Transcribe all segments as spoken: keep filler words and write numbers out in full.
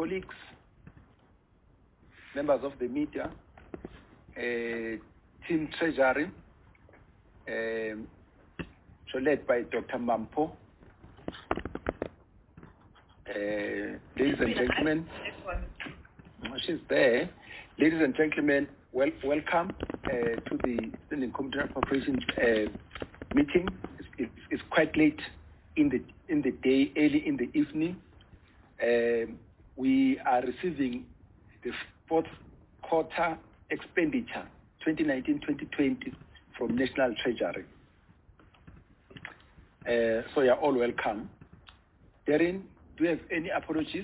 colleagues, members of the media, uh, Team Treasury, um, so led by Doctor Mampo. Uh, ladies and gentlemen, she's there. Ladies and gentlemen, well, welcome uh, to the Standing Committee on Appropriations uh, meeting. It's, it's, it's quite late in the in the day, early in the evening. Uh, we are receiving the fourth quarter expenditure twenty nineteen twenty twenty from National Treasury. Uh, so you're all welcome. Darren, do you have any apologies?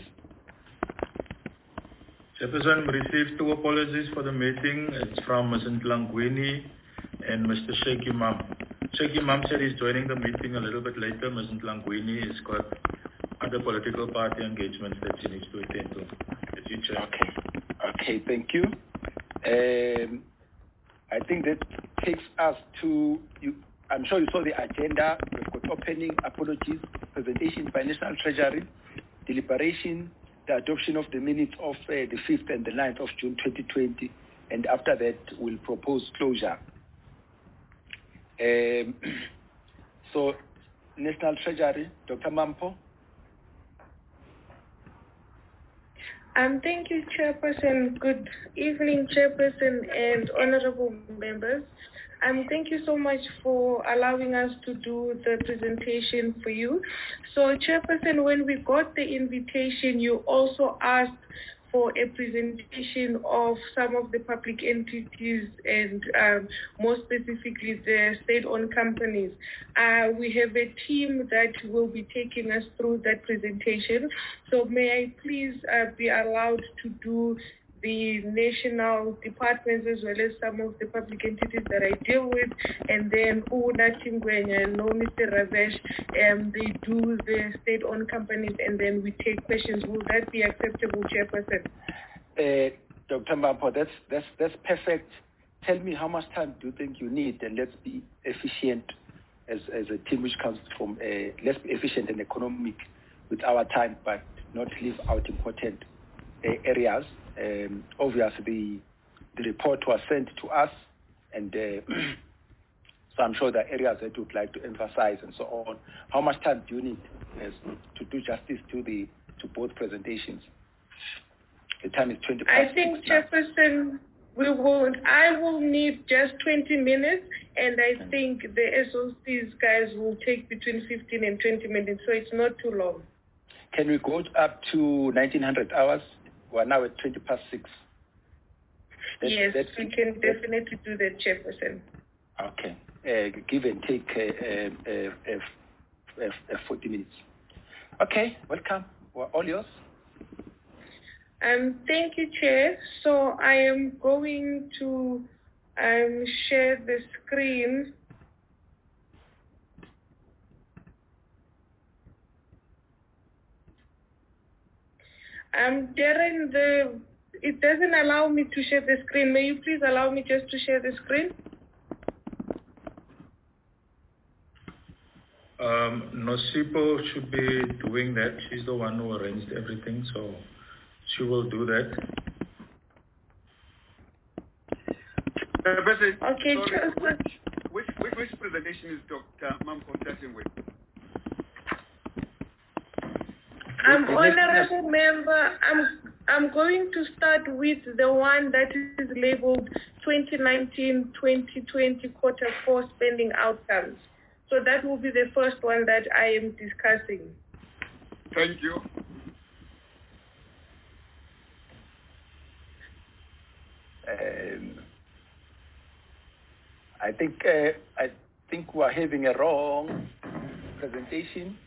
Chairperson, we received two apologies for the meeting. It's from Miz Ntlangwini and Mister Sheikh Imam. Sheikh Imam said he's joining the meeting a little bit later. Miz Ntlangwini has got other political party engagements that she needs to attend to. As you chair. Okay. Okay, thank you. Um, I think that takes us to, you, I'm sure you saw the agenda. We've got opening, apologies, presentation by National Treasury, deliberation, the adoption of the minutes of uh, the fifth and the ninth of June twenty twenty, and after that we'll propose closure. Um, so, National Treasury, Doctor Mampo. Um, thank you, Chairperson. Good evening, Chairperson and honorable members. Um, thank you so much for allowing us to do the presentation for you. So, Chairperson, when we got the invitation, you also asked for a presentation of some of the public entities and um, more specifically the state-owned companies. Uh, we have a team that will be taking us through that presentation. So may I please uh, be allowed to do the national departments as well as some of the public entities that I deal with, and then Una Tingwenya and no Mister Ravesh, um, they do the state-owned companies, and then we take questions. Will that be acceptable, Chairperson? Uh, Doctor Mampo, that's, that's, that's perfect. Tell me how much time do you think you need, and let's be efficient as, as a team which comes from, uh, let's be efficient and economic with our time, but not leave out important uh, areas. Um, obviously, the, the report was sent to us, and uh, so I'm sure there are areas that you'd like to emphasize and so on. How much time do you need uh, to do justice to the to both presentations? The time is twenty past I think, Chairperson, we will. I will need just twenty minutes, and I okay. think the S O Cs guys will take between fifteen and twenty minutes, so it's not too long. Can we go up to nineteen hundred hours? We're now at twenty past six. That, yes, that, we can that, definitely do that, Chairperson. Okay. Uh, give and take uh, uh, uh, uh, uh, forty minutes. Okay, welcome. We're all yours. Um, thank you, Chair. So I am going to um, share the screen. Um, Darren, the, it doesn't allow me to share the screen. May you please allow me just to share the screen? Um, Nosipo should be doing that. She's the one who arranged everything, so she will do that. Uh, President, okay, sorry, which, which, which, which presentation is Doctor Mampo starting with? Um, honorable member, I'm I'm going to start with the one that is labeled twenty nineteen twenty twenty quarter four spending outcomes. So that will be the first one that I am discussing. Thank you. Um, I think uh, I think we are having a wrong presentation.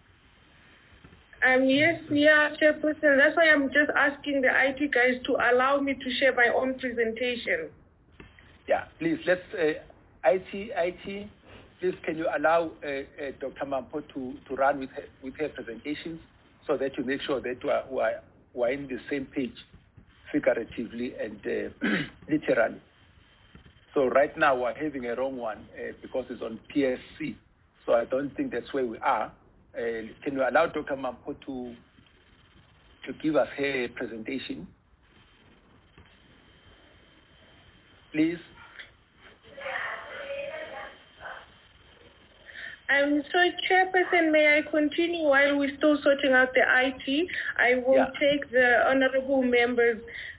Um, yes, yeah, Chairperson. That's why I'm just asking the I T guys to allow me to share my own presentation. Yeah, please, let's, uh, I T, I T, please can you allow uh, uh, Doctor Mampo to, to run with her, with her presentations so that you make sure that we are, we are, we are in the same page, figuratively and uh, literally. So right now we're having a wrong one uh, because it's on P S C. So I don't think that's where we are. Uh, can you allow Doctor Mampo to to give us her presentation. Please. Um, so, Chairperson, may I continue while we're still sorting out the I T? I will Yeah. take the honorable members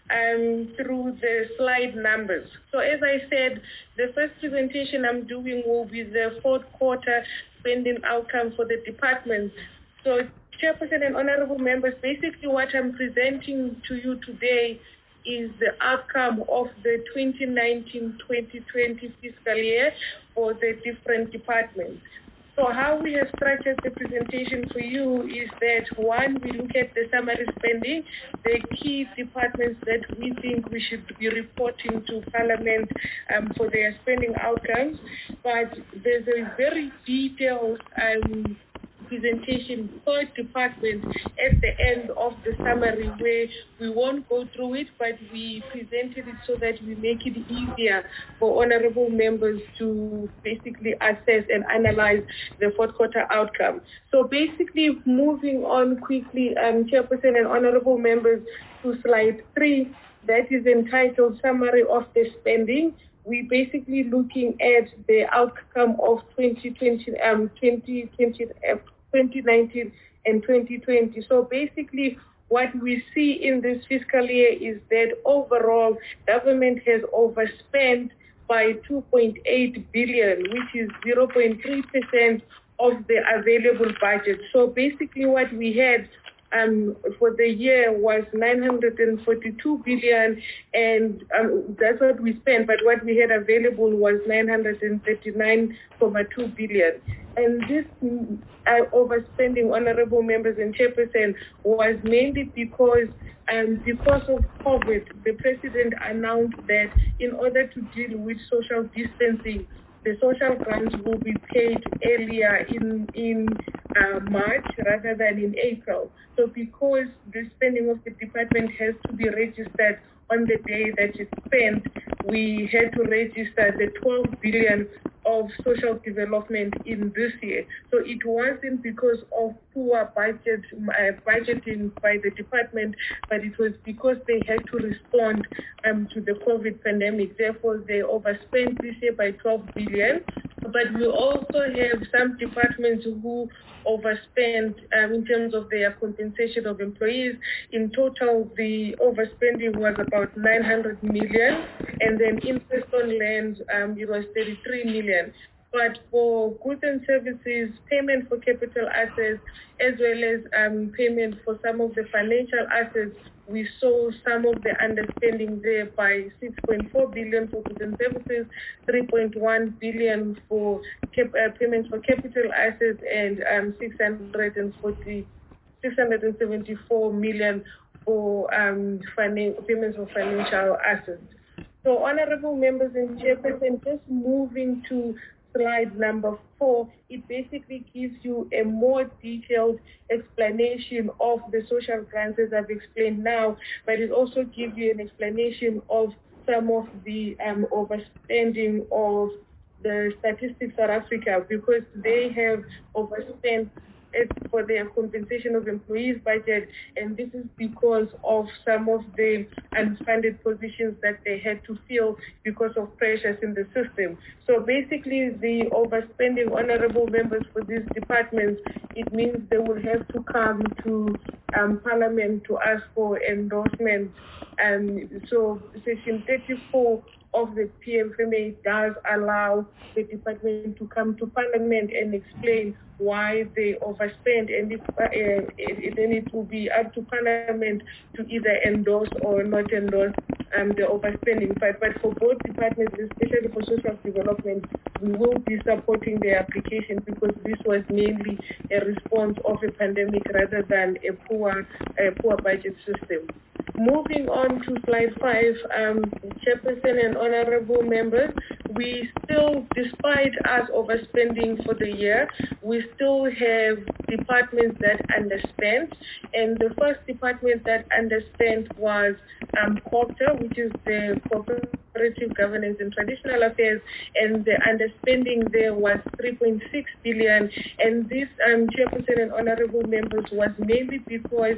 um, through the slide numbers. So, as I said, the first presentation I'm doing will be the fourth quarter spending outcome for the department. So, Chairperson and honorable members, basically what I'm presenting to you today is the outcome of the twenty nineteen twenty twenty fiscal year for the different departments. So how we have structured the presentation for you is that, one, we look at the summary spending, the key departments that we think we should be reporting to Parliament um, for their spending outcomes. But there's a very detailed um, presentation per department at the end of the summary, where we won't go through it, but we presented it so that we make it easier for honorable members to basically assess and analyze the fourth quarter outcome. So basically, moving on quickly, um, Chairperson and honorable members, to slide three, that is entitled Summary of the Spending. We're basically looking at the outcome of twenty twenty, um, twenty twenty, uh, twenty nineteen and twenty twenty. So basically, what we see in this fiscal year is that overall, government has overspent by two point eight billion, which is zero point three percent of the available budget. So basically, what we had Um, for the year was nine hundred forty-two billion, and um, that's what we spent, but what we had available was nine hundred thirty-nine point two billion. And this uh, overspending, honorable members and chairperson, was mainly because um, because of COVID, the president announced that in order to deal with social distancing, the social grants will be paid earlier in in uh, March rather than in April. So because the spending of the department has to be registered on the day that it's spent, we had to register the twelve billion of social development in this year. So it wasn't because of poor budget uh, budgeting by the department, but it was because they had to respond um, to the COVID pandemic. Therefore, they overspent this year by twelve billion. But we also have some departments who overspent um, in terms of their compensation of employees. In total, the overspending was about nine hundred million, and then interest on land, um, it was thirty-three million. But for goods and services, payment for capital assets, as well as um, payment for some of the financial assets, we saw some of the underspending there by six point four billion for goods and services, three point one billion for cap, uh, payments for capital assets, and um, six hundred forty, six hundred seventy-four million for um, finan- payments for financial assets. So, honorable members and chairperson, just moving to slide number four, it basically gives you a more detailed explanation of the social grants as I've explained now, but it also gives you an explanation of some of the um, overspending of the Statistics South Africa, because they have overspent for their compensation of employees budget, and this is because of some of the unfunded positions that they had to fill because of pressures in the system. So basically, the overspending, honorable members, for these departments, it means they will have to come to um, Parliament to ask for endorsement. And so Section thirty-four of the P M F M A does allow the department to come to Parliament and explain why they overspend, and if, uh, it, then it will be up to Parliament to either endorse or not endorse um, the overspending. But, but for both departments, especially for social development, we will be supporting their application, because this was mainly a response of a pandemic rather than a poor, a poor budget system. Moving on to slide five, um, Chairperson and honorable members, we still, despite us overspending for the year, we still have departments that underspent. And the first department that underspent was um, COGTA, which is the Cooperative Governance and Traditional Affairs, and the underspending there was three point six billion. And this, um, Chairperson and honorable members, was mainly because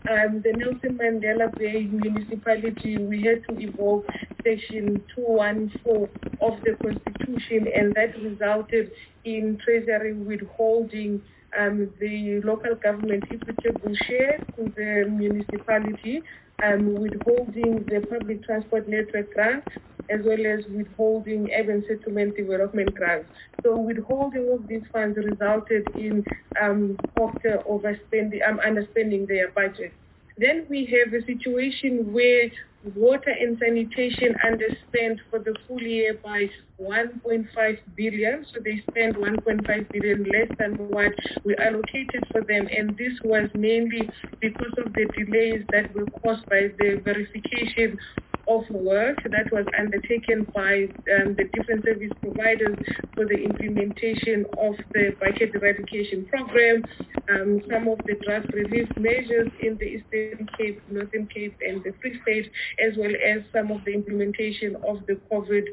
um, the Nelson Mandela Bay municipality, we had to evoke section two fourteen of the Constitution, and that resulted in Treasury withholding um, the local government equitable share to the municipality, um, withholding the public transport network grant, as well as withholding urban settlement development grants. So withholding of these funds resulted in um, after overspending, um, underspending their budget. Then we have a situation where water and sanitation underspent for the full year by one point five billion. So they spent one point five billion less than what we allocated for them. And this was mainly because of the delays that were caused by the verification of work that was undertaken by um, the different service providers for the implementation of the bucket eradication program, um, some of the drug relief measures in the Eastern Cape, Northern Cape, and the Free State, as well as some of the implementation of the COVID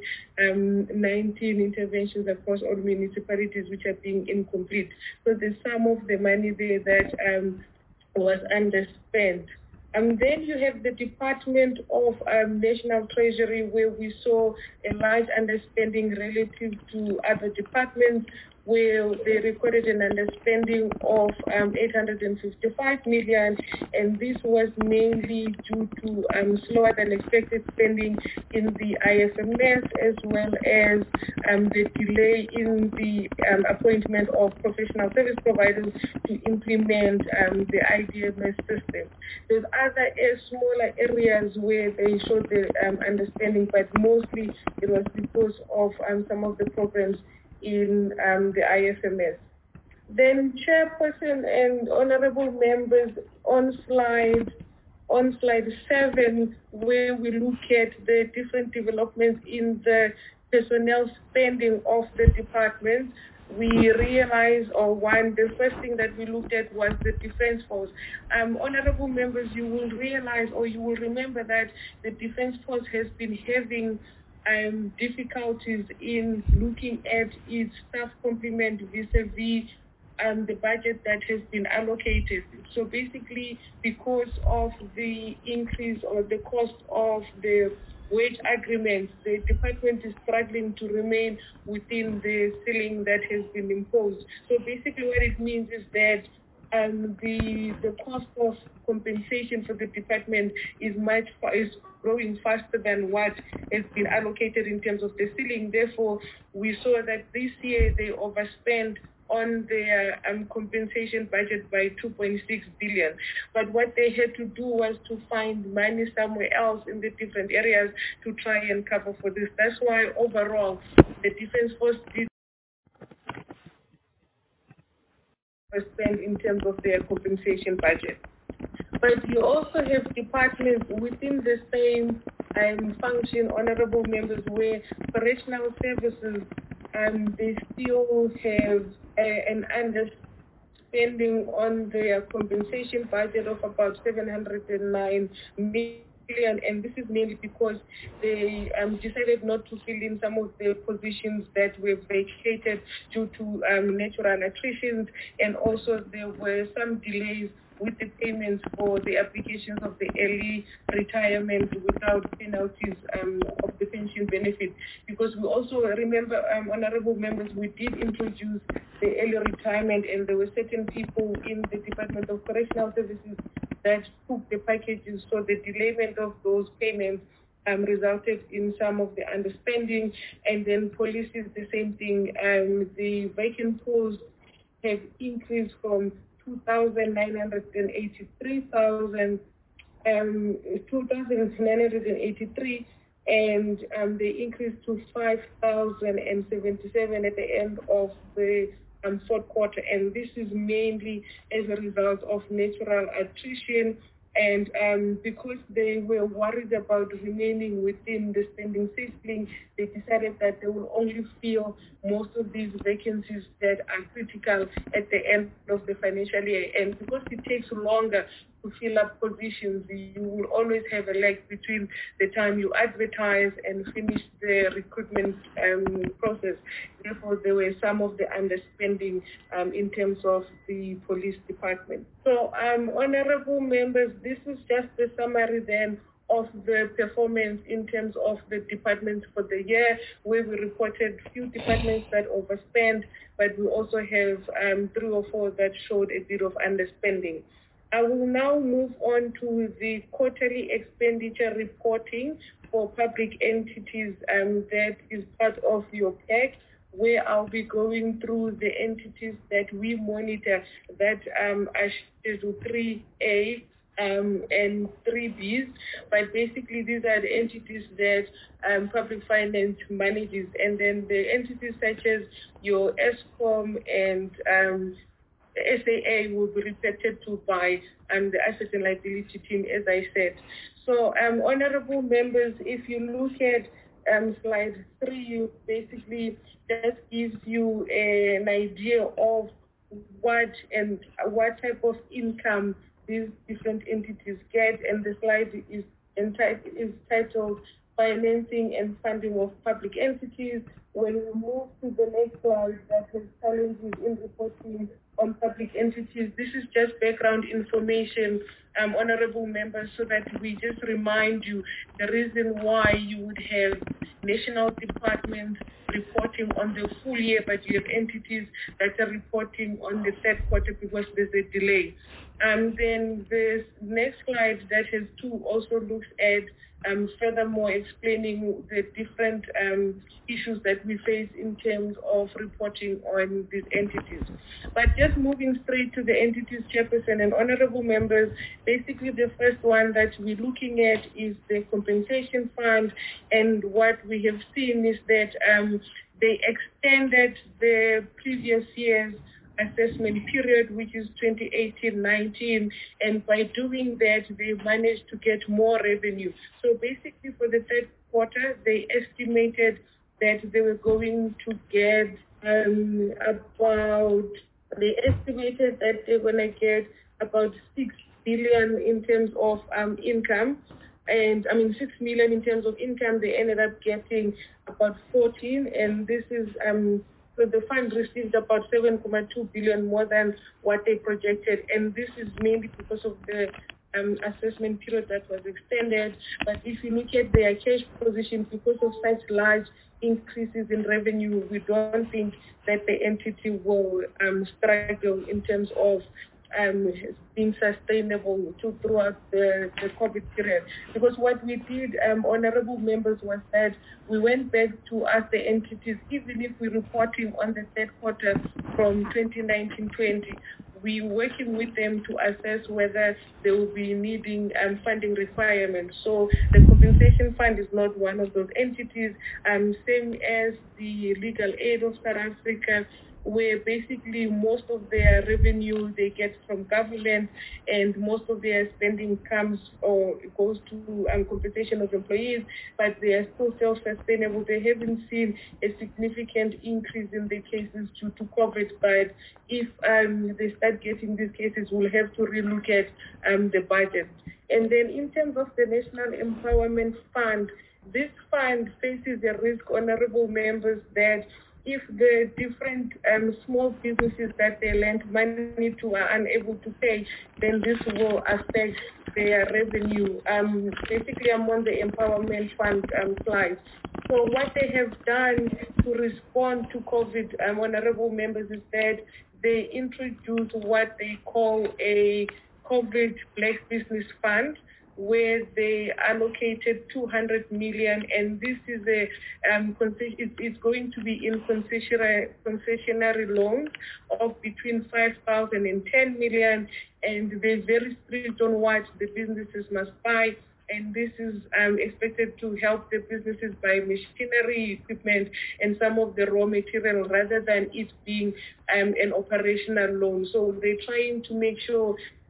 nineteen interventions across all municipalities, which are being incomplete. So there's some of the money there that um, was underspent. And then you have the Department of um, National Treasury, where we saw a large underspending relative to other departments, where they recorded an underspending of um, eight hundred fifty-five million, and this was mainly due to um, slower than expected spending in the I F M S, as well as um, the delay in the um, appointment of professional service providers to implement um, the I D M S system. There's other uh, smaller areas where they showed the um, understanding, but mostly it was because of um, some of the programs in um, the I F M S. Then, Chairperson and honorable members, on slide on slide seven, where we look at the different developments in the personnel spending of the department, we realize, or one, the first thing that we looked at was the Defense Force. Um, honorable members, you will realize, or you will remember that the Defense Force has been having um, difficulties in looking at its staff complement vis-a-vis um, the budget that has been allocated. So basically, because of the increase or the cost of the wage agreements, the department is struggling to remain within the ceiling that has been imposed. So basically what it means is that um, the the cost of compensation for the department is much is growing faster than what has been allocated in terms of the ceiling. Therefore, we saw that this year they overspent on their um, compensation budget by two point six billion. But what they had to do was to find money somewhere else in the different areas to try and cover for this. That's why overall the Defense Force did spend in terms of their compensation budget. But you also have departments within the same um, function, honorable members, where correctional services, um, they still have uh, an underspending on their compensation budget of about seven hundred nine million. And this is mainly because they um, decided not to fill in some of the positions that were vacated due to um, natural attrition, and also there were some delays with the payments for the applications of the early retirement without penalties um, of the pension benefit. Because we also remember, um, honorable members, we did introduce the early retirement, and there were certain people in the Department of Correctional Services that took the packages, so the delayment of those payments um, resulted in some of the underspending. And then police is the same thing. Um, the vacant posts have increased from two thousand nine hundred eighty-three thousand, um, two thousand nine hundred eighty-three, and um, they increased to five thousand seventy-seven at the end of the um, fourth quarter. And this is mainly as a result of natural attrition. And um, because they were worried about remaining within the spending ceiling, they decided that they will only fill most of these vacancies that are critical at the end of the financial year. And because it takes longer to fill up positions, you will always have a lag between the time you advertise and finish the recruitment um, process. Therefore, there were some of the underspending um, in terms of the police department. So, um, honorable members, this is just the summary then of the performance in terms of the departments for the year, where we reported few departments that overspent, but we also have um, three or four that showed a bit of underspending. I will now move on to the quarterly expenditure reporting for public entities um, that is part of your pack, where I'll be going through the entities that we monitor that um, are Schedule three A um, and three B's. But basically, these are the entities that um, public finance manages, and then the entities such as your ESCOM and um, S A A will be reported to by um, the Assets and Liability team, as I said. So, um, honorable members, if you look at um, slide three, basically that gives you an idea of what and what type of income these different entities get, and the slide is entitled, is titled Financing and Funding of Public Entities. When we move to the next slide that has challenges in reporting on public entities, this is just background information, um, honorable members, so that we just remind you the reason why you would have national departments reporting on the full year, but you have entities that are reporting on the third quarter because there's a delay. Um, then the next slide that has two also looks at um, furthermore explaining the different um, issues that we face in terms of reporting on these entities. But just moving straight to the entities, chairperson and honorable members, basically the first one that we're looking at is the compensation fund, and what we have seen is that um, they extended the previous year's assessment period, which is twenty eighteen nineteen, and by doing that, they managed to get more revenue. So basically for the third quarter, they estimated that they were going to get um, about, they estimated that they're going to get about six billion in terms of um, income. And I mean, six million in terms of income, they ended up getting about fourteen, and this is, um, so the fund received about seven point two billion more than what they projected, and this is mainly because of the um, assessment period that was extended. But if you look at their cash position, because of such large increases in revenue, we don't think that the entity will um, struggle in terms of um, being sustainable to throughout the, the COVID period. Because what we did, um, honorable members, was that we went back to ask the entities, even if we're reporting on the third quarter from twenty nineteen twenty, we're working with them to assess whether they will be needing um, funding requirements. So the compensation fund is not one of those entities, um, same as the Legal Aid of South Africa, where basically most of their revenue they get from government, and most of their spending comes or goes to um, compensation of employees, but they are still self-sustainable. They haven't seen a significant increase in the cases due to COVID, but if um, they start getting these cases, we'll have to relook at um, the budget. And then in terms of the National Empowerment Fund, this fund faces a risk, honorable members, that if the different um, small businesses that they lend money to are unable to pay, then this will affect their revenue. Um, basically, I'm on the Empowerment Fund um, slide. So what they have done to respond to COVID, um, honorable members, is that they introduced what they call a COVID Black Business Fund, where they allocated two hundred million, and this is a um, it's going to be in concessionary, concessionary loans of between five thousand and ten million, and they're very strict on what the businesses must buy. And this is um, expected to help the businesses buy machinery, equipment, and some of the raw material, rather than it being um, an operational loan. So they're trying to make sure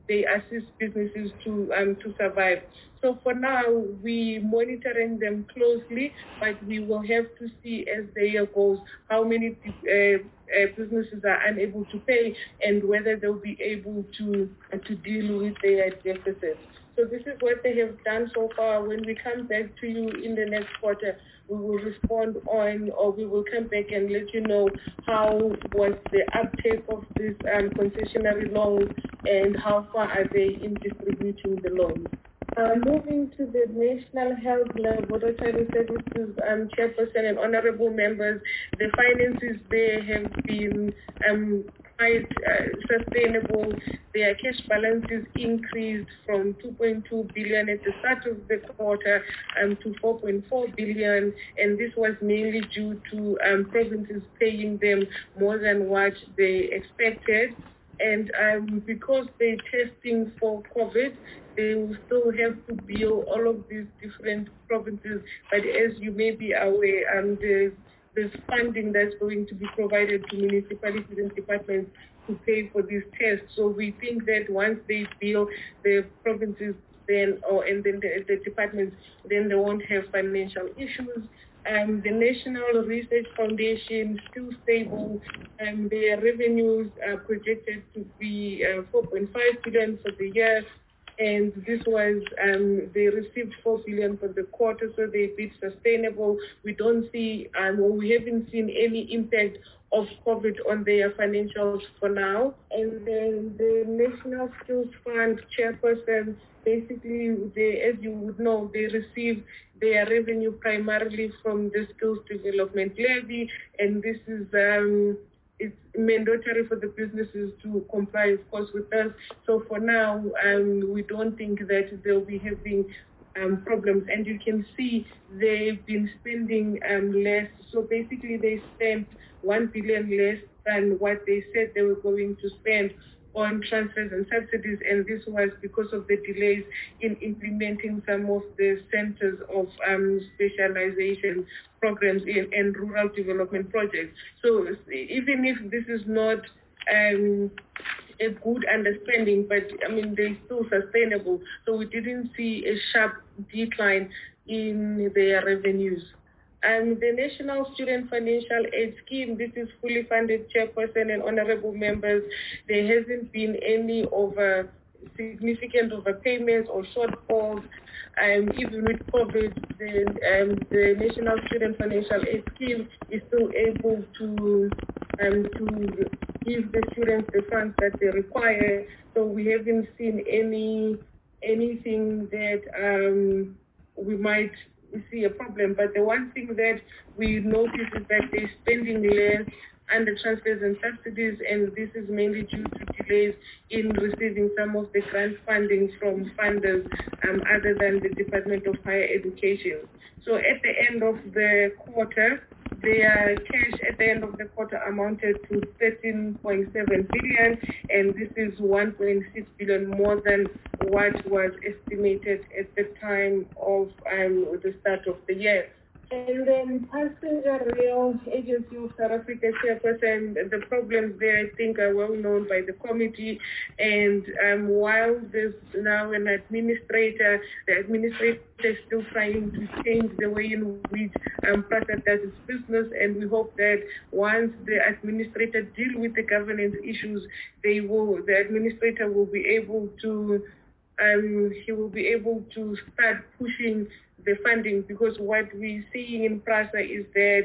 they assist businesses to um, to survive. So for now, we're monitoring them closely, but we will have to see as the year goes how many uh, uh, businesses are unable to pay and whether they'll be able to uh, to deal with their deficits. So this is what they have done so far. When we come back to you in the next quarter, we will respond on, or we will come back and let you know how was the uptake of these um, concessionary loans and how far are they in distributing the loans. Uh, moving to the National Health Laboratory Services um, Chairperson and honorable members, the finances there have been um, quite uh, sustainable. Their cash balances increased from two point two billion at the start of the quarter um, to four point four billion, and this was mainly due to um, provinces paying them more than what they expected. And um, because they're testing for COVID, they will still have to bill all of these different provinces. But as you may be aware, um, there's, there's funding that's going to be provided to municipalities and departments to pay for these tests. So we think that once they bill the provinces, then or and then the, the departments, then they won't have financial issues. Um, the National Research Foundation still stable. Um, their revenues are projected to be uh, four point five billion for the year, and this was um, they received four billion for the quarter, so they've been sustainable. We don't see, um, well, we haven't seen any impact of COVID on their financials for now. And then the National Skills Fund Chairperson, basically, they, as you would know, they receive their revenue primarily from the Skills Development Levy, and this is um, it's mandatory for the businesses to comply, of course, with us. So for now, um, we don't think that they'll be having um, problems. And you can see they've been spending um, less. So basically, they spent one billion less than what they said they were going to spend on transfers and subsidies, and this was because of the delays in implementing some of the centers of um, specialization programs in, and rural development projects. So even if this is not um, a good understanding, but I mean, they're still sustainable. So we didn't see a sharp decline in their revenues. And the National Student Financial Aid Scheme, this is fully funded, Chairperson and honorable members. There hasn't been any over significant overpayments or shortfalls. Um, even with COVID, the, um, the National Student Financial Aid Scheme is still able to um, to give the students the funds that they require. So we haven't seen any anything that um, we might see a problem. But the one thing that we notice is that they're spending less under transfers and subsidies, and this is mainly due to delays in receiving some of the grant funding from funders um, other than the Department of Higher Education. So at the end of the quarter, their cash at the end of the quarter amounted to thirteen point seven billion, and this is one point six billion more than what was estimated at the time of um, the start of the year. And then Passenger Rail Agency of South Africa Chairperson, the problems there I think are well known by the committee. And um, while there's now an administrator, the administrator is still trying to change the way in which um, PRASA does its business. And we hope that once the administrator deal with the governance issues, they will, the administrator will be able to Um, he will be able to start pushing the funding, because what we're seeing in PRASA is that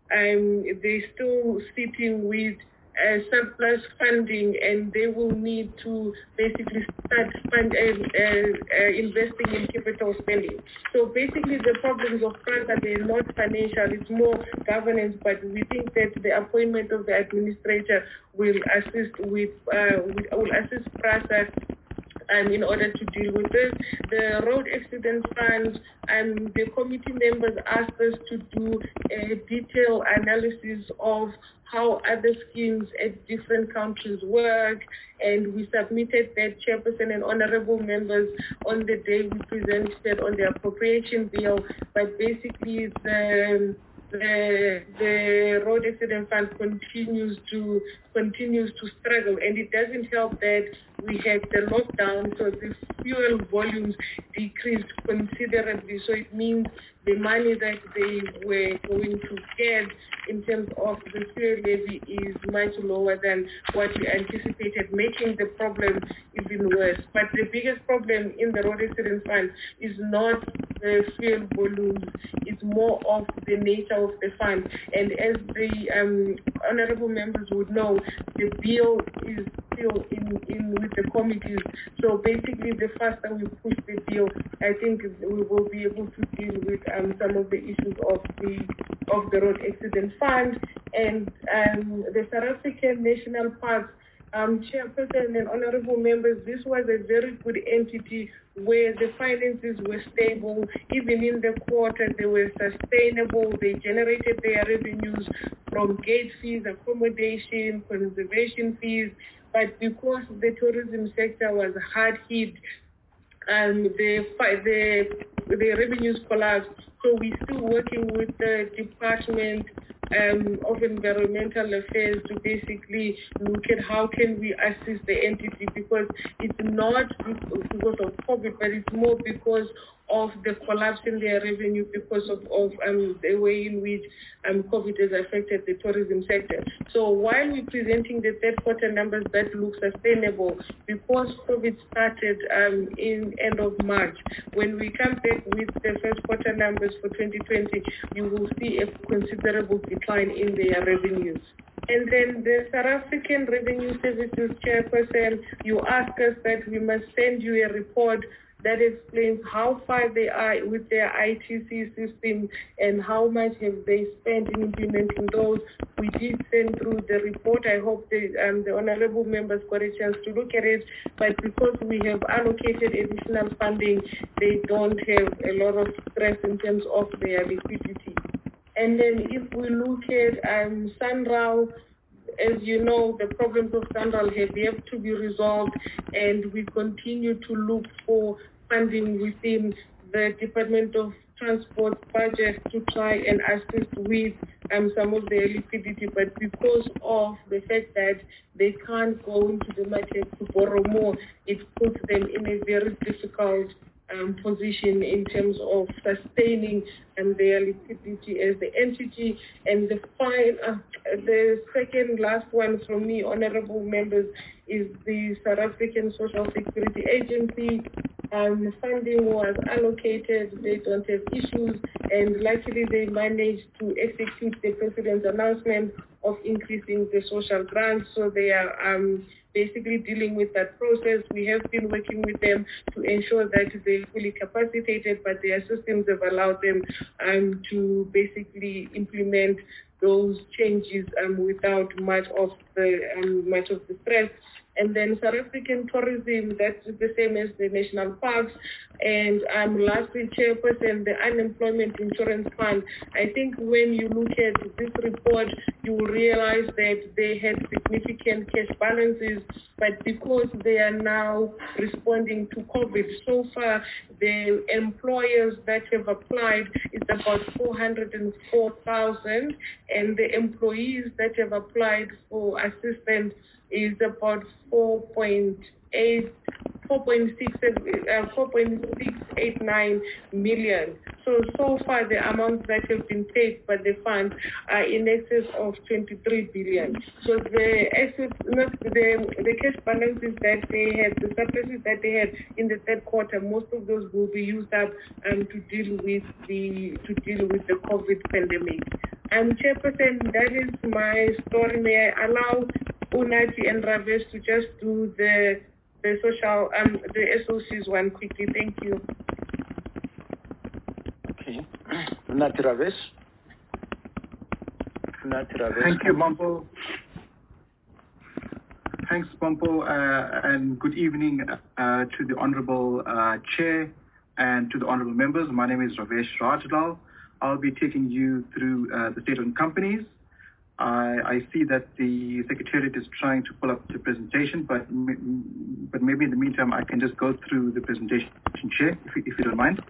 um, they're still sitting with uh, surplus funding, and they will need to basically start fund, uh, uh, uh, investing in capital spending. So basically the problems of PRASA, they're not financial, it's more governance, but we think that the appointment of the administrator will assist with, uh, with will assist PRASA Um, in order to deal with this. The Road Accident Fund, and um, the committee members asked us to do a detailed analysis of how other schemes at different countries work, and we submitted that, Chairperson and honorable members, on the day we presented on the appropriation bill. But basically the The, the Road Accident Fund continues to continues to struggle, and it doesn't help that we had the lockdown, so the fuel volumes decreased considerably. So it means the money that they were going to get in terms of the fuel levy is much lower than what we anticipated, making the problem even worse. But the biggest problem in the Road Accident Fund is not the fuel volumes, it's more of the nature of the fund. And as the um, honorable members would know, the bill is still in, in with the committees. So basically, the faster we push the bill, I think we will be able to deal with um, some of the issues of the of the Road Accident Fund and um, the South African National Parks. Um, Chairperson and honorable members, this was a very good entity where the finances were stable. Even in the quarter, they were sustainable. They generated their revenues from gate fees, accommodation, conservation fees. But because the tourism sector was hard hit, and the, the, the revenues collapsed, so we're still working with the Department um, of Environmental Affairs to basically look at how can we assist the entity, because it's not because of COVID, but it's more because of the collapse in their revenue because of, of um, the way in which um, COVID has affected the tourism sector. So while we're presenting the third quarter numbers that look sustainable, because COVID started um, in end of March, when we come back with the first quarter numbers for twenty twenty, you will see a considerable decline in their revenues. And then the South African Revenue Services Chairperson, you asked us that we must send you a report that explains how far they are with their I T C system and how much have they spent in implementing those. We did send through the report. I hope the, um, the honorable members got a chance to look at it, but because we have allocated additional funding, they don't have a lot of stress in terms of their liquidity. And then if we look at um, SANRAL, as you know, the problems of SANRAL have yet to be resolved, and we continue to look for funding within the Department of Transport budget to try and assist with um, some of their liquidity. But because of the fact that they can't go into the market to borrow more, it puts them in a very difficult Um, position in terms of sustaining um, their liquidity as the entity. And the fine, uh, the second last one from me, honorable members, is the South African Social Security Agency. Um, funding was allocated, they don't have issues, and luckily they managed to execute the President's announcement of increasing the social grants, so they are um, basically dealing with that process. We have been working with them to ensure that they're fully capacitated, but their systems have allowed them um, to basically implement those changes um, without much of the um, much of the stress. And then South African tourism, that's the same as the national parks. And um, lastly, Chairperson, the Unemployment Insurance Fund. I think when you look at this report, you will realize that they had significant cash balances, but because they are now responding to COVID, so far the employers that have applied is about four hundred four thousand, and the employees that have applied for assistance is about four point eight, four point six, uh, four point six eight nine million. So, so far the amounts that have been paid by the fund are in excess of twenty-three billion. So the excess, not the, the cash balances that they had, the surpluses that they had in the third quarter, most of those will be used up um, to deal with the, to deal with the COVID pandemic. Um, Chairperson, that is my story. May I allow Unathi and Ravesh to just do the the social um the S O Cs one quickly. Thank you. Okay. Unathi, Ravesh. Unathi, Ravesh. Thank you, Mampo. Thanks, Mampo, uh, and good evening uh, to the Honorable uh, Chair and to the Honorable members. My name is Ravesh Rajlal. I'll be taking you through uh, the state-owned companies. I, I see that the Secretariat is trying to pull up the presentation, but but maybe in the meantime I can just go through the presentation, Chair, if you, if you don't mind.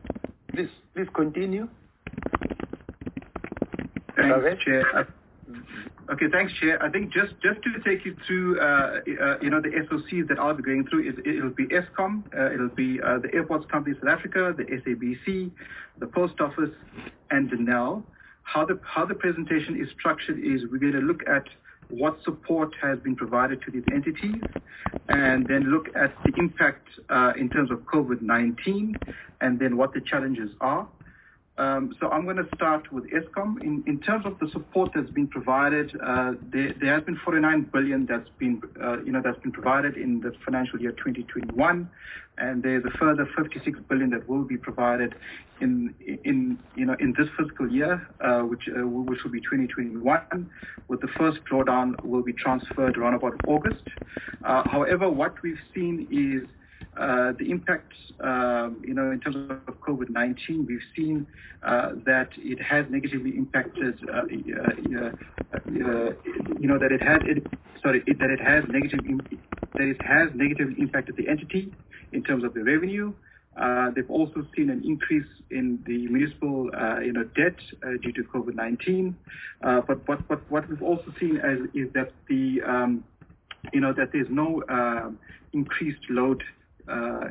Please, please continue. Thanks, Chair. Uh, Okay, thanks, Chair. I think just, just to take you through, uh, uh, you know, the S O Cs that I'll be going through, is it'll be Eskom, uh, it'll be uh, the Airports Company South Africa, the S A B C, the Post Office, and Denel. How the how the presentation is structured is we're going to look at what support has been provided to these entities, and then look at the impact uh, in terms of COVID nineteen, and then what the challenges are. Um, so I'm going to start with Eskom. In, in terms of the support that's been provided, uh, there, there has been forty-nine billion that's been, uh, you know, that's been provided in the financial year twenty twenty-one, and there's a further fifty-six billion that will be provided in, in, you know, in this fiscal year, uh, which, uh, which will be twenty twenty-one. With the first drawdown will be transferred around about August. Uh, however, what we've seen is Uh, the impact, um, you know, in terms of COVID nineteen, we've seen uh, that it has negatively impacted, uh, uh, uh, uh, you know, that it had, it, sorry, it, that it has negative, that it has negatively impacted the entity in terms of the revenue. Uh, they've also seen an increase in the municipal, uh, you know, debt uh, due to COVID nineteen. Uh, but what, what, what we've also seen as, is that the, um, you know, that there's no uh, increased load. Uh,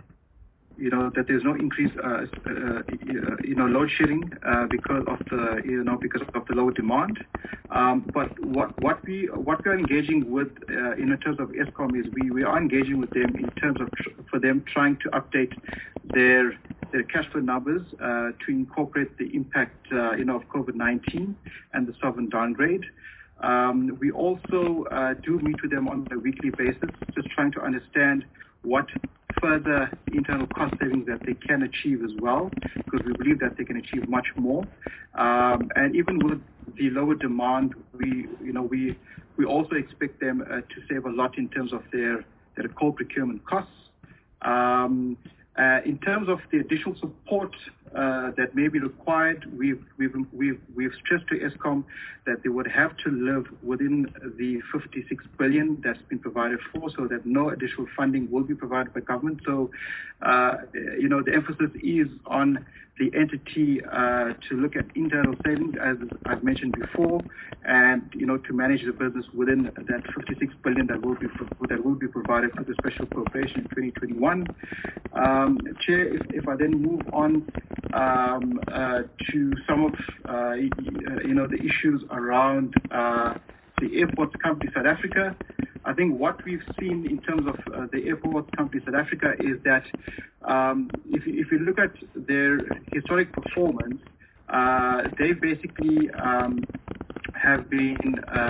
you know, that there's no increase, uh, uh, you know, load shedding uh, because of the, you know, because of the low demand. Um, but what what we what we are engaging with uh, in terms of Eskom is we we are engaging with them in terms of tr for them trying to update their their cash flow numbers uh, to incorporate the impact, uh, you know, of COVID nineteen and the sovereign downgrade. Um, we also uh, do meet with them on a weekly basis, just trying to understand what further internal cost savings that they can achieve as well, because we believe that they can achieve much more. Um, and even with the lower demand, we, you know, we we also expect them uh, to save a lot in terms of their their coal procurement costs. Um, Uh, in terms of the additional support uh, that may be required, we've, we've, we've, we've stressed to Eskom that they would have to live within the fifty-six billion that's been provided for, so that no additional funding will be provided by government. So, uh, you know, the emphasis is on the entity uh, to look at internal savings, as I've mentioned before, and, you know, to manage the business within that fifty-six billion that will be that will be provided for the special appropriation in twenty twenty-one. Um, Chair, if, if I then move on um, uh, to some of, uh, you know, the issues around uh, the Airports Company South Africa, I think what we've seen in terms of uh, the Airports Company South Africa is that um, if, if you look at their historic performance, uh, they basically um, have been,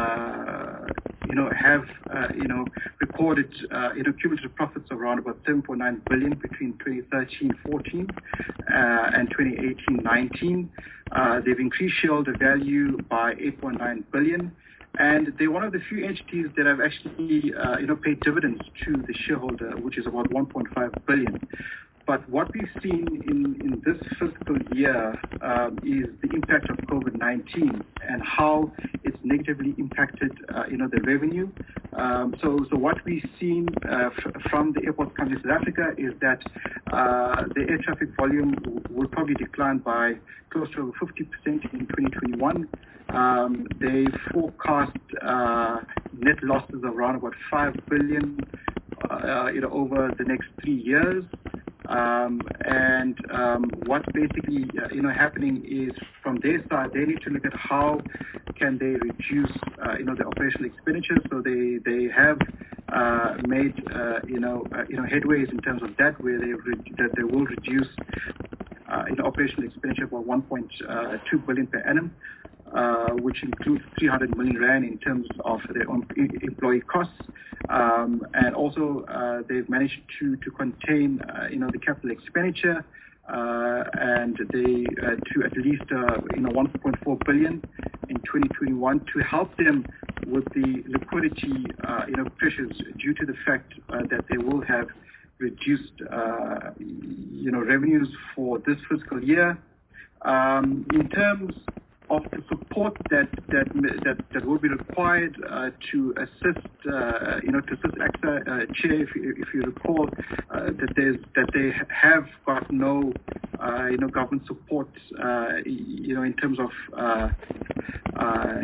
uh, you know, have, uh, you know, recorded, uh, you know, cumulative profits of around about seven point nine billion between twenty thirteen fourteen uh, and twenty eighteen nineteen. Uh, they've increased shareholder value by eight point nine billion. And they're one of the few entities that have actually, uh, you know, paid dividends to the shareholder, which is about one point five billion. But what we've seen in, in this fiscal year um, is the impact of COVID nineteen and how it's negatively impacted, uh, you know, the revenue. Um, so, so what we've seen uh, from the Airports Company South Africa is that uh, the air traffic volume will probably decline by close to fifty percent in twenty twenty-one. Um, they forecast uh, net losses of around about five billion, uh, you know, over the next three years. Um, and um, what's basically, uh, you know, happening is from their side, they need to look at how can they reduce, uh, you know, the operational expenditure. So they they have uh, made, uh, you know, uh, you know, headways in terms of that, where they that they will reduce, uh, you know, operational expenditure by one point two billion per annum. Uh, which includes three hundred million rand in terms of their own employee costs, um, and also uh, they've managed to to contain, uh, you know, the capital expenditure, uh, and they uh, to at least uh, you know one point four billion in twenty twenty-one to help them with the liquidity, uh, you know, pressures due to the fact uh, that they will have reduced, uh, you know, revenues for this fiscal year. Um, in terms of the support that that that, that will be required uh, to assist, uh, you know, to assist ACSA, uh, Chair, if you, if you recall, uh, that there's that they have got no, uh, you know, government support, uh, you know, in terms of, uh, uh,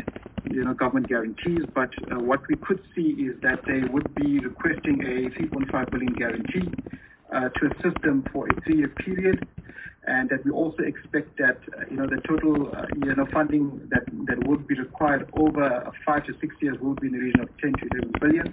you know, government guarantees, but uh, what we could see is that they would be requesting a three point five billion guarantee uh, to assist them for a three-year period, and that we also expect that uh, you know the total uh, you know funding that that would be required over five to six years will be in the region of ten to eleven billion,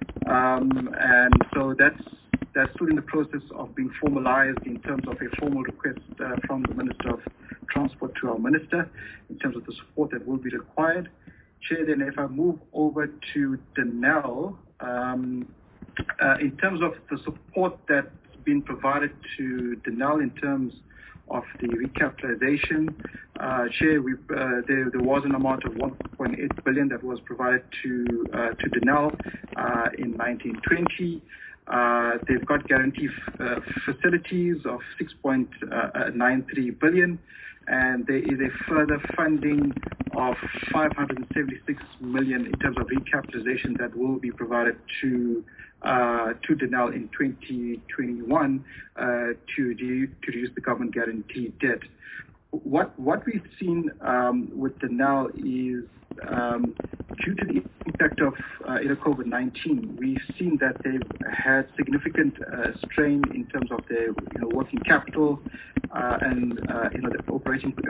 um, and so that's that's still in the process of being formalized in terms of a formal request uh, from the Minister of Transport to our Minister in terms of the support that will be required. Chair, then if I move over to Denel, um, uh, in terms of the support that's been provided to Denel in terms of the recapitalization, uh, Chair, we, uh, there, there was an amount of one point eight billion that was provided to uh, to Denel uh, in nineteen twenty. Uh, they've got guarantee uh, facilities of six point nine three billion, and there is a further funding of five hundred seventy-six million in terms of recapitalization that will be provided to uh, to Denel in twenty twenty-one uh, to, de- to reduce the government guaranteed debt. What what we've seen um, with Denel is um, due to the impact of uh, you know, COVID nineteen, we've seen that they've had significant uh, strain in terms of their you know, working capital uh, and uh, you know the operating uh,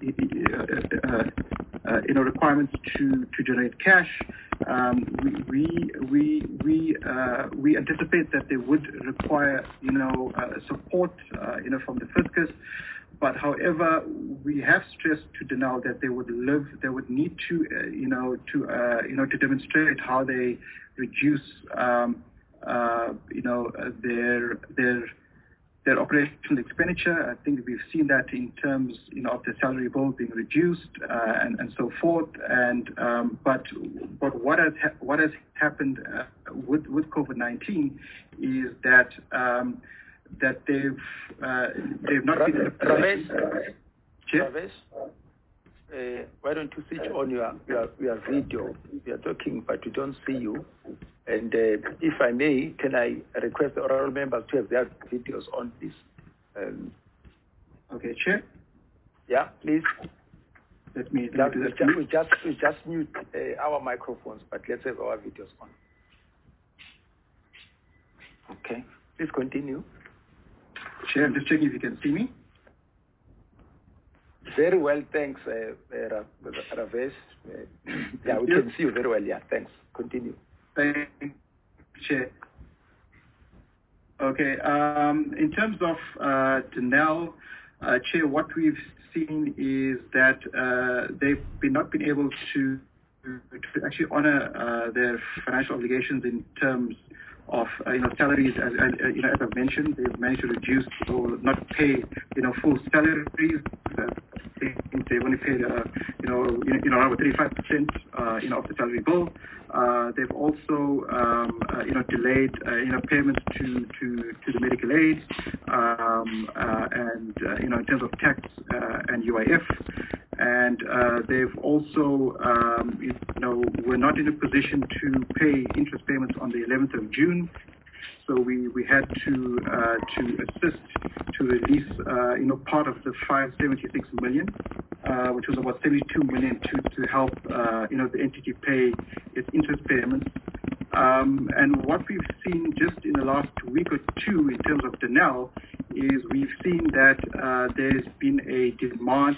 uh, uh, uh, you know requirements to, to generate cash. Um, we we we uh, we anticipate that they would require you know uh, support uh, you know from the fiscus. But however, we have stressed to Denel that they would live, they would need to, uh, you know, to, uh, you know, to demonstrate how they reduce, um, uh, you know, uh, their their their operational expenditure. I think we've seen that in terms, you know, of the salary bill being reduced uh, and and so forth. And um, but but what has ha- what has happened uh, with with COVID nineteen is that. Um, that they've uh, they've not been in a position. Ravesh, uh, why don't you switch on your, your your video? We are talking, but we don't see you. And uh, if I may, can I request the oral members to have their videos on, please? Um, okay, Chair. Yeah, please. Let me. Let me we, just, we just we just mute uh, our microphones, but let's have our videos on. Okay, please continue. Chair, I'm just checking if you can see me. Very well, thanks, uh, uh, Ravesh. Uh, yeah, we can see you very well. Yeah, thanks. Continue. Thank you, Chair. Okay, um, in terms of uh, Denel, uh, Chair, what we've seen is that uh, they've been not been able to, to actually honor uh, their financial obligations in terms of uh, you know salaries, as, as uh, you know, as I've mentioned, they've managed to reduce or not pay you know full salaries. Uh, they've only paid uh, you know you know around thirty-five percent uh, you know of the salary bill. Uh, they've also um, uh, you know delayed uh, you know payments to to to the medical aid um, uh, and uh, you know in terms of tax uh, and U I F. And uh, they've also, um, you know, we're not in a position to pay interest payments on the eleventh of June. So we, we had to uh, to assist to release, uh, you know, part of the five hundred seventy-six million, uh, which was about seventy-two million to, to help, uh, you know, the entity pay its interest payments. Um, and what we've seen just in the last week or two in terms of Denel is we've seen that uh, there's been a demand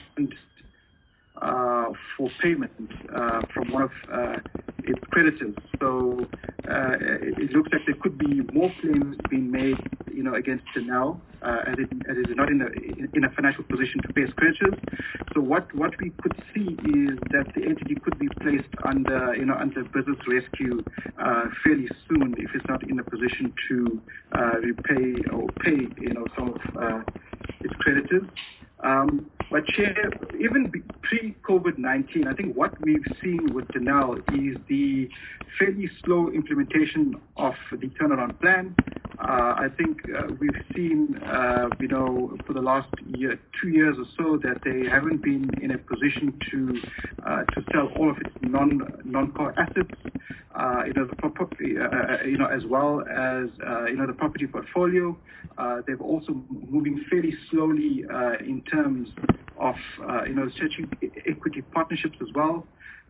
Uh, for payment uh, from one of uh, its creditors. So uh, it, it looks like there could be more claims being made, you know, against Denel, uh, as, it, as it is not in a, in a financial position to pay its creditors. So what, what we could see is that the entity could be placed under, you know, under business rescue uh, fairly soon if it's not in a position to uh, repay or pay, you know, some of uh, its creditors. Um, but Chair, even pre-COVID nineteen, I think what we've seen with Denel is the fairly slow implementation of the turnaround plan. Uh, I think uh, we've seen, uh, you know, for the last year, two years or so, that they haven't been in a position to uh, to sell all of its non non-core assets, uh, you know, the property, uh, you know, as well as uh, you know the property portfolio. Uh, they've also moving fairly slowly uh, in terms of uh, you know stretching equity partnerships as well.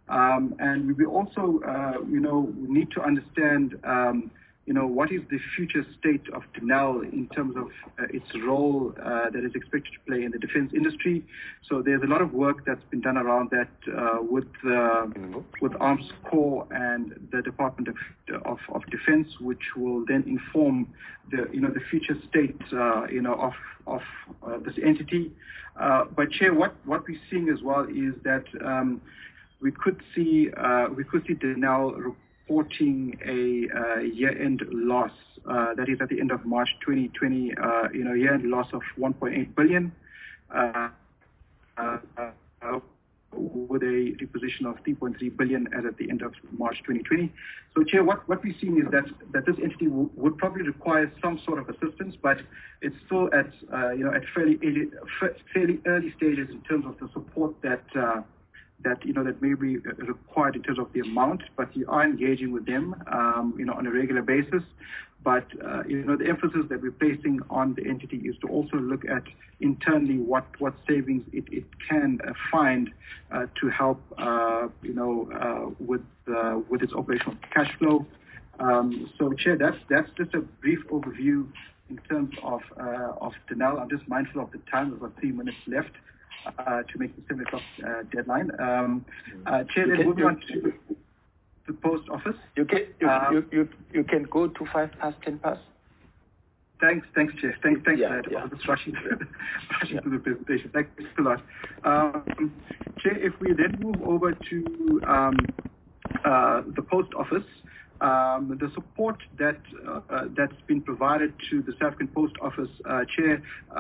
Um, and we also, uh, you know, need to understand, um, you know, what is the future state of Denel in terms of uh, its role uh, that is expected to play in the defense industry. So there's a lot of work that's been done around that uh, with uh, with Arms Corps and the Department of, of of Defense, which will then inform the you know the future state uh, you know of of uh, this entity. Uh, but Chair, what what we're seeing as well is that um, we could see uh, we could see Denel reporting a uh, year-end loss, uh, that is at the end of March twenty twenty, uh, you know, year-end loss of one point eight billion, uh, uh, uh, with a reposition of three point three billion as at the end of March twenty twenty. So, Chair, what, what we're seeing is that, that this entity w would probably require some sort of assistance, but it's still at, uh, you know, at fairly early, fairly early stages in terms of the support that uh, that, you know, that may be required in terms of the amount, but we are engaging with them, um, you know, on a regular basis. But, uh, you know, the emphasis that we're placing on the entity is to also look at internally what, what savings it, it can uh, find uh, to help, uh, you know, uh, with, uh, with its operational cash flow. Um, so, Chair, that's, that's just a brief overview in terms of, uh, of Denel. I'm just mindful of the time. We've got three minutes left. Uh, to make the seven o'clock uh, deadline. Um, uh, Chair, then moving on to the post office. You can you, uh, you, you, you can go to five past ten past. Thanks, thanks, Chair. Thanks, thanks yeah, for that. Yeah. I was just rushing, yeah. rushing yeah. to the presentation. Thanks a lot. Um, Chair, if we then move over to um, uh, the post office, Um, the support that uh, uh, that's been provided to the South African Post Office, uh, Chair,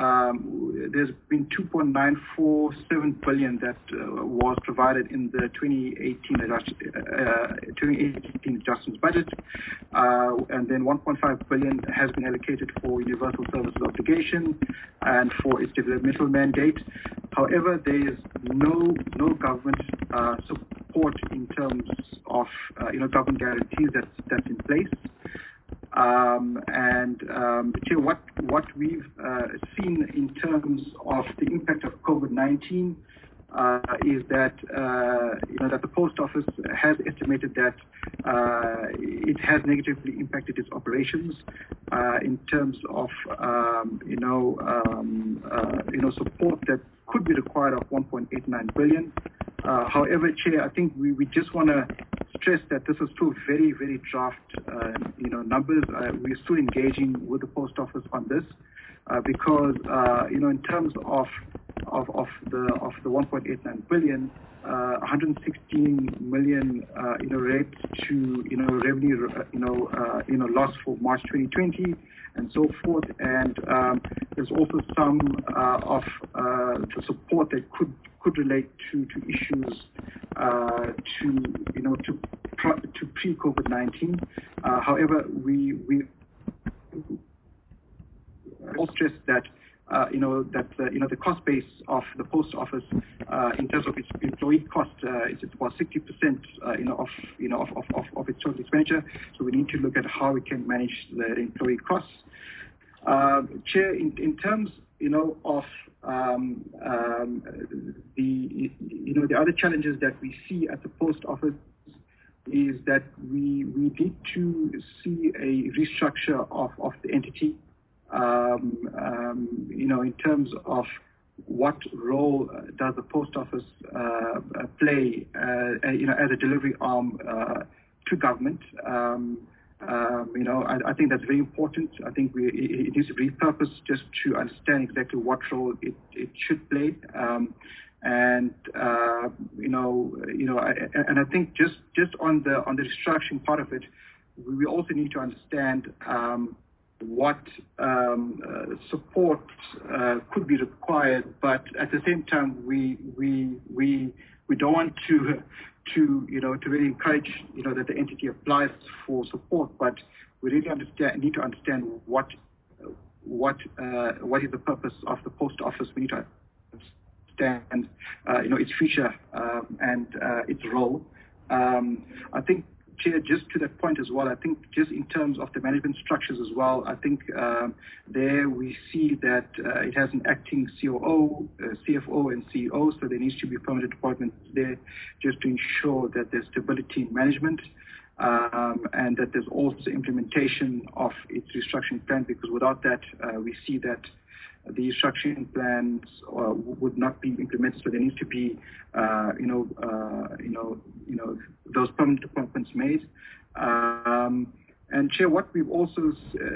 um, there's been two point nine four seven billion that uh, was provided in the twenty eighteen, adjust, uh, twenty eighteen adjustments budget, uh, and then one point five billion has been allocated for universal services obligation and for its developmental mandate. However, there is no no government uh, support in terms of uh, you know government guarantees that that's in place. Um, and um, Chair, what what we've uh, seen in terms of the impact of COVID nineteen uh, is that uh, you know that the post office has estimated that uh, it has negatively impacted its operations uh, in terms of um, you know um, uh, you know support that could be required of one point eight nine billion. Uh, however, Chair, I think we, we just want to stress that this is still very, very draft, uh, you know, numbers. Uh, we're still engaging with the post office on this uh, because, uh, you know, in terms of of, of the of the one point eight nine billion, uh, one hundred sixteen million, uh, you know, relates to you know revenue, uh, you know, uh, you know, loss for March twenty twenty and so forth, and um, there's also some uh, of uh, the support that could. could relate to, to issues uh, to, you know, to, to pre-COVID nineteen. Uh, however, we, we all stress that, uh, you know, that, uh, you know, the cost base of the post office uh, in terms of its employee cost uh, is about sixty percent, uh, you know, of, you know, of, of, of, of its total expenditure. So we need to look at how we can manage the employee costs. Uh, Chair, in, in terms, you know, of um, um, the, you know, the other challenges that we see at the post office is that we we need to see a restructure of, of the entity, um, um, you know, in terms of what role does the post office uh, play, uh, you know, as a delivery arm uh, to government. Um, Um, you know, I, I think that's very important. I think we, it, it needs to be repurposed just to understand exactly what role it, it should play. Um, and uh, you know, you know, I, and I think just just on the on the restructuring part of it, we also need to understand um, what um, uh, support uh, could be required. But at the same time, we we we we don't want to. to, you know, to really encourage, you know, that the entity applies for support, but we really understand, need to understand what, what, uh, what is the purpose of the post office. We need to understand, uh, you know, its future um, and uh, its role. Um, I think Chair, just to that point as well, I think just in terms of the management structures as well, I think um, there we see that uh, it has an acting C O O, uh, C F O, and C E O, so there needs to be permanent appointments there just to ensure that there's stability in management um, and that there's also implementation of its restructuring plan, because without that, uh, we see that the restructuring plans uh, would not be implemented. So there needs to be, uh, you know, uh, you know, you know, those permanent appointments made. Um, and Chair, what we've also, uh,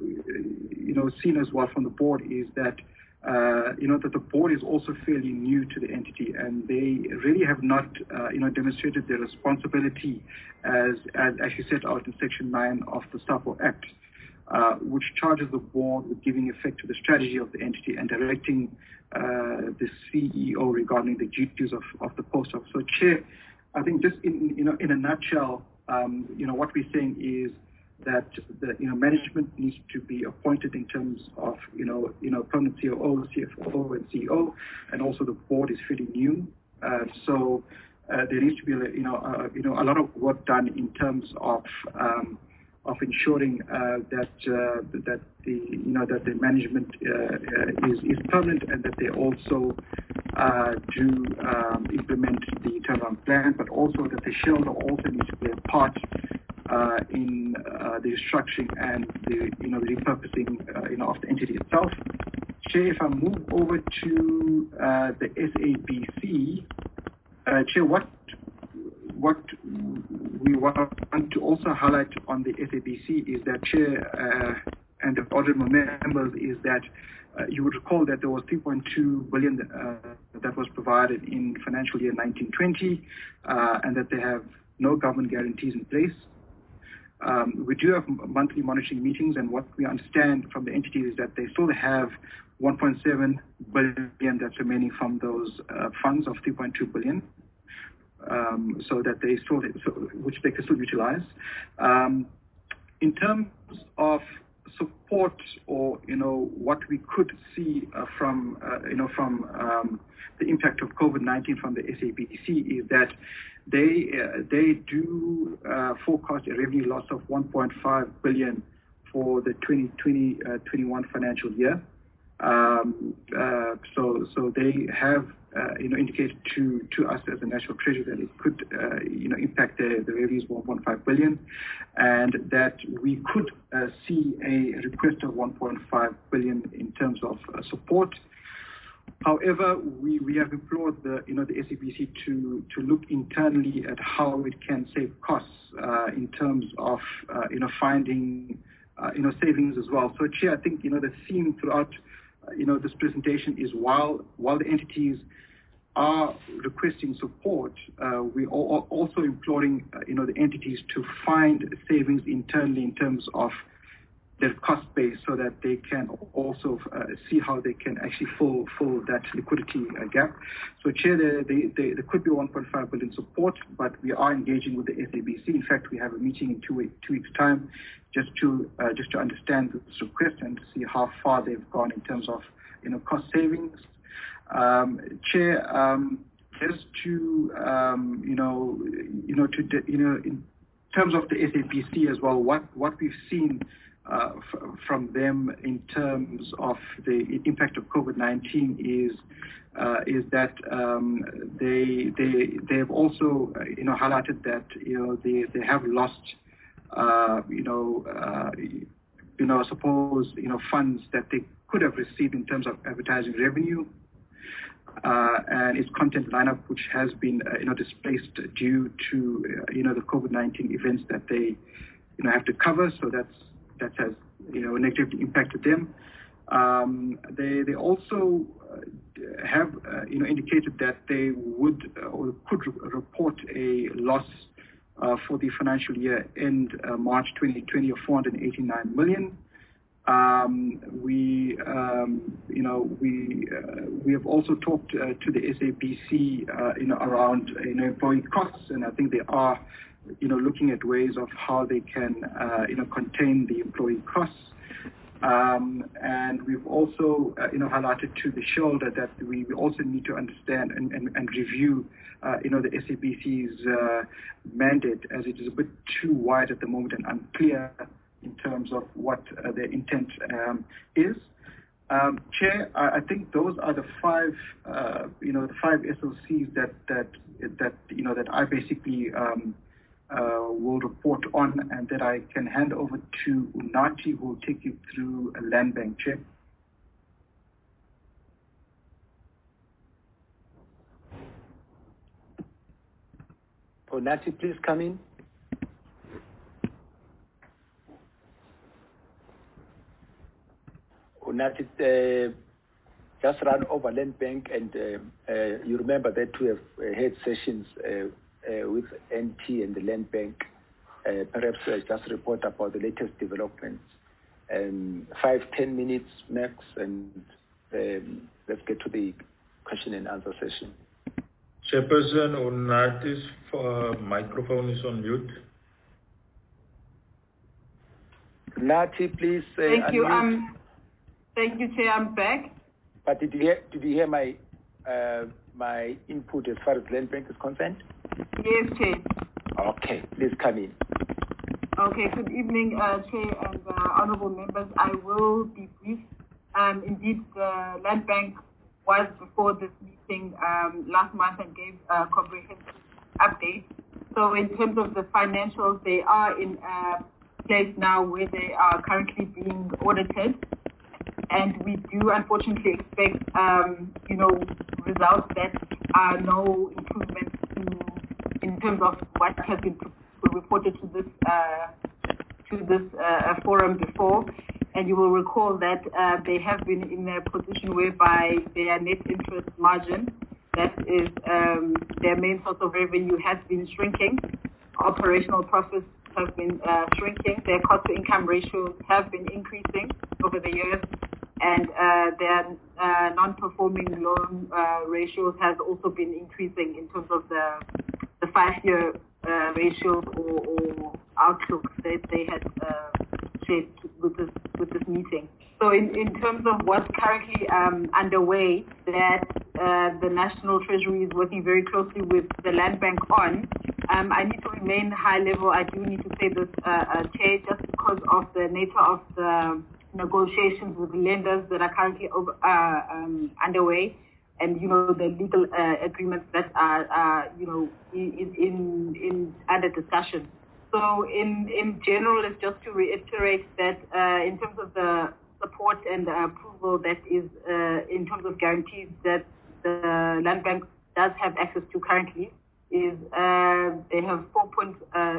you know, seen as well from the board is that, uh, you know, that the board is also fairly new to the entity, and they really have not, uh, you know, demonstrated their responsibility as, as actually set out in Section nine of the SAPO Act. Uh, which charges the board with giving effect to the strategy of the entity and directing uh, the C E O regarding the duties of, of the post office. So, Chair, I think just in you know in a nutshell, um, you know what we're saying is that the you know management needs to be appointed in terms of you know you know permanent C O O, C F O, and C E O, and also the board is fairly new. Uh, so uh, there needs to be you know uh, you know a lot of work done in terms of um, of ensuring uh, that uh, that the you know that the management uh, is is permanent, and that they also uh, do um, implement the turnaround plan, but also that the shareholder also needs to play a part uh, in uh, the restructuring and the you know the repurposing uh, you know of the entity itself. Chair, if I move over to uh, the S A B C, uh, Chair, what what we want to also highlight on the S A B C is that, Chair, uh, and the honorable members, is that uh, you would recall that there was three point two billion uh, that was provided in financial year nineteen twenty, uh, and that they have no government guarantees in place. Um, we do have monthly monitoring meetings, and what we understand from the entity is that they still have one point seven billion that's remaining from those uh, funds of three point two billion. Um, so that they still, so, which they can still utilize. Um, in terms of support, or you know, what we could see uh, from uh, you know from um, the impact of COVID nineteen from the S A B C is that they uh, they do uh, forecast a revenue loss of one point five billion for the twenty twenty twenty-one financial year. Um, uh, so so they have. Uh, you know, indicated to, to us as a national treasury that it could, uh, you know, impact the, the revenues of one point five billion, and that we could uh, see a request of one point five billion in terms of uh, support. However, we, we have implored the, you know, the S A B C to, to look internally at how it can save costs uh, in terms of, uh, you know, finding, uh, you know, savings as well. So, Chair, I think, you know, the theme throughout you know, this presentation is while while the entities are requesting support, uh, we are also imploring, uh, you know, the entities to find savings internally in terms of their cost base, so that they can also uh, see how they can actually fill fill that liquidity uh, gap. So, Chair, there, there, there, there could be one point five billion support, but we are engaging with the S A B C. In fact, we have a meeting in two, week, two weeks' time, just to uh, just to understand this request and to see how far they've gone in terms of you know cost savings. Um, Chair, um, just to um, you know you know to you know in terms of the S A B C as well, what what we've seen. Uh, f from them in terms of the impact of COVID nineteen is uh, is that um, they they they have also uh, you know highlighted that you know they they have lost uh, you know uh, you know suppose you know funds that they could have received in terms of advertising revenue. Uh, and its content lineup, which has been uh, you know displaced due to uh, you know the COVID nineteen events that they you know have to cover. So that's that has, you know, negatively impacted them. Um, they they also uh, have, uh, you know, indicated that they would uh, or could re report a loss uh, for the financial year end uh, March twenty twenty of four hundred eighty-nine million. Um, we, um, you know, we uh, we have also talked uh, to the S A B C, uh, you know, around you know employee costs, and I think they are. You know, looking at ways of how they can, uh, you know, contain the employee costs. Um, and we've also, uh, you know, highlighted to the shareholder that we, we also need to understand and, and, and review, uh, you know, the S A B C's uh, mandate, as it is a bit too wide at the moment and unclear in terms of what uh, their intent um, is. Um, Chair, I, I think those are the five, uh, you know, the five S O Cs that that that you know that I basically um, uh, will report on, and that I can hand over to Unathi, who will take you through a land bank. Chair. Unathi, please come in. Unathi, uh, just run over land bank, and uh, uh, you remember that we have uh, had sessions uh, uh, with N T and the land bank. Uh, perhaps uh, just report about the latest developments. Um, five, ten minutes max, and um, let's get to the question and answer session. Chairperson, Unathi's uh, microphone is on mute. Unathi, please. Uh, Thank you. unmute. Um, thank you, Chair. I'm back. But did you hear, did you hear my uh, my input as far as land bank is concerned? Yes, Chair. Okay, please come in. Okay, good evening, uh, Chair and uh, honourable members. I will be brief. Um, indeed, the land bank was before this meeting um, last month and gave a comprehensive update. So in terms of the financials, they are in a place now where they are currently being audited. And we do unfortunately expect, um, you know, results that are no improvements to, in terms of what has been reported to this uh, to this uh, forum before. And you will recall that uh, they have been in a position whereby their net interest margin, that is um, their main source of revenue, has been shrinking. Operational profits have been uh, shrinking. Their cost-to-income ratios have been increasing over the years. And uh, their uh, non-performing loan uh, ratios has also been increasing in terms of the the five-year uh, ratios or, or outlooks that they had uh, shared with this with this meeting. So in, in terms of what's currently um, underway, that uh, the National Treasury is working very closely with the Land Bank on, um, I need to remain high level. I do need to say this, uh, uh, Chair, just because of the nature of the negotiations with lenders that are currently over, uh, um, underway, and you know the legal uh, agreements that are, uh, you know, in, in in under discussion. So in in general, it's just to reiterate that uh, in terms of the support and the approval that is uh, in terms of guarantees that the Land Bank does have access to currently, is uh, they have four point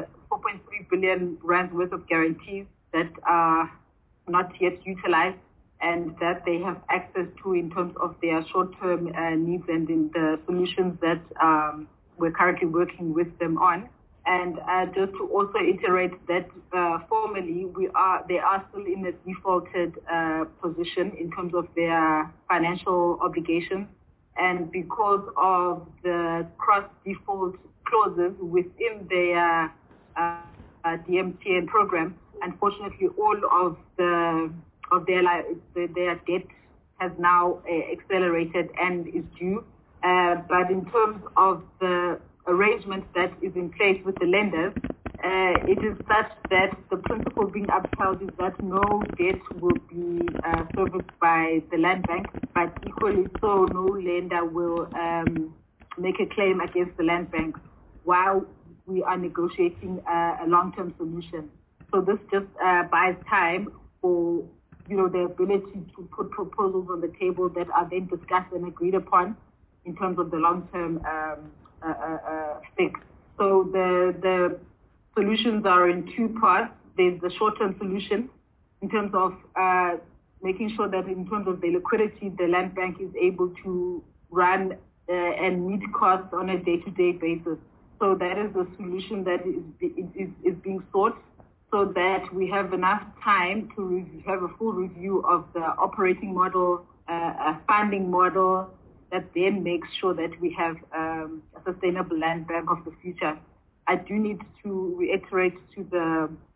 three billion rand worth of guarantees that are not yet utilized, and that they have access to in terms of their short-term uh, needs and in the solutions that um, we're currently working with them on. And uh, just to also iterate that uh, formally, we are they are still in a defaulted uh, position in terms of their financial obligations. And because of the cross-default clauses within their uh, uh, D M T N program, unfortunately, all of the of their their debt has now uh, accelerated and is due. Uh, but in terms of the arrangement that is in place with the lenders, uh, it is such that the principle being upheld is that no debt will be uh, serviced by the Land Bank, but equally so, no lender will um, make a claim against the Land Bank while we are negotiating uh, a long-term solution. So this just uh, buys time for, you know, the ability to put proposals on the table that are then discussed and agreed upon in terms of the long-term um, uh, uh, fix. So the the solutions are in two parts. There's the short-term solution in terms of uh, making sure that in terms of the liquidity, the Land Bank is able to run uh, and meet costs on a day-to-day basis. So that is the solution that is, is, is being sought, so that we have enough time to re- have a full review of the operating model, uh, a funding model, that then makes sure that we have um, a sustainable Land Bank of the future. I do need to reiterate to the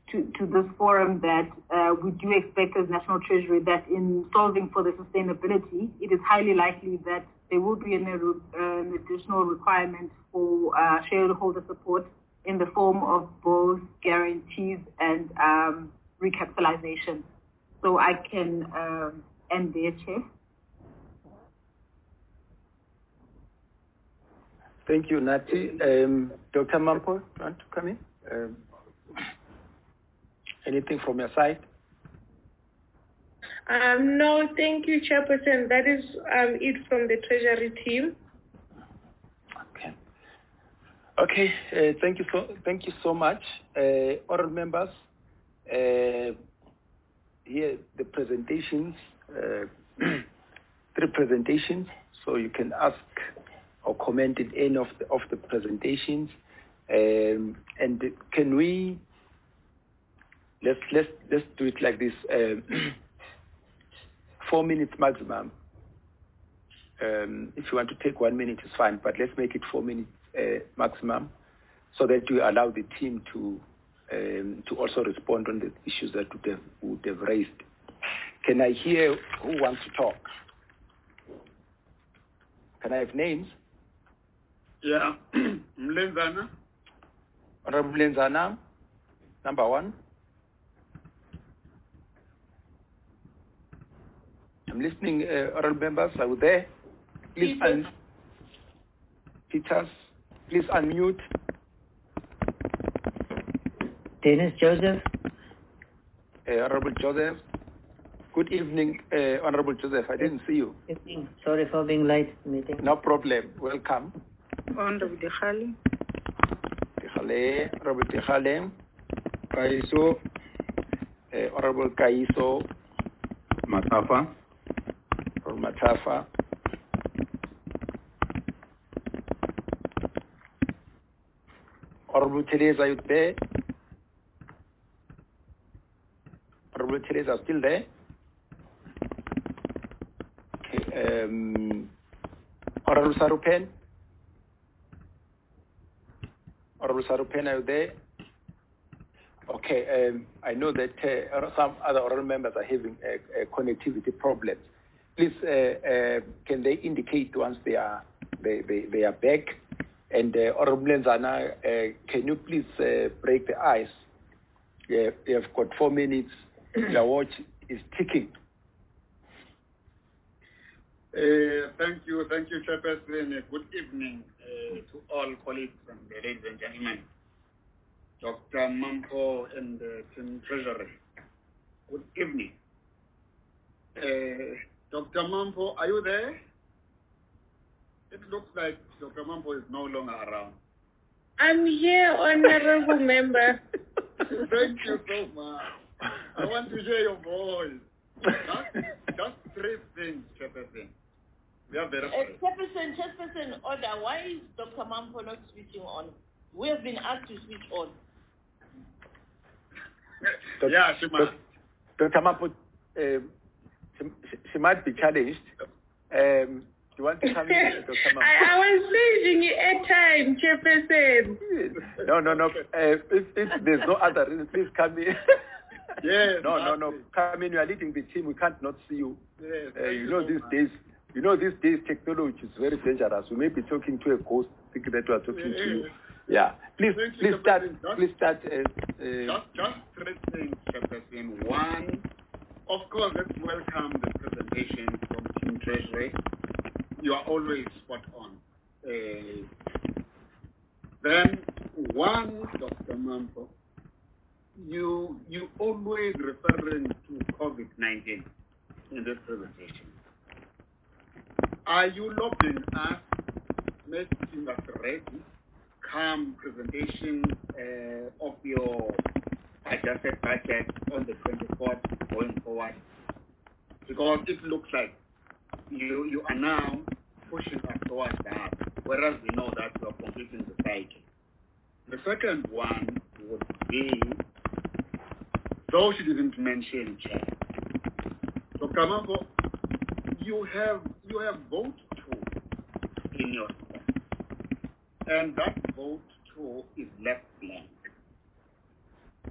to, to this forum that uh, we do expect as National Treasury that in solving for the sustainability, it is highly likely that there will be an, an additional requirement for uh, shareholder support in the form of both guarantees and um, recapitalization. So I can um, end there, Chair. Thank you, Nati. Um, Doctor Mampo, you want to come in? Um, anything from your side? Um, no, thank you, Chairperson. That is um, it from the Treasury team. Okay. Okay. Uh, thank you so. Thank you so much, uh, honourable members. Uh, here the presentations, uh, three presentations. So you can ask or comment in any of the of the presentations. Um, and can we? Let's let's let's do it like this. Um, Four minutes maximum. Um, if you want to take one minute, it's fine, but let's make it four minutes uh, maximum, so that you allow the team to um, to also respond on the issues that would have, would have raised. Can I hear who wants to talk? Can I have names? Yeah, Mlenzana. Honorable Mlenzana, number one. I'm listening, uh, honorable members. Are you there? Please, un- Peters, please unmute. Dennis Joseph. Uh, honorable Joseph. Good evening, uh, Honorable Joseph. I didn't see you. Good evening. Sorry for being late meeting. No problem. Welcome. Honorable Dechale. Dechale, Honorable Dechale. Kaiso. Uh, Honorable Kaiso. Matafa. Honorable Matafa. Honorable Teresa, are you there? Honorable Teresa, are still there? Okay. Um, Honorable Sarupen? Honorable Sarupen, are you there? Okay. Um, I know that uh, some other honorable members are having uh, uh, connectivity problems. Please, uh, uh, can they indicate once they are they, they, they are back? And uh, Honorable Mlenzana, uh, can you please uh, break the ice? Yeah, you have got four minutes. Your watch is ticking. Uh, thank you, thank you, Chairperson. Good evening uh, to all colleagues and uh, ladies and gentlemen. Doctor Mampo and the uh, Team Treasury. Good evening. Uh, Doctor Mampo, are you there? It looks like Doctor Mampo is no longer around. I'm here, honorable member. Thank you so much. I want to hear your voice. Just, just three things, Chairperson. We are very uh, Chairperson, Chairperson, order. Why is Doctor Mampo not switching on? We have been asked to switch on. Yeah, she might. Doctor Mampo, uh, she, she might be challenged. Um, you want to come in, Doctor Mampo? I, I was saving you at time, Chairperson. No, no, no. Uh, if, if there's no other reason, please come in. Yes, no, no, no. Come in. You are leading the team. We can't not see you. Yes, uh, you you know so these much. days. You know these days technology is very dangerous. We may be talking to a ghost, thinking that we are talking yes. to you. Yeah. Please, Thank please you, start. just, Please start. Uh, uh, just, just three things, Chairperson. One, of course, let's welcome the presentation from Team Treasury. You are always spot on. Uh, then, one, Doctor Mampo, you you always referring to COVID nineteen in this presentation. Are you lobbying us, making us ready, come presentation uh, of your adjusted budget on the twenty-fourth going forward? Because it looks like you you are now pushing us towards that, whereas we know that you are completing the cycle. The second one would be, though she didn't mention Chair, Doctor Mampo, you have you have vote two in your report, and that vote two is left blank.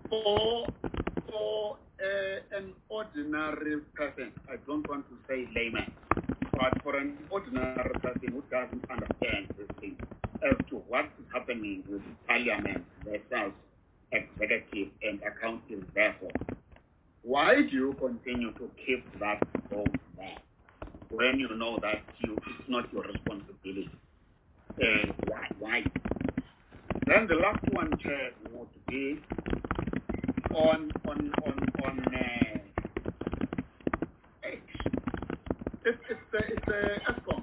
For, for uh, an ordinary person, I don't want to say layman, but for an ordinary person who doesn't understand this thing as to what is happening with parliament versus executive and accounting, therefore, why do you continue to keep that vote there when you know that you, it's not your responsibility? Uh, why? Why? Then the last one, Chair, would be on on on on. Uh, it's it's uh, it's uh, ESCOM.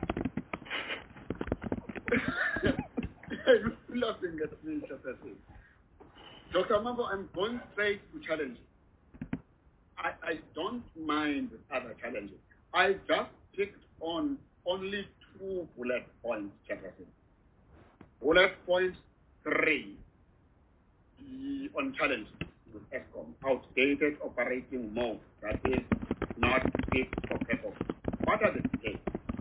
You're laughing at me, Chairperson. Doctor Mambo, I'm going straight to challenges. I, I don't mind other challenges. I just picked on only two bullet points, Chairperson. Bullet point three the, on challenges with ESCOM, outdated operating mode that is not fit for purpose. What are the delays?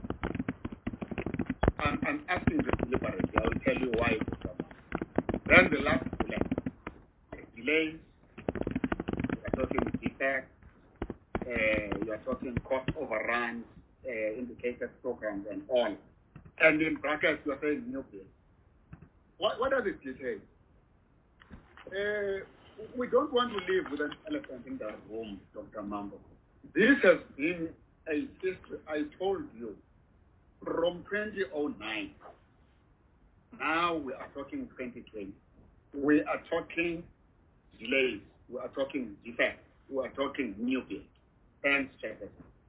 I'm, I'm asking this deliberately. I will tell you why. Then the last bullet, the delays. We are talking defects. Uh, you are talking cost overruns, uh, indicated programs, and all. And in brackets, you are saying new bill. What, what are the details? Uh, we don't want to live with an elephant in the room, Doctor Mambo. This has been a history, I told you, from twenty oh nine. Now we are talking twenty twenty. We are talking delays. We are talking defects. We are talking new bill. Thanks, Chairperson.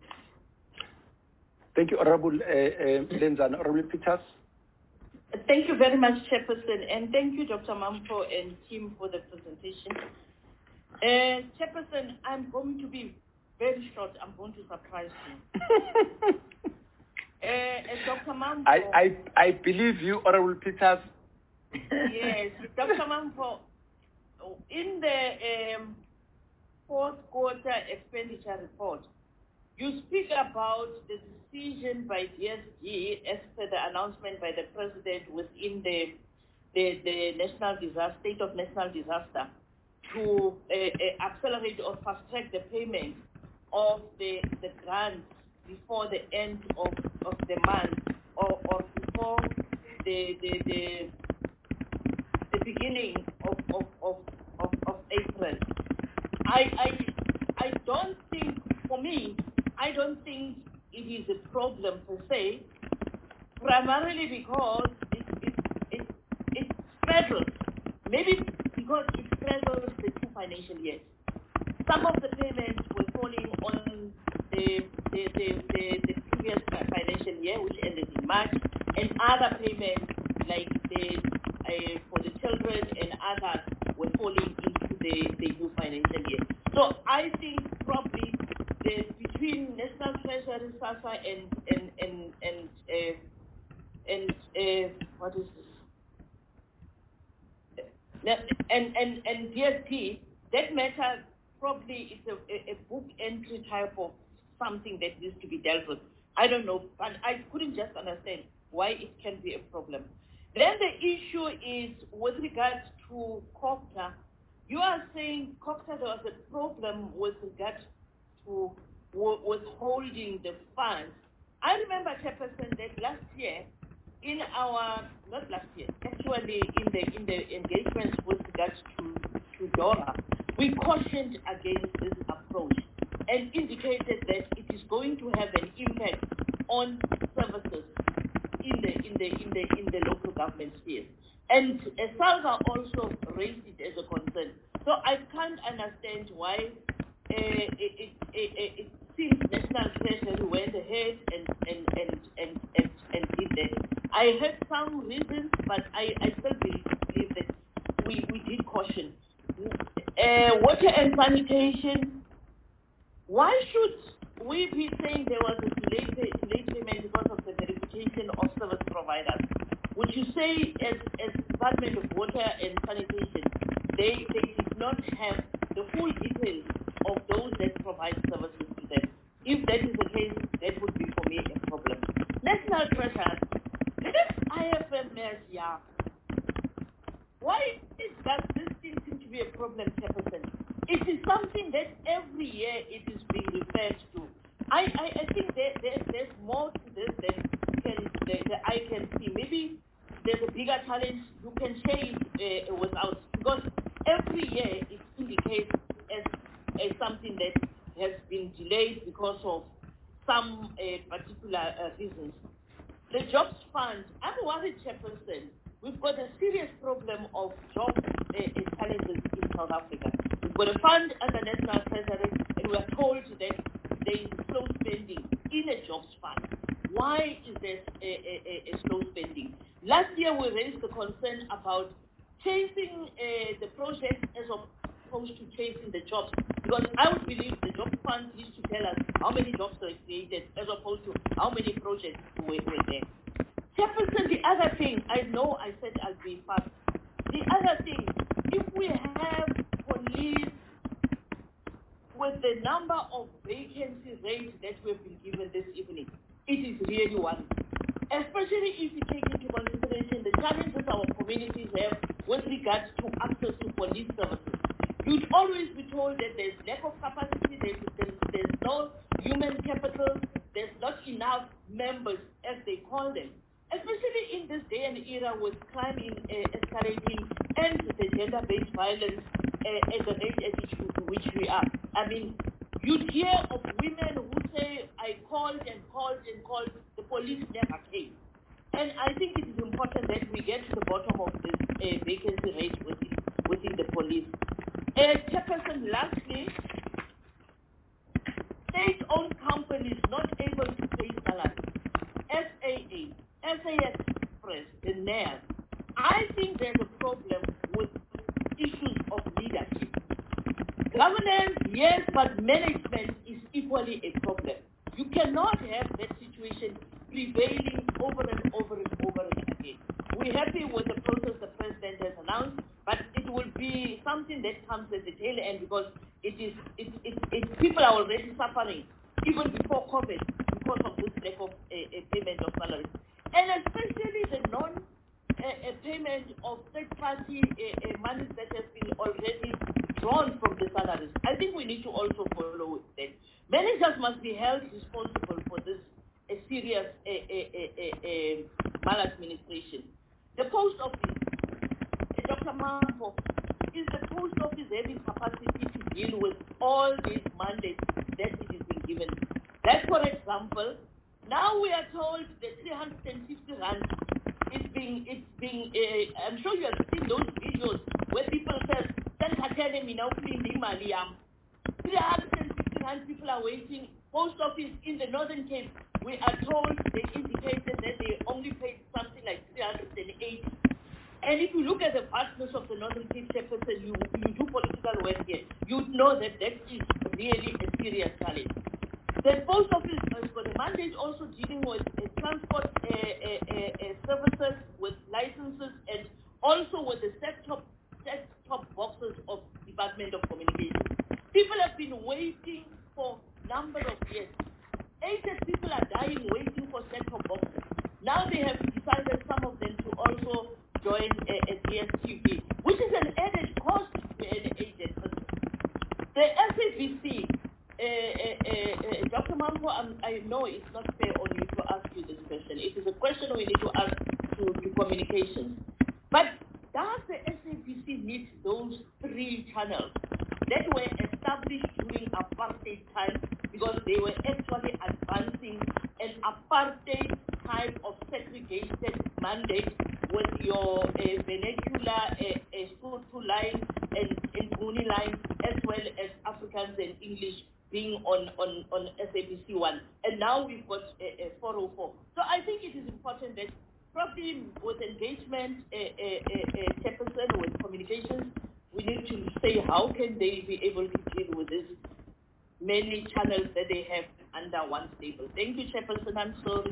Thank you, Honorable uh, uh, Lenzana. Honorable Peters. Thank you very much, Chairperson, and thank you, Doctor Mampo and team for the presentation. Uh, Chairperson, I'm going to be very short. I'm going to surprise you. uh, uh, Doctor Mampo. I, I, I believe you, Honorable Peters. Yes, Doctor Mampo, in the um, fourth quarter expenditure report, you speak about the decision by D S G as per the announcement by the President within the the, the national disaster, state of national disaster, to uh, uh, accelerate or fast-track the payment of the, the grants before the end of, of the month or, or before the, the, the, the beginning of, of, of, of, of April. I, I, I don't think, for me, I don't think it is a problem per se, primarily because it, it, it, it straddles, maybe because it straddles the two financial years. Some of the payments were falling on the, the, the, the, the previous financial year, which ended in March, and other payments like the uh, for the children and others were falling into the, the new financial year. So I think probably the, between National Treasury, SASSA, and and and and uh, and uh, what is this? And and and D S P, that matter probably is a, a, a book entry type of something that needs to be dealt with. I don't know, but I couldn't just understand why it can be a problem. Then the issue is with regards to COGTA. You are saying COGTA, there was a problem with regards to withholding the funds. I remember, Chairperson, that last year, in our, not last year, actually in the in the engagements with regards to, to DORA, we cautioned against this approach and indicated that it is going to have an impact on services in the in the in the in the local government sphere. And uh, SALVA also raised it as a concern. So I can't understand why uh, it, it, it, it seems National Treasury went ahead and and, and, and, and and did that. I heard some reasons, but I, I still believe that we, we did caution. Uh, water and sanitation, why should we be saying there was a delayed delay payment because of the verification of service providers? Would you say as, as Department of Water and Sanitation, they, they did not have the full details of those that provide services to them? If that is the case, that would be for me a problem. National Treasury, this I F M S, yeah. Why is that this thing seem to be a problem, Chairperson? something that every year it is being referred to. I, I, I think there, there, there's more to this than can, that, that I can see. Maybe there's a bigger challenge you can share it uh, without, because every year it indicates as, as something that has been delayed because of some uh, particular uh, reasons. The Jobs Fund, I'm worried, Chairperson, we've got a serious problem of job uh, challenges in South Africa. We've got a fund under National Treasury, and we are told that there is slow spending in a Jobs Fund. Why is there a, a, a slow spending? Last year we raised the concern about chasing uh, the project as opposed to chasing the jobs, because I would believe the Jobs Fund needs to tell us how many jobs were created as opposed to how many projects were, were there. Chairperson, the other thing, I know I said I'll be fast. The other thing, if we have police with the number of vacancy rates that we've been given this evening, it is really one. Especially if you take into consideration the challenges our communities have with regards to access to police services. You'd always be told that there's lack of capacity, there's, there's, there's no human capital, there's not enough members, as they call them. Especially in this day and era with crime in, uh, escalating and the gender-based violence uh, at the rate at which, which we are. I mean, you'd hear of women who say, I called and called and called, the police never came. And I think it is important that we get to the bottom of this uh, vacancy rate within, within the police. Uh, Chairperson, lastly, state-owned companies not able to pay salaries. S A A, S A Express, the N A S. I think there's a problem with issues of leadership. Governance, yes, but management is equally a problem. You cannot have that situation prevailing over and over and over again. We're happy with the process the President has announced, but it will be something that comes at the tail end, because it is it, it, it, people are already suffering, even before COVID, because of this lack of a, a payment of salaries. And especially the non-payment of third-party uh, uh, monies that has been already drawn from the salaries. I think we need to also follow that. Managers must be held responsible for this a serious uh, uh, uh, uh, maladministration. The post office, uh, Doctor Mampo, is the post office having capacity to deal with all these mandates that it is being given? Like, for example, now we are told that three hundred fifty rand is being, it's being, uh, I'm sure you have seen those videos where people say, three hundred fifty rand people are waiting. Post office in the Northern Cape, we are told, they indicated that they only paid something like three hundred eighty. And if you look at the vastness of the Northern Cape, Chairperson, you, you do political work here, you'd know that that is really a serious challenge. The post office has got a mandate also dealing with uh, transport uh, uh, uh, services, with licenses, and also with the set-top set-top boxes of Department of Communications. People have been waiting for a number of years. Aged people are dying waiting for set-top boxes. Now they have decided, some of them, to also join a, a D S T V, which is an added cost to an aged person. The S A B C, uh, uh, uh, Doctor Mampo, um, I know it's not fair on you to ask you this question. It is a question we need to ask to, to communications. But does the S A B C need those three channels that were established during apartheid time, because they were actually advancing an apartheid type of segregated mandate with your uh, vernacular uh, uh, Sotho line and, and Nguni line, as well as Afrikaans and English being on, on, on S A B C one. And now we've got uh, uh, four oh four. So I think it is important that probably with engagement, uh, uh, uh, Chairperson, with communications, we need to say how can they be able to deal with this many channels that they have under one table. Thank you, Chairperson. I'm sorry.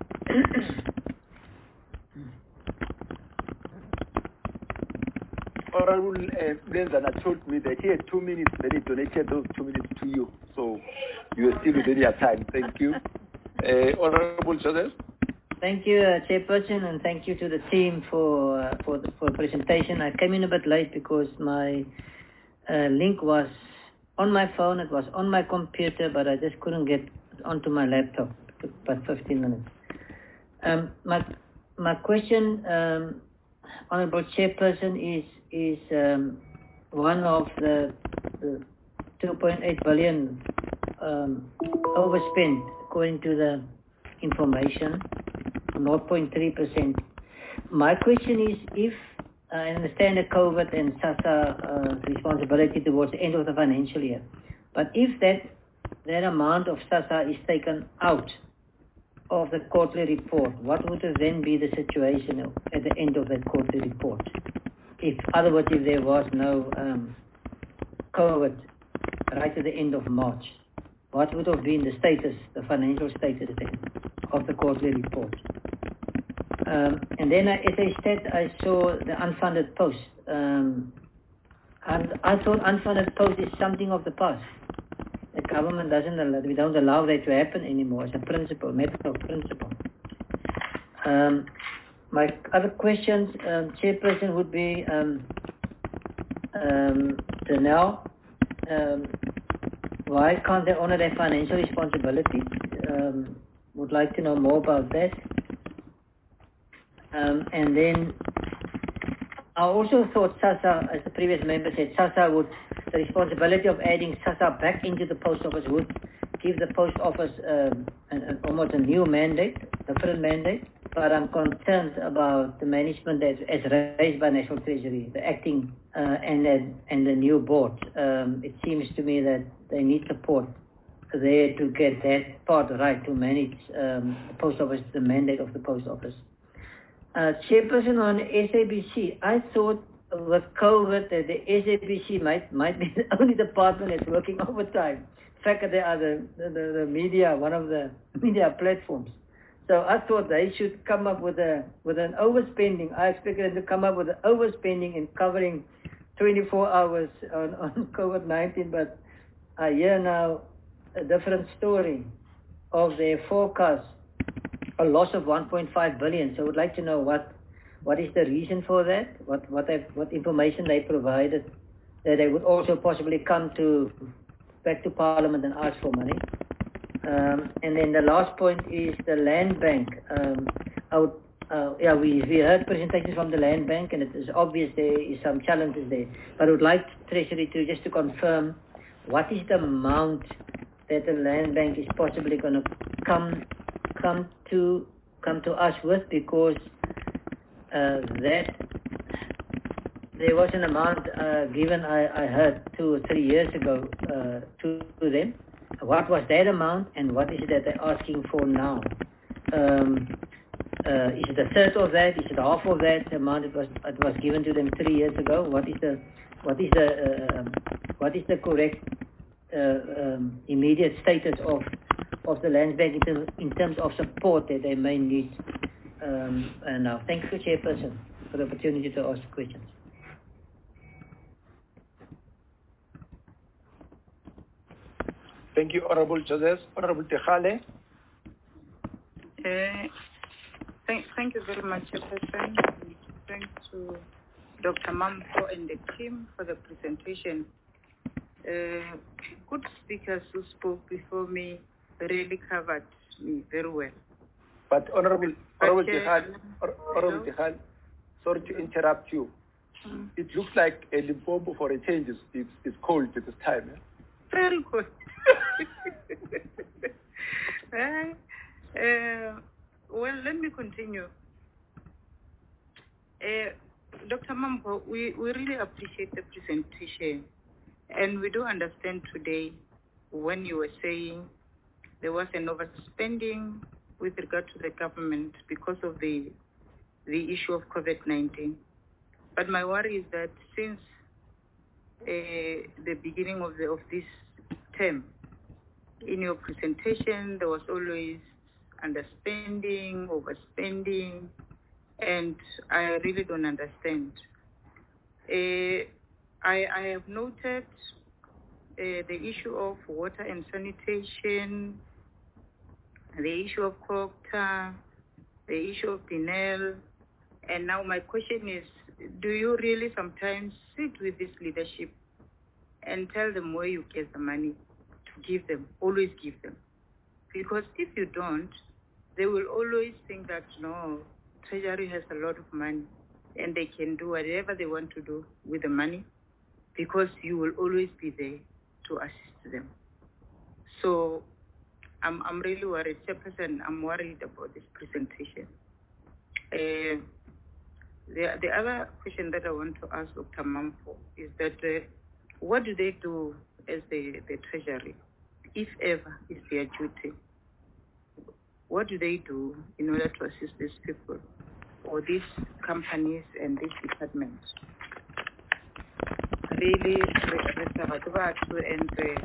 Honorable uh, Lenzana told me that he had two minutes, then he donated those two minutes to you. So you are still within your time. Thank you. Uh, Honorable Joseph. Thank you, uh, Chairperson, and thank you to the team for uh, for the for the presentation. I came in a bit late because my uh, link was on my phone, it was on my computer, but I just couldn't get onto my laptop. It took about fifteen minutes. Um, my my question, um, Honourable Chairperson, is is um, one of the, the two point eight billion um, overspent according to the information, zero point three percent. My question is, if I understand the COVID and SASSA uh, responsibility towards the end of the financial year, but if that that amount of SASSA is taken out of the quarterly report, what would then be the situation at the end of that quarterly report? If, in other words, if there was no um, COVID right at the end of March, what would have been the status, the financial status then of the quarterly report? Um, and then, I, as I said, I saw the unfunded post. Um, and I thought unfunded post is something of the past. The government doesn't allow, we don't allow that to happen anymore as a principle, matter of principle. Um, my other questions, um, Chairperson, would be um, um, to now, um, why can't they honor their financial responsibility? Um, would like to know more about that. Um, and then I also thought SASSA, as the previous member said, SASSA would, the responsibility of adding SASSA back into the post office would give the post office um, an, an, almost a new mandate, different mandate. But I'm concerned about the management as, as raised by National Treasury, the acting uh, and, the, and the new board. Um, it seems to me that they need support there to get that part right, to manage um, the post office, the mandate of the post office. Uh, Chairperson, on S A B C, I thought with COVID that the S A B C might might be the only department that's working overtime. In fact, they are the, the, the media, one of the media platforms. So I thought they should come up with a with an overspending. I expected them to come up with an overspending in covering twenty-four hours on, on COVID nineteen, but I hear now a different story of their forecast. A loss of one point five billion. So I would like to know what, what is the reason for that? What, what, what information they provided that they would also possibly come to back to Parliament and ask for money. Um, and then the last point is the land bank. Um, I would, uh, yeah, we we heard presentations from the land bank, and it is obvious there is some challenges there. But I would like Treasury to just to confirm what is the amount that the land bank is possibly going to come. come to come to us with, because uh, that there was an amount uh, given, I, I heard two or three years ago uh, to, to them. What was that amount, and what is it that they're asking for now? Um, uh, is it a third of that? Is it half of that amount it was it was given to them three years ago? What is the what is the uh, what is the correct uh, um, immediate status of of the land bank in terms, in terms of support that they may need um, and now? Thank you, Chairperson, for the opportunity to ask questions. Thank you, Honorable Joseph. Honorable Tekhale. Uh, thank, thank you very much, Chairperson. Thanks to Doctor Mampo and the team for the presentation. Uh, good speakers who spoke before me really covered me very well. But Honorable, Honorable but, Tekhale, uh, Honorable Tekhale, sorry to interrupt you. Mm. It looks like a Limpopo for a change is, is, is cold at this time. Eh? Very good. uh, uh, well, let me continue. Uh, Doctor Mampo, we, we really appreciate the presentation. And we do understand today when you were saying there was an overspending with regard to the government because of the the issue of COVID nineteen. But my worry is that since uh, the beginning of, the, of this term, in your presentation, there was always underspending, overspending, and I really don't understand. Uh, I, I have noted uh, the issue of water and sanitation, the issue of COGTA, the issue of Pinel, and now my question is, do you really sometimes sit with this leadership and tell them where you get the money to give them. Always give them. Because if you don't, they will always think that, no, Treasury has a lot of money and they can do whatever they want to do with the money because you will always be there to assist them. So I'm, I'm really worried. Chairperson, I'm worried about this presentation. Uh, the, the other question that I want to ask Doctor Mampo is that uh, what do they do as the, the Treasury, if ever it's their duty? What do they do in order to assist these people or these companies and these departments? Really, and uh,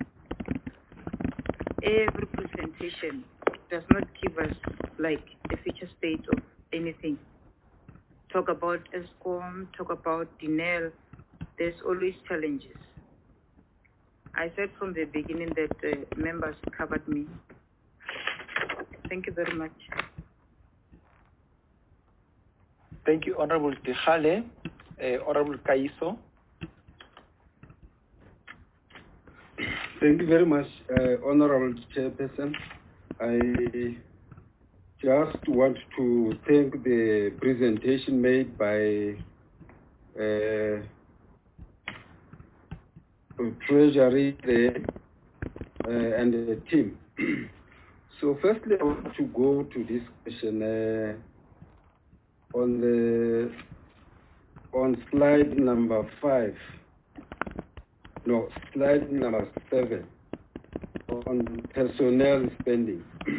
every presentation does not give us like a future state of anything. Talk about ESCOM, talk about D N E L, there's always challenges. I said from the beginning that uh, members covered me. Thank you very much. Thank you, Honorable Tejale. Uh, Honorable Kaiso. Thank you very much, uh, Honorable Chairperson. I just want to thank the presentation made by uh, Treasury uh, and the team. So firstly, I want to go to this question uh, on the on slide number five. No, slide number seven on personnel spending.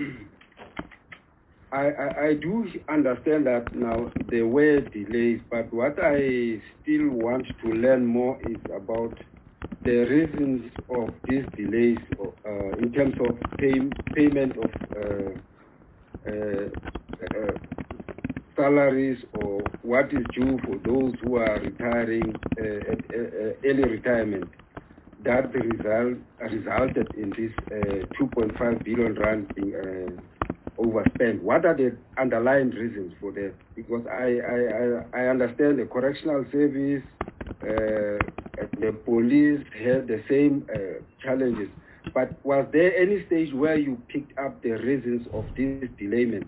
I, I, I do understand that now there were delays, but what I still want to learn more is about the reasons of these delays uh, in terms of pay, payment of uh, uh, uh, salaries or what is due for those who are retiring uh, at uh, early retirement. That result, resulted in this uh, two point five billion rand being uh, overspent. What are the underlying reasons for that? Because I, I, I understand the correctional service, uh, the police had the same uh, challenges. But was there any stage where you picked up the reasons of this delayment?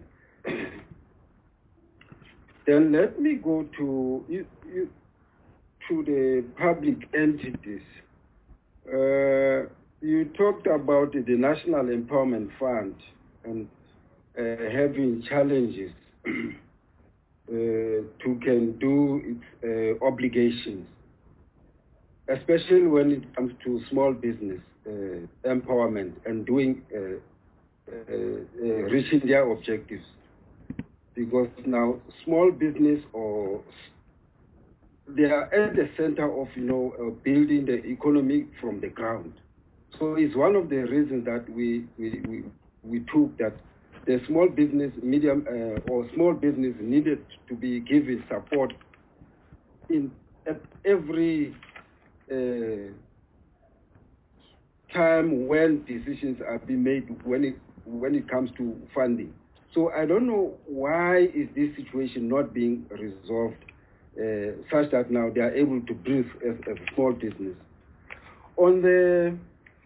Then let me go to you, you, to the public entities. Uh, you talked about the National Empowerment Fund and uh, having challenges uh, to can do its uh, obligations, especially when it comes to small business uh, empowerment and doing uh, uh, uh, reaching their objectives. Because now small business or they are at the center of, you know, uh, building the economy from the ground. So it's one of the reasons that we we, we, we took that the small business, medium uh, or small business needed to be given support in at every uh, time when decisions are being made when it when it comes to funding. So I don't know why is this situation not being resolved uh, such that now they are able to breathe as, as a small business. On the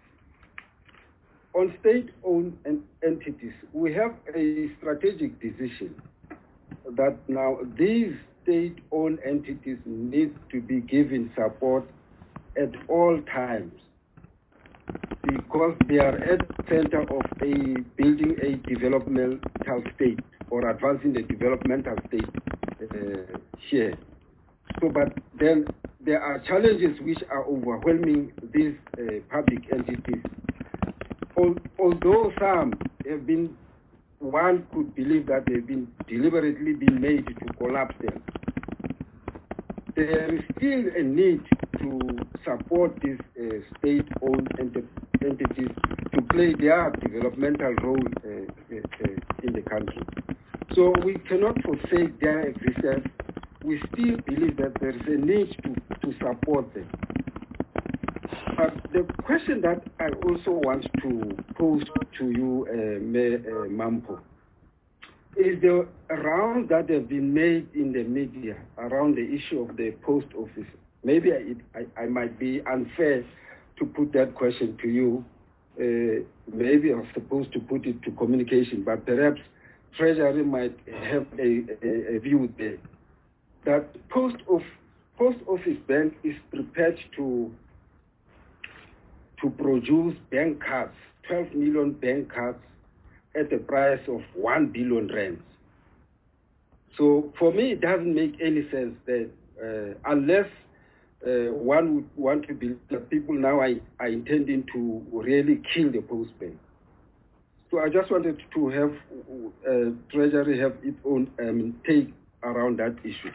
on state-owned entities, we have a strategic decision that now these state-owned entities need to be given support at all times because they are at the center of a building a developmental state or advancing the developmental state uh, here. So, but then there are challenges which are overwhelming these uh, public entities. Although some have been, one could believe that they've been deliberately been made to collapse them. There is still a need to support these uh, state-owned ent entities to play their developmental role uh, uh, in the country. So we cannot forsake their existence. We still believe that there is a need to, to support them. But the question that I also want to pose to you, uh, Mayor uh, Mampo, is the rounds that have been made in the media around the issue of the post office maybe I, I, I might be unfair to put that question to you. Uh, maybe I'm supposed to put it to communication, but perhaps Treasury might have a, a, a view there. That Post of Post Office Bank is prepared to to produce bank cards, twelve million bank cards at a price of one billion rands. So for me, it doesn't make any sense that uh, unless uh, one would want to believe that people now are, are intending to really kill the Post Bank. So I just wanted to have uh, Treasury have its own um, take around that issue.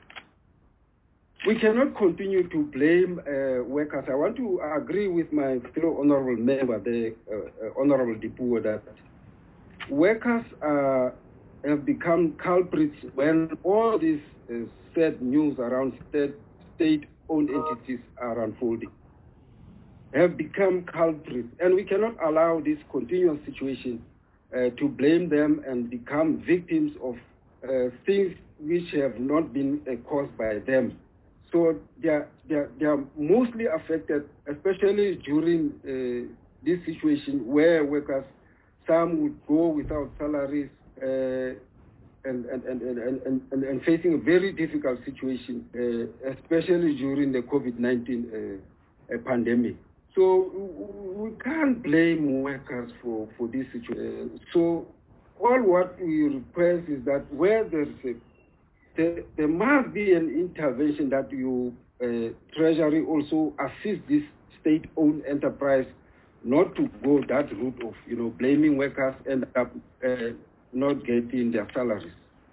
We cannot continue to blame uh, workers. I want to agree with my fellow honorable member, the uh, uh, Honorable Dipuo, that workers uh, have become culprits when all these uh, sad news around state, state-owned entities are unfolding. Have become culprits, and we cannot allow this continuous situation uh, to blame them and become victims of uh, things which have not been uh, caused by them. So they are, they are, they are mostly affected, especially during uh, this situation where workers, some would go without salaries uh, and, and, and, and, and, and facing a very difficult situation, uh, especially during the COVID nineteen uh, uh, pandemic. So we can't blame workers for, for this situation. So all what we request is that where there's a, there, there must be an intervention that you, uh, Treasury also assist this state-owned enterprise not to go that route of, you know, blaming workers and up, uh, not getting their salaries.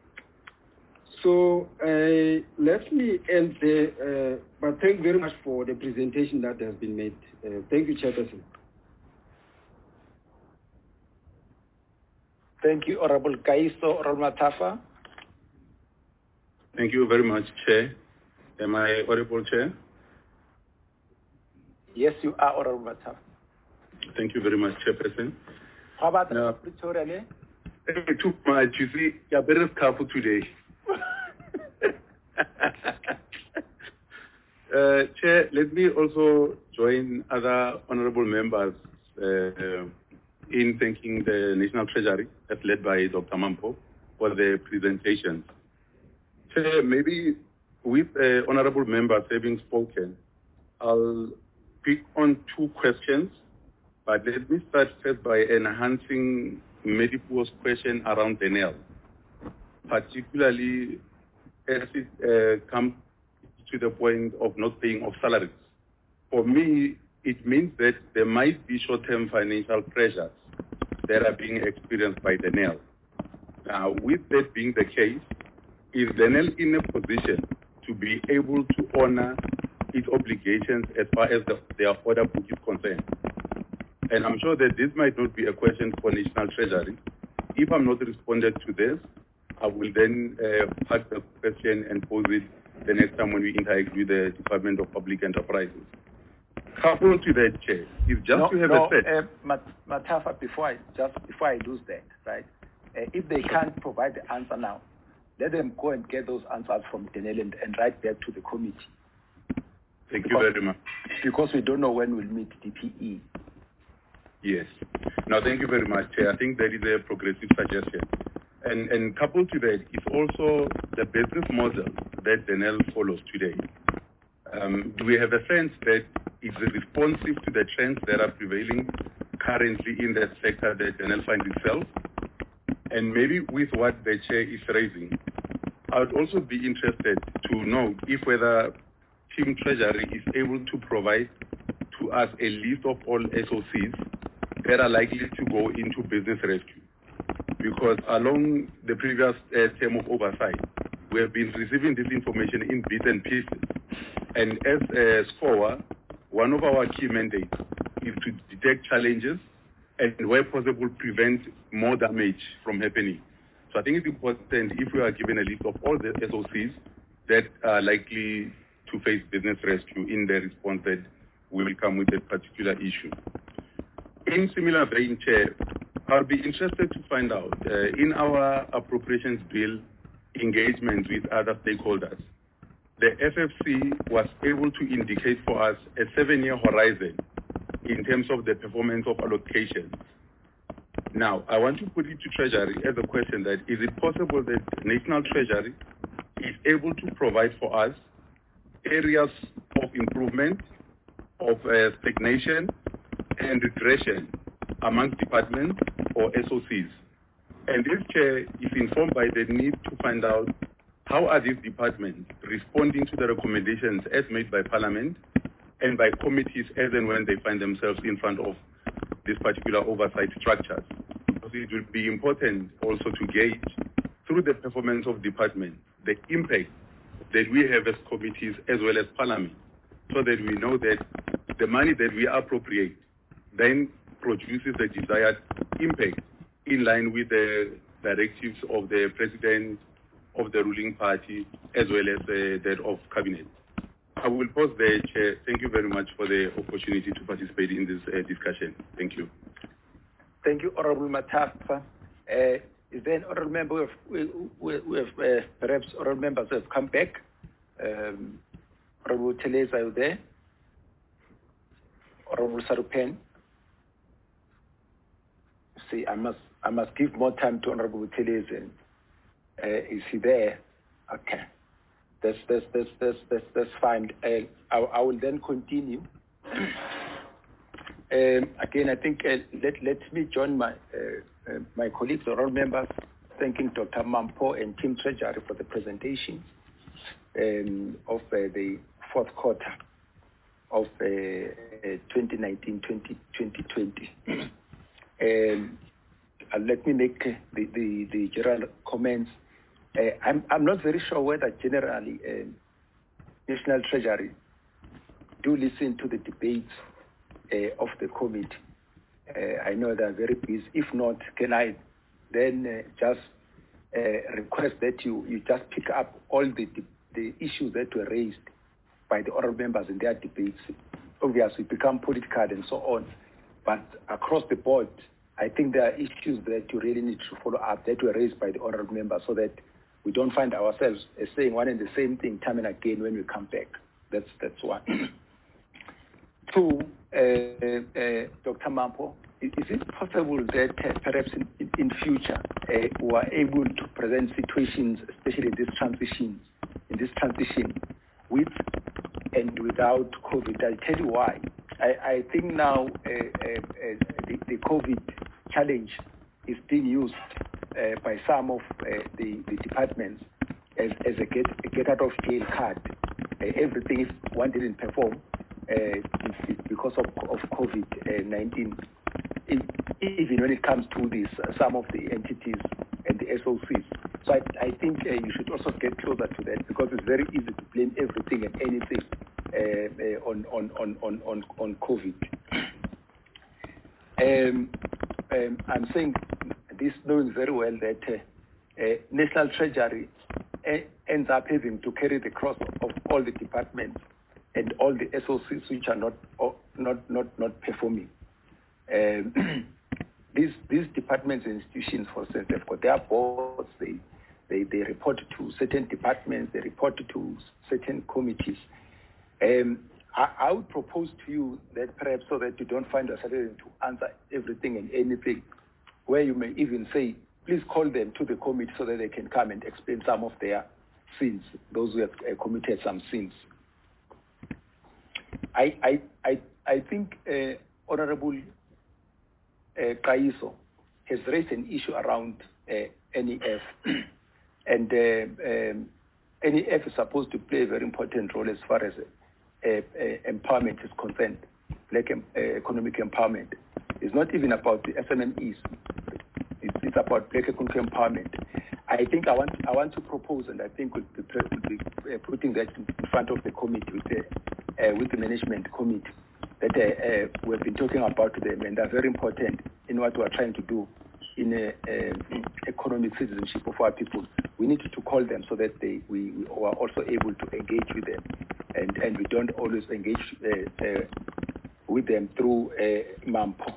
So uh, let me end there, uh, but thank you very much for the presentation that has been made. Uh, thank you, Chairperson. Thank you, Honorable Kaiso. Honorable Matafa. Thank you very much, Chair. Am I audible, Chair? Yes, you are, Honorable Matafa. Thank you very much, Chairperson. How about now, Pretoria? Too much. You see, you're very careful today. uh, Chair, let me also join other honorable members uh, in thanking the National Treasury, as led by Doctor Mampo, for the presentation. Chair, maybe with uh, honorable members having spoken, I'll pick on two questions, but let me start first by enhancing Medipuo's question around the N E L, particularly as it uh, comes to the point of not paying of salaries. For me, it means that there might be short-term financial pressures that are being experienced by the N E L. Now, with that being the case, is the N E L in a position to be able to honor its obligations as far as the, their order book is concerned? And I'm sure that this might not be a question for National Treasury. If I'm not responded to this, I will then uh, pack the question and pose it the next time when we interact with the Department of Public Enterprises. Coupled to that, Chair, is just no, to have no, a set. Uh, Mat Matafa, before I just before I lose that, right? Uh, if they can't provide the answer now, let them go and get those answers from the N E L and, and write back to the committee. Thank because, you very much. Because we don't know when we'll meet D P E. Yes. Now, thank you very much, Chair. I think that is a progressive suggestion. And, and coupled to that is also the business model that the N E L follows today. Um, do we have a sense that it's responsive to the trends that are prevailing currently in that sector that the N E L finds itself? And maybe with what the Chair is raising, I would also be interested to know if whether Team Treasury is able to provide to us a list of all S O Cs that are likely to go into business rescue. Because along the previous uh, term of oversight, we have been receiving this information in bits and pieces. And as a SCOA, one of our key mandates is to detect challenges and where possible prevent more damage from happening. So I think it's important if we are given a list of all the S O Cs that are likely to face business rescue in the response that we will come with a particular issue. In similar vein, Chair, I'll be interested to find out uh, in our appropriations bill engagement with other stakeholders, the F F C was able to indicate for us a seven-year horizon in terms of the performance of allocations. Now, I want to put it to Treasury as a question that is it possible that National Treasury is able to provide for us areas of improvement, of uh, stagnation and regression amongst departments or S O Cs? And this chair is informed by the need to find out how are these departments responding to the recommendations as made by Parliament and by committees as and when they find themselves in front of these particular oversight structures. Because it will be important also to gauge through the performance of departments the impact that we have as committees as well as Parliament, so that we know that the money that we appropriate then produces the desired impact in line with the directives of the President of the ruling party as well as uh, that of Cabinet. I will pause there, Chair. Thank you very much for the opportunity to participate in this uh, discussion. Thank you. Thank you, Honorable Matafa. Uh, is there an honorable member we have, we, we have uh, perhaps honorable members who have come back? Um, Honorable Teles, are you there? Honorable Sarupen? See, I must I must give more time to Honorable Teles. And uh, is he there? Okay. That's that's that's that's that's, that's fine. Uh, I, I will then continue. um, again, I think uh, let let me join my uh, uh, my colleagues or all members, thanking Doctor Mampo and Team Treasury for the presentation um, of uh, the fourth quarter of uh, uh, twenty nineteen to twenty twenty. um, uh, let me make uh, the, the the general comments. Uh, I'm, I'm not very sure whether generally uh, National Treasury do listen to the debates uh, of the committee. Uh, I know they're very busy. If not, can I then uh, just uh, request that you, you just pick up all the, the issues that were raised by the honorable members in their debates. Obviously, become political and so on. But across the board, I think there are issues that you really need to follow up that were raised by the honorable members so that we don't find ourselves uh, saying one and the same thing time and again when we come back. That's that's one. Two, uh, uh, Doctor Mampo, is, is it possible that uh, perhaps in, in, in future uh, we are able to present situations, especially in this transition, in this transition, with and without COVID? I'll tell you why. I, I think now uh, uh, uh, the, the COVID challenge is being used Uh, by some of uh, the, the departments as, as a get, a get out of jail card. Uh, everything, if one didn't perform uh, because of, of COVID nineteen, even when it comes to this, uh, some of the entities and the S O Cs. So I, I think uh, you should also get closer to that because it's very easy to blame everything and anything uh, uh, on, on, on, on, on, on COVID. Um, um, I'm saying this knowing very well that uh, uh, National Treasury uh, ends up having to carry the cross of all the departments and all the S O Cs which are not or not not not performing. Um, these these departments and institutions, for instance, they've got their boards. They they they report to certain departments. They report to certain committees. Um, I, I would propose to you that perhaps so that you don't find yourself having to answer everything and anything, where you may even say, please call them to the committee so that they can come and explain some of their sins, those who have uh, committed some sins. I I I, I think uh, Honorable uh, Kaiso has raised an issue around uh, N E F, and uh, um, N E F is supposed to play a very important role as far as uh, uh, empowerment is concerned, like um, uh, economic empowerment. It's not even about the S M M Es. It's, it's about black economic empowerment. I think I want I want to propose, and I think we'll be, we'll be uh, putting that in front of the committee with the uh, with the management committee, that uh, uh, we've been talking about them, and they're very important in what we're trying to do in a, uh, economic citizenship of our people. We need to call them so that they we, we are also able to engage with them, and and we don't always engage uh, uh, with them through uh, MAMPO.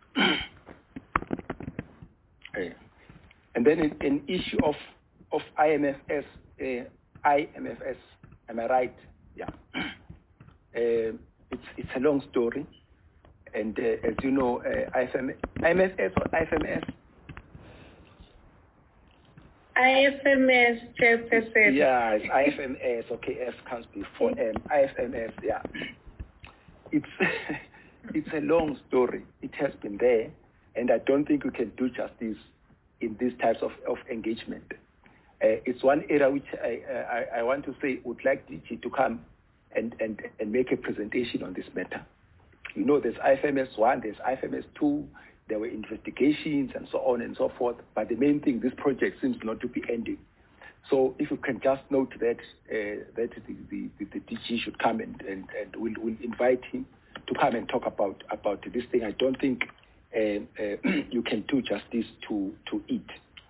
uh, and then an, an issue of of I M F S uh, I M F S Am I right? Yeah. Uh, it's it's a long story, and uh, as you know, uh, I F M S or I F M S. I F M S chairperson. Yeah, it's I F M S. Okay, S comes before M. I F M S. Yeah. It's it's a long story. It has been there, and I don't think we can do justice in these types of, of engagement. Uh, it's one area which I, I I want to say would like D G to come and, and, and make a presentation on this matter. You know, there's I F M S one, there's I F M S two, there were investigations and so on and so forth, but the main thing, this project seems not to be ending. So if you can just note that uh, that the, the, the, the D G should come and, and, and we'll, we'll invite him to come and talk about, about this thing. I don't think uh, uh, you can do justice to, to it.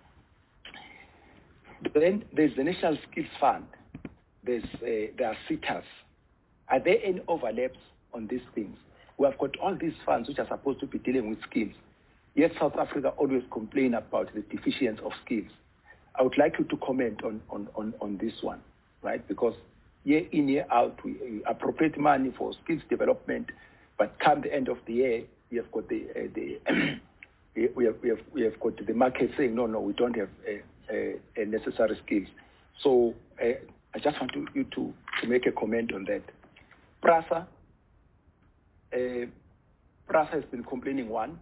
Then there's the National Skills Fund. There's, uh, there are SETAs. Are there any overlaps on these things? We have got all these funds which are supposed to be dealing with skills. Yet South Africa always complain about the deficiency of skills. I would like you to comment on, on, on, on this one, right? Because year in, year out, we, we appropriate money for skills development, but come the end of the year, we have got the, uh, the we, have, we, have, we have got the market saying, no, no, we don't have uh, uh, necessary skills. So uh, I just want to, you to, to make a comment on that. PRASA, uh, PRASA has been complaining one.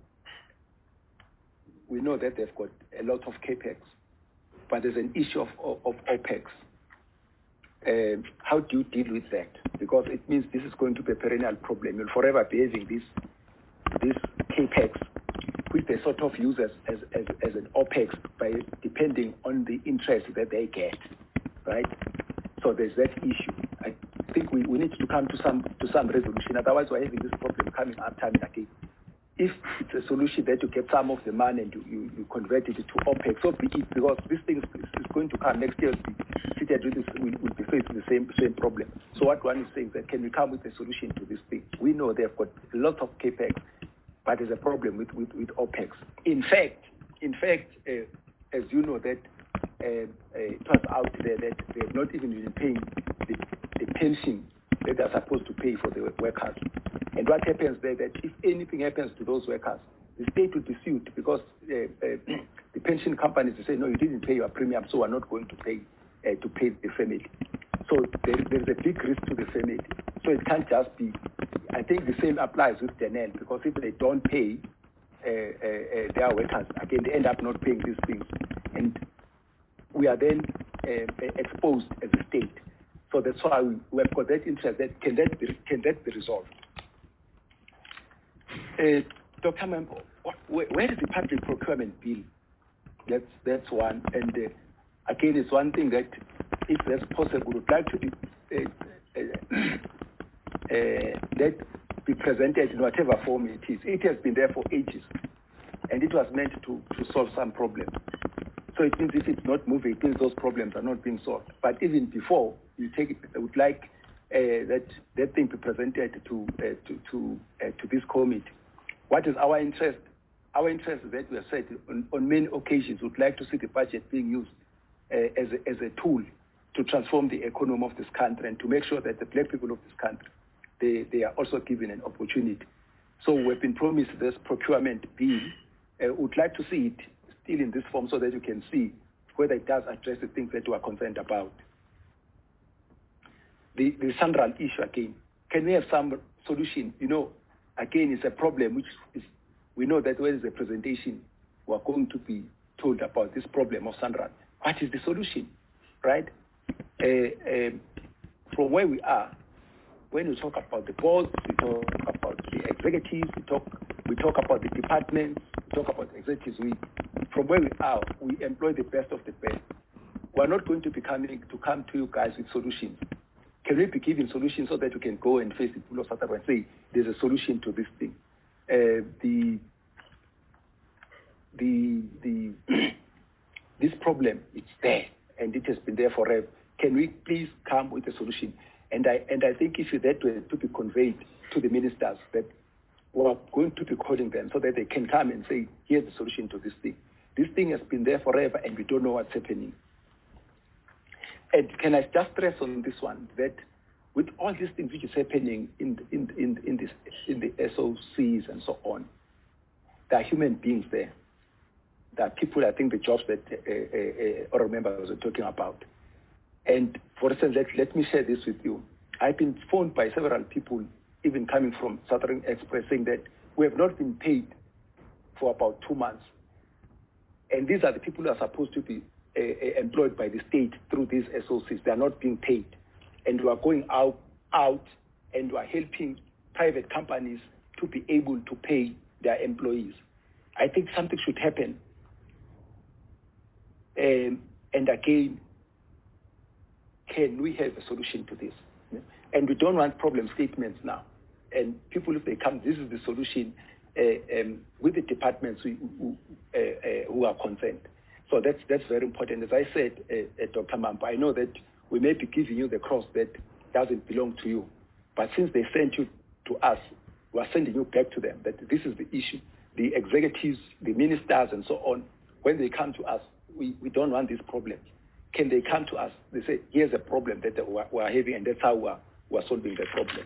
We know that they've got a lot of capex, but there's an issue of, of, of OPEX. Uh, how do you deal with that? Because it means this is going to be a perennial problem. You'll forever be having this, this capex, which they sort of use as, as, as, as an OPEX by depending on the interest that they get, right? So there's that issue. I think we, we need to come to some to some resolution. Otherwise, we're having this problem coming up time and again. If it's a solution that you get some of the money and you, you, you convert it to OPEX, so be it, because this thing is, is going to come next year. Seated with this, we'll, we'll be facing the same same problem. So what one is saying is that can we come with a solution to this thing? We know they've got lots of capex, but there's a problem with, with, with OPEX. In fact, in fact, uh, as you know, that uh, uh, it was out there that they have not even been paying the, the pension that they're supposed to pay for the workers. And what happens there, that if anything happens to those workers, the state will be sued because uh, uh, the pension companies say, no, you didn't pay your premium, so we're not going to pay uh, to pay the family. So there, there's a big risk to the family. So it can't just be, I think the same applies with Denel, because if they don't pay uh, uh, uh, their workers, again, they end up not paying these things. And we are then uh, exposed as a state. So that's why we, we have got that interest. That can that be, can that be resolved? Uh, Doctor Mambo, where, where is the public procurement bill? That's that's one. And uh, again, it's one thing that, if that's possible, would like to be uh, uh, uh, that be presented in whatever form it is. It has been there for ages, and it was meant to, to solve some problem. So it means if it's not moving, it means those problems are not being solved. But even before you take it, I would like uh, that that thing be presented to uh, to to, uh, to this committee. What is our interest? Our interest is that we have said on, on many occasions we would like to see the budget being used uh, as a, as a tool to transform the economy of this country and to make sure that the black people of this country they, they are also given an opportunity. So we've been promised this procurement bill. Uh, we would like to see it still in this form so that you can see whether it does address the things that we are concerned about. The, the Sanral issue again, can we have some solution? You know, again, it's a problem which is, we know that when there's a presentation, we're going to be told about this problem of Sanral. What is the solution, right? Uh, um, from where we are, when we talk about the boards, we talk about the executives, we talk, we talk about the departments, we talk about the executives. We, from where we are, we employ the best of the best. We're not going to be coming to come to you guys with solutions. Can we be given solutions so that we can go and face the people of South Africa and say there's a solution to this thing? Uh, the the the this problem, it's there and it has been there forever. Can we please come with a solution? And I and I think if that were to be conveyed to the ministers, that we're going to be calling them so that they can come and say, here's the solution to this thing. This thing has been there forever and we don't know what's happening. And can I just stress on this one that with all these things which is happening in in in in this in the S O Cs and so on, there are human beings there. There are people. I think the jobs that uh, uh, uh, our members were talking about. And for instance, let let me share this with you. I've been phoned by several people, even coming from Southern Express, saying that we have not been paid for about two months. And these are the people who are supposed to be uh, employed by the state through these S O Cs. They are not being paid. And we are going out, out and we are helping private companies to be able to pay their employees. I think something should happen. Um, and again, can we have a solution to this? And we don't want problem statements now. And people, if they come, this is the solution uh, um, with the departments who, who, uh, uh, who are concerned. So that's that's very important. As I said, uh, uh, Doctor Mampo, I know that we may be giving you the cross that doesn't belong to you. But since they sent you to us, we are sending you back to them, that this is the issue. The executives, the ministers, and so on, when they come to us, we, we don't want these problems. Can they come to us? They say, here's a problem that we are, we are having, and that's how we are, we are solving the problem.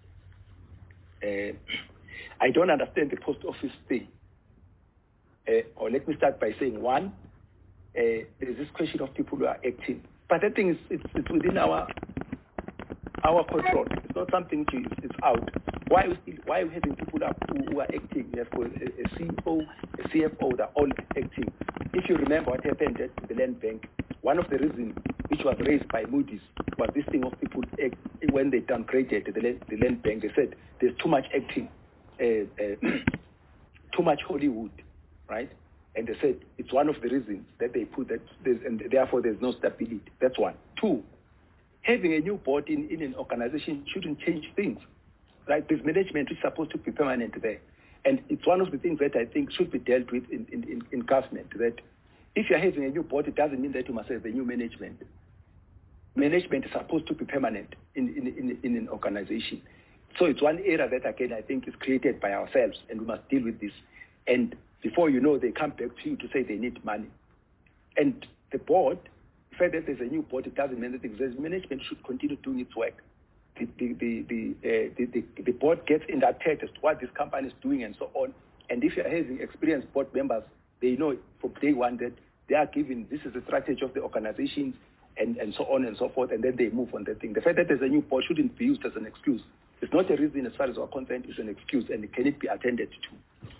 Uh, I don't understand the post office thing. Uh, or let me start by saying, one, uh, there is this question of people who are acting. But I think it's, it's, it's within our our control. It's not something which is it's out. Why are we still, why are we having people who, who are acting? We have a, a C E O, a C F O, they're all acting. If you remember what happened at the Land Bank, one of the reasons which was raised by Moody's was this thing of people act, when they downgraded the land, the land Bank, they said there's too much acting, uh, uh, too much Hollywood, right? And they said it's one of the reasons that they put that, and therefore there's no stability. That's one. Two, having a new board in, in an organization shouldn't change things, right? There's management which is supposed to be permanent there. And it's one of the things that I think should be dealt with in, in, in government, that if you're having a new board, it doesn't mean that you must have a new management. Management is supposed to be permanent in, in, in, in an organization. So it's one area that, again, I think is created by ourselves, and we must deal with this. And before you know, they come back to you to say they need money. And the board, the fact that there's a new board, it doesn't mean that the management should continue doing its work. The, the, the, the, uh, the, the, the board gets indebted as to what this company is doing and so on. And if you're having experienced board members, they know from day one that they are given, this is the strategy of the organizations and, and so on and so forth, and then they move on that thing. The fact that there's a new board shouldn't be used as an excuse. It's not a reason as far as we're concerned, it's an excuse, and it can it be attended to.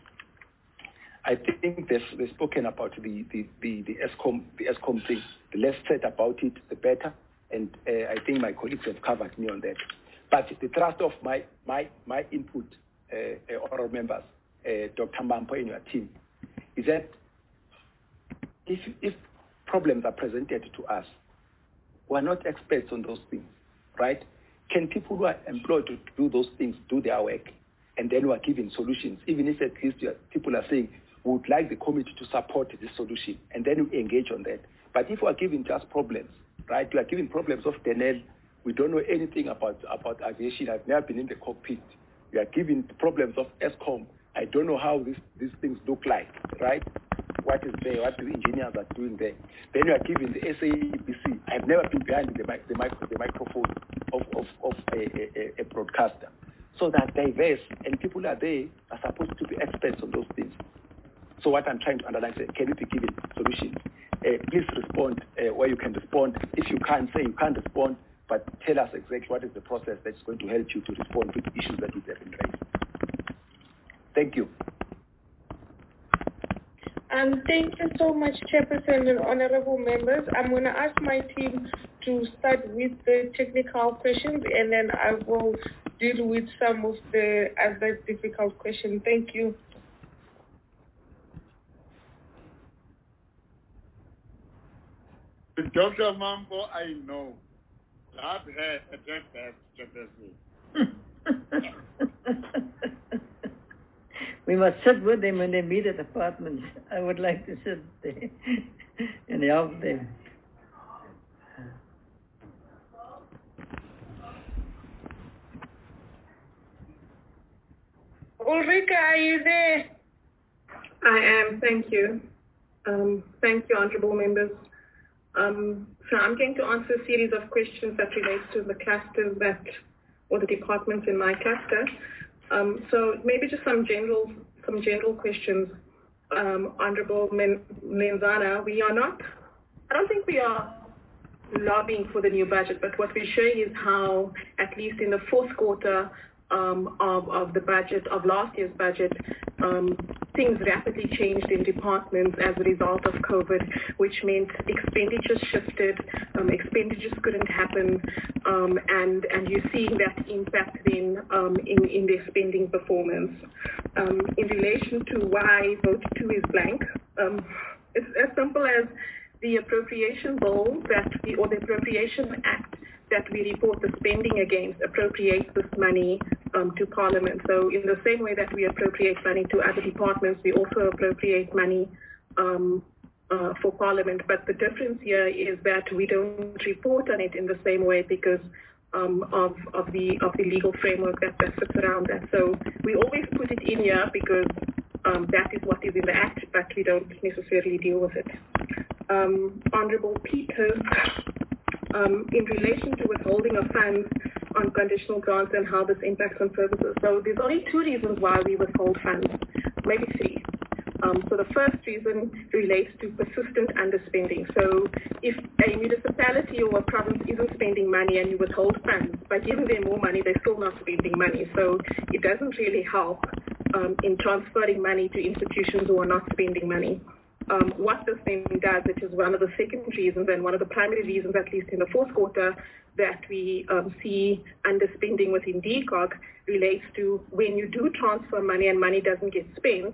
I think they've, they've spoken about the, the, the, the ESCOM, the ESCOM thing. The less said about it, the better. And uh, I think my colleagues have covered me on that. But the thrust of my my my input, uh, uh, oral members, uh, Doctor Mampo and your team, is that if if problems are presented to us, we are not experts on those things, right? Can people who are employed to do those things do their work, and then we are giving solutions, even if at least people are saying we would like the committee to support this solution, and then we engage on that. But if we are giving just problems, right? We are giving problems of Denel. We don't know anything about, about aviation. I've never been in the cockpit. We are giving problems of ESCOM. I don't know how this, these things look like, right? What is there? What the engineers are doing there? Then you are giving the S A B C. I've never been behind the, mic, the, micro, the microphone of, of, of a, a, a broadcaster. So that diverse, and people are there are supposed to be experts on those things. So what I'm trying to underline is, can you be given solutions? Uh, please respond uh, where you can respond. If you can't say you can't respond, but tell us exactly what is the process that's going to help you to respond to the issues that we have been raised. Thank you. Um, thank you so much, Chairperson and honorable members. I'm going to ask my team to start with the technical questions, and then I will deal with some of the other difficult questions. Thank you. Doctor Mampo, I know. I've had address that, We must sit with them when they meet at apartments. I would like to sit there and help them. Ulrika, are you there? I am, thank you. Um, thank you, honorable members. Um, so I'm going to answer a series of questions that relates to the clusters that, or the departments in my cluster. Um, so maybe just some general, some general questions. Um, Honorable Menzana, we are not, I don't think we are lobbying for the new budget, but what we're showing is how, at least in the fourth quarter um, of, of the budget, of last year's budget, um, things rapidly changed in departments as a result of COVID, which meant expenditures shifted, um, expenditures couldn't happen, um, and, and you're seeing that impact then um, in, in their spending performance. Um, in relation to why vote two is blank, um, it's as simple as the appropriation bill that we, or the appropriation act that we report the spending against appropriates this money um, to Parliament. So in the same way that we appropriate money to other departments, we also appropriate money um, uh, for Parliament. But the difference here is that we don't report on it in the same way because um, of, of, the, of the legal framework that, that sits around that. So we always put it in here because um, that is what is in the Act, but we don't necessarily deal with it. Um, Honourable Peters, um, in relation to withholding of funds on conditional grants and how this impacts on services. So there's only two reasons why we withhold funds, maybe three. Um, so the first reason relates to persistent underspending. So if a municipality or a province isn't spending money and you withhold funds, by giving them more money, they're still not spending money. So it doesn't really help um, in transferring money to institutions who are not spending money. Um, what this then does, which is one of the second reasons and one of the primary reasons, at least in the fourth quarter, that we um, see underspending within D C O G relates to when you do transfer money and money doesn't get spent.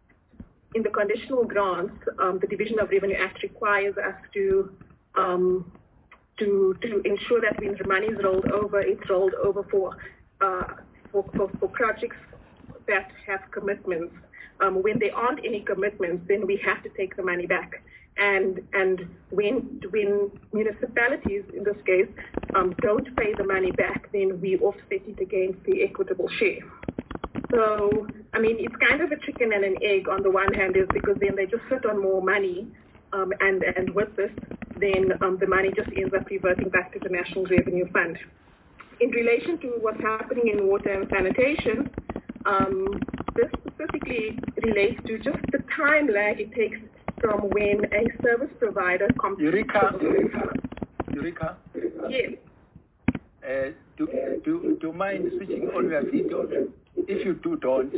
In the conditional grants, um, the Division of Revenue Act requires us to, um, to, to ensure that when the money is rolled over, it's rolled over for, uh, for, for, for projects that have commitments. Um, when there aren't any commitments, then we have to take the money back. And and when when municipalities, in this case, um, don't pay the money back, then we offset it against the equitable share. So, I mean, it's kind of a chicken and an egg on the one hand, is because then they just sit on more money, um, and, and with this, then um, the money just ends up reverting back to the National Revenue Fund. In relation to what's happening in water and sanitation, um, this specifically relates to just the time lag it takes from when a service provider completes. Eureka, Eureka. Yes. Uh, do, do, do you mind switching on your video? If you do, don't.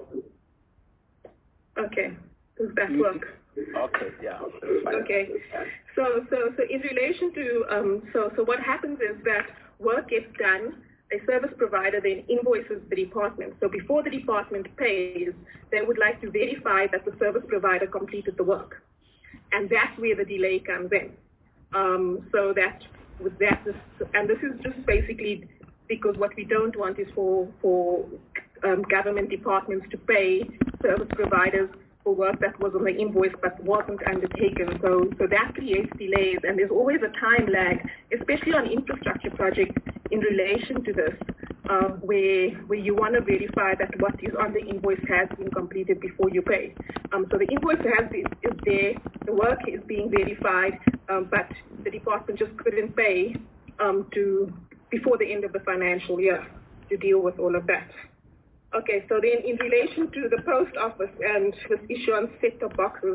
Okay. Does that work? Okay, yeah. Okay. So, so, so in relation to, um, so, so what happens is that work gets done. A service provider then invoices the department. So before the department pays, they would like to verify that the service provider completed the work. And that's where the delay comes in. Um, so that, with that, this, and this is just basically because what we don't want is for, for um, government departments to pay service providers for work that was on the invoice but wasn't undertaken. So, so that creates delays, and there's always a time lag, especially on infrastructure projects in relation to this, uh, where, where you want to verify that what is on the invoice has been completed before you pay. Um, so the invoice has is, is there, the work is being verified, um, but the department just couldn't pay um, to before the end of the financial year to deal with all of that. Okay, so then in relation to the post office and this issue on set-top boxes,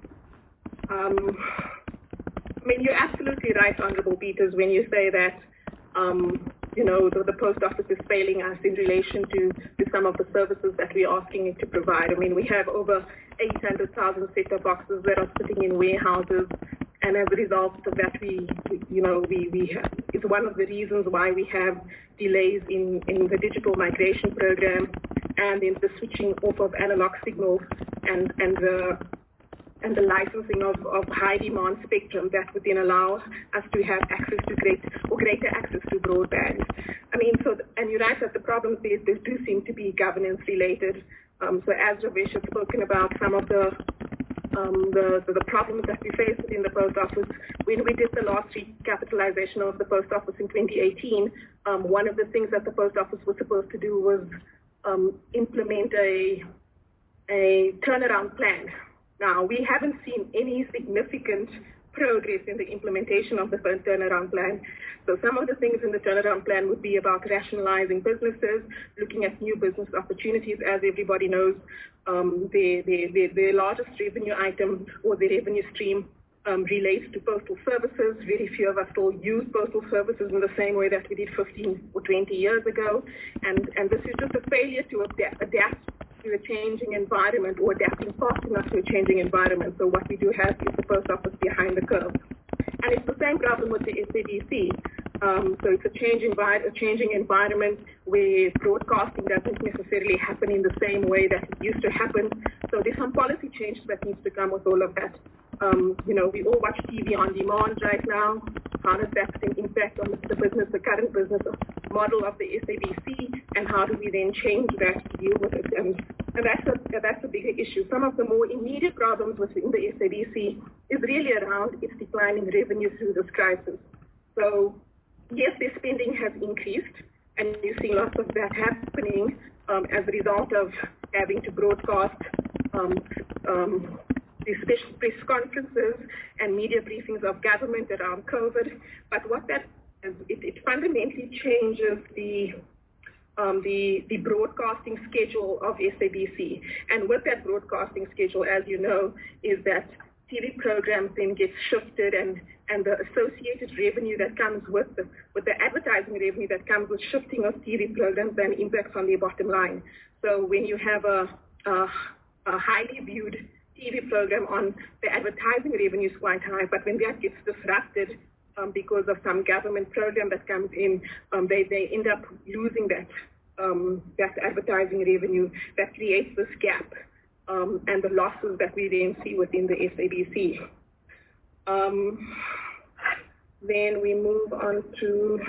um, I mean, you're absolutely right, Honourable Peters, when you say that, um, you know, the, the post office is failing us in relation to, to some of the services that we're asking it to provide. I mean, we have over eight hundred thousand set-top boxes that are sitting in warehouses, and as a result of that, we, we you know, we, we have, it's one of the reasons why we have delays in, in the digital migration program and in the switching off of analog signals and, and the and the licensing of, of high demand spectrum that would then allow us to have access to great or greater access to broadband. I mean, so, and you're right that the problems there, there do seem to be governance related. Um, so as Ravesh has spoken about some of the Um, the, the, the problems that we face within the post office. When we did the last recapitalization of the post office in twenty eighteen, um, one of the things that the post office was supposed to do was um, implement a, a turnaround plan. Now, we haven't seen any significant progress in the implementation of the turnaround plan. So some of the things in the turnaround plan would be about rationalizing businesses, looking at new business opportunities. As everybody knows, um, the, the, the, the largest revenue item or the revenue stream um, relates to postal services. Very few of us still use postal services in the same way that we did fifteen or twenty years ago. And, and this is just a failure to adapt, adapt to a changing environment or adapting fast enough to a changing environment. So what we do have is the post office behind the curve. And it's the same problem with the S A B C. Um, so it's a, change envi- a changing environment where broadcasting doesn't necessarily happen in the same way that it used to happen. So there's some policy changes that needs to come with all of that. Um, you know, we all watch T V on demand right now. How does that impact on the business, the current business model of the S A B C, and how do we then change that to deal with it? And, and that's a that's a bigger issue. Some of the more immediate problems within the S A B C is really around its declining revenue through this crisis. So yes, their spending has increased, and you see lots of that happening um, as a result of having to broadcast um, um, these special press conferences and media briefings of government around COVID. But what that is, it, it fundamentally changes the um, the the broadcasting schedule of S A B C. And with that broadcasting schedule, as you know, is that T V programs then get shifted, and, and the associated revenue that comes with the, with the advertising revenue that comes with shifting of T V programs then impacts on the bottom line. So when you have a, a, a highly viewed T V program on, the advertising revenue is quite high, but when that gets disrupted um, because of some government program that comes in, um, they, they end up losing that, um, that advertising revenue. That creates this gap. Um, and the losses that we then see within the S A B C. Um, then we move on to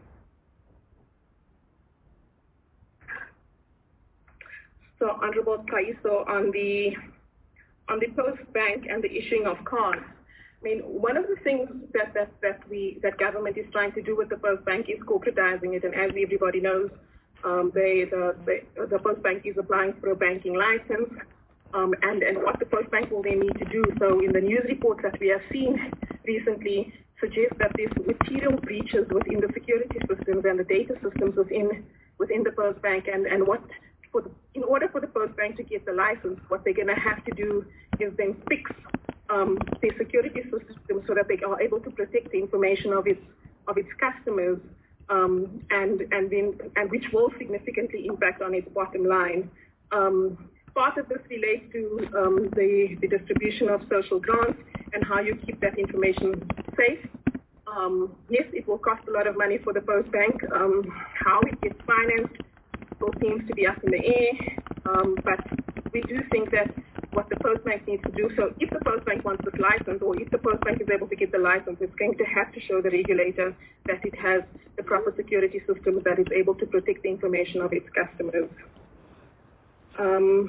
so Honorable Kaiso on the on the Post Bank and the issuing of cards. I mean, one of the things that that that we that government is trying to do with the Post Bank is corporatizing it, and as everybody knows, um, they the, the the Post Bank is applying for a banking license. Um, and, and what the Post Bank will then need to do. So in the news reports that we have seen recently suggest that there's material breaches within the security systems and the data systems within within the Post Bank. And, and what for the, in order for the Post Bank to get the license, what they're going to have to do is then fix um, their security systems so that they are able to protect the information of its of its customers, um, and and then and which will significantly impact on its bottom line. Um, Part of this relates to um, the, the distribution of social grants and how you keep that information safe. Um, yes, it will cost a lot of money for the Post Bank. Um, how it gets financed still seems to be up in the air, um, but we do think that what the Post Bank needs to do, so if the Post Bank wants this license, or if the Post Bank is able to get the license, it's going to have to show the regulator that it has the proper security systems that is able to protect the information of its customers. Um,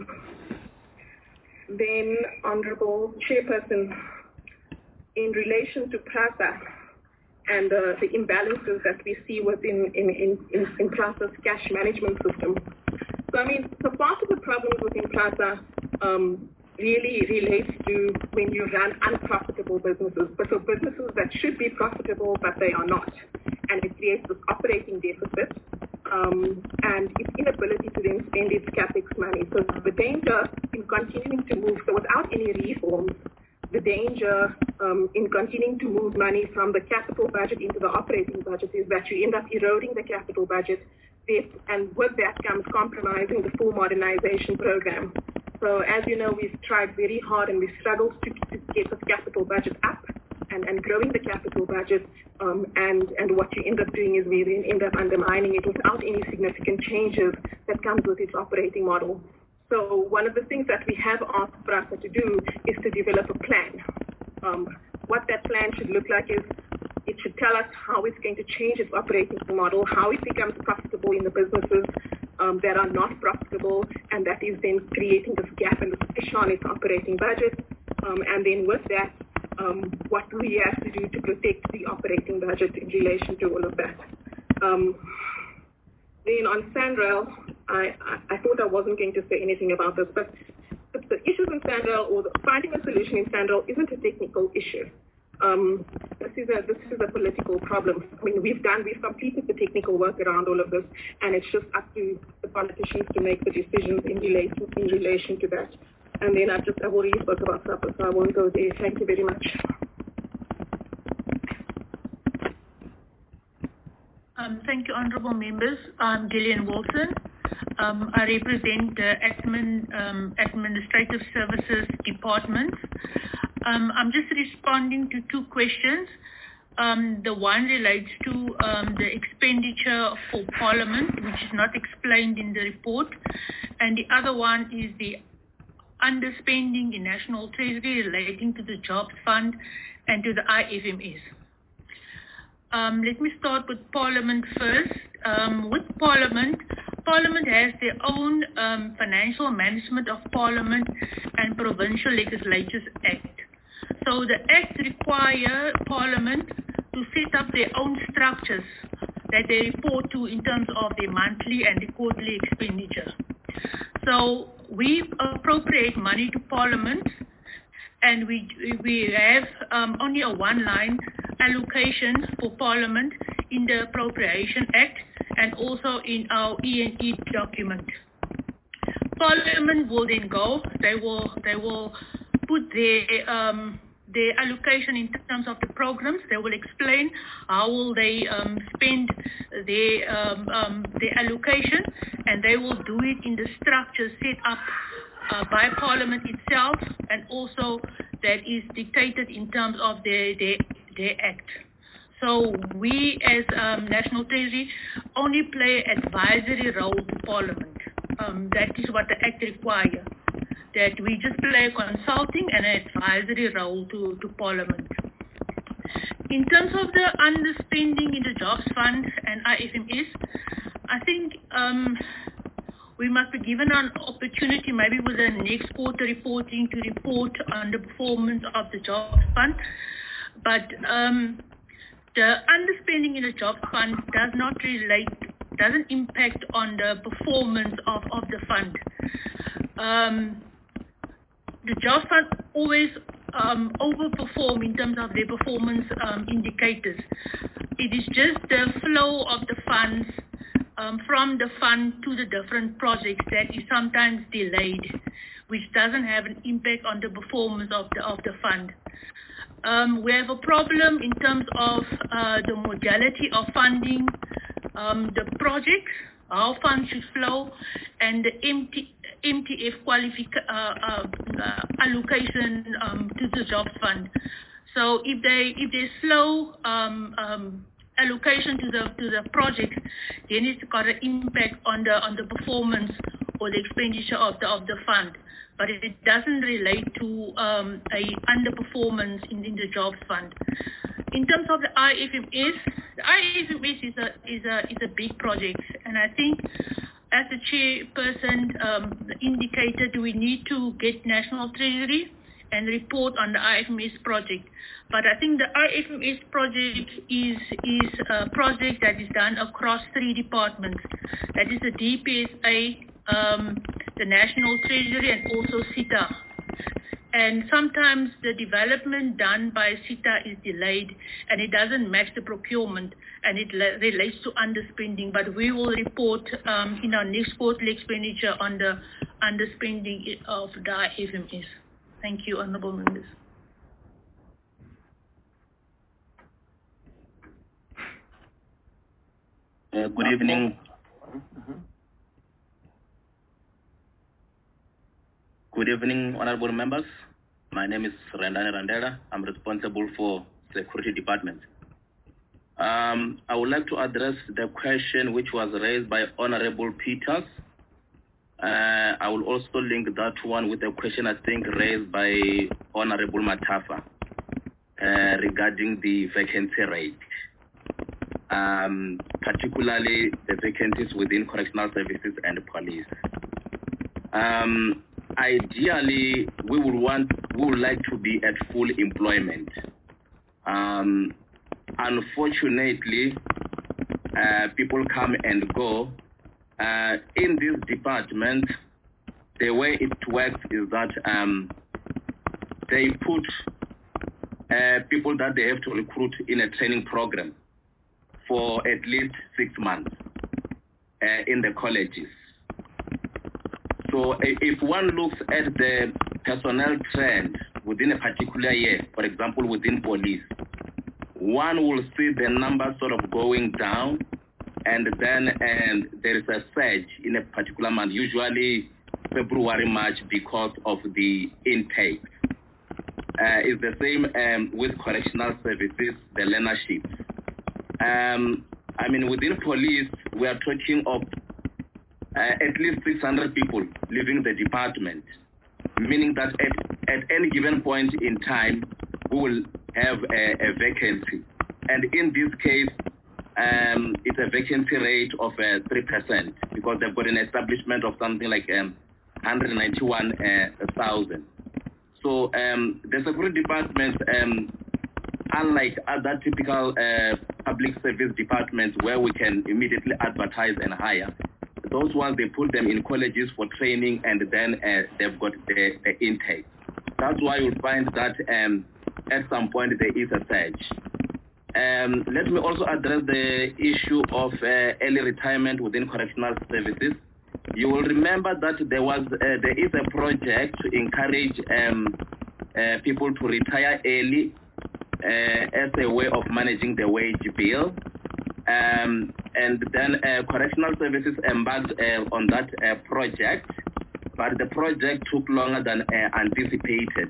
then, Honorable Chairperson, in relation to PRASA and uh, the imbalances that we see within in, in, in, in PRASA's cash management system. So, I mean, so part of the problems within PRASA um, really relates to when you run unprofitable businesses, but so businesses that should be profitable, but they are not. And it creates this operating deficit. Um, and its inability to then spend its capex money. So the danger in continuing to move, so without any reforms, the danger um, in continuing to move money from the capital budget into the operating budget is that you end up eroding the capital budget, and with that comes compromising the full modernization program. So as you know, we've tried very hard and we've struggled to, to get the capital budget up and, and growing the capital budget, um, and, and what you end up doing is we then end up undermining it without any significant changes that comes with its operating model. So one of the things that we have asked PRASA to do is to develop a plan. Um, what that plan should look like is it should tell us how it's going to change its operating model, how it becomes profitable in the businesses um, that are not profitable, and that is then creating this gap and this pressure on its operating budget. Um, and then with that, um, what do we have to do to protect the operating budget in relation to all of that? Um, then on SANRAL, I, I, I thought I wasn't going to say anything about this, but the, the issues in SANRAL, or the, finding a solution in SANRAL, isn't a technical issue. Um, this is a this is a political problem. I mean, we've done we've completed the technical work around all of this, and it's just up to the politicians to make the decisions in relation in relation to that. And then I've just I've already spoke about supper, so I won't go there. Thank you very much. Um, thank you, honourable members. I'm Gillian Wilson. Um, I represent the admin, um, Administrative Services Department. Um, I'm just responding to two questions. Um, the one relates to um, the expenditure for Parliament, which is not explained in the report, and the other one is the underspending in National Treasury relating to the Jobs Fund and to the I F M S. Um, let me start with Parliament first. Um, with Parliament, Parliament has their own um, Financial Management of Parliament and Provincial Legislatures Act. So the Act requires Parliament to set up their own structures that they report to in terms of their monthly and the quarterly expenditure. So we appropriate money to Parliament, and we we have um, only a one-line allocation for Parliament in the Appropriation Act and also in our E and E document. Parliament will then go, they will they will put their um, their allocation in terms of the programs. They will explain how will they um, spend their um, um, their allocation, and they will do it in the structure set up uh, by Parliament itself, and also that is dictated in terms of their their, their act. So we as um, National Treasury only play advisory role to Parliament. Um, that is what the Act requires, that we just play a consulting and an advisory role to, to Parliament. In terms of the underspending in the Jobs Fund and I F M S, I think um, we must be given an opportunity maybe with the next quarter reporting to report on the performance of the Jobs Fund. But um, the underspending in the Jobs Fund does not relate, doesn't impact on the performance of, of the fund. Um, the Jobs Fund always um, overperform in terms of their performance um, indicators. It is just the flow of the funds um, from the fund to the different projects that is sometimes delayed, which doesn't have an impact on the performance of the, of the fund. Um, we have a problem in terms of uh, the modality of funding um, the projects, how funds should flow, and the M T, M T F qualific- uh, uh, uh, allocation um, to the Jobs Fund. So if they if they slow um, um, allocation to the to the projects, then it's got an impact on the on the performance or the expenditure of the of the fund. But it doesn't relate to um, a underperformance in, in the Jobs Fund. In terms of the I F M S, the I F M S is a is a is a big project, and I think, as the chairperson um, indicated, we need to get National Treasury and report on the I F M S project. But I think the I F M S project is is a project that is done across three departments. That is the D P S A, um, the National Treasury, and also SITA. And sometimes the development done by SITA is delayed and it doesn't match the procurement, and it le- relates to underspending. But we will report um, in our next quarterly expenditure on the underspending of the I F M S. Thank you, honourable members. Uh, good evening. Good evening, honorable members. My name is Rendane Randela. I'm responsible for Security Department. Um, I would like to address the question which was raised by Honorable Peters. Uh, I will also link that one with a question I think raised by Honorable Matafa uh, regarding the vacancy rate. Um, particularly the vacancies within correctional services and police. Um, ideally, we would want, we would like to be at full employment. Um, unfortunately, uh, people come and go. Uh, in this department, the way it works is that um, they put uh, people that they have to recruit in a training program for at least six months uh, in the colleges. So if one looks at the personnel trend within a particular year, for example, within police, one will see the numbers sort of going down, and then and there is a surge in a particular month, usually February, March, because of the intake. Uh, it's the same um, with correctional services, the learnerships. Um, I mean, within police, we are talking of uh, at least six hundred people leaving the department, meaning that at, at any given point in time, we will have a, a vacancy. And in this case, um, it's a vacancy rate of uh, three percent because they've got an establishment of something like um, one hundred ninety-one thousand. So um, the security department, um, unlike other typical uh, public service departments where we can immediately advertise and hire, those ones, they put them in colleges for training, and then uh, they've got the, the intake. That's why you'll find that um, at some point there is a surge. Um, let me also address the issue of uh, early retirement within correctional services. You will remember that there was uh, there is a project to encourage um, uh, people to retire early uh, as a way of managing the wage bill. Um, and then uh, correctional services embarked uh, on that uh, project, but the project took longer than uh, anticipated.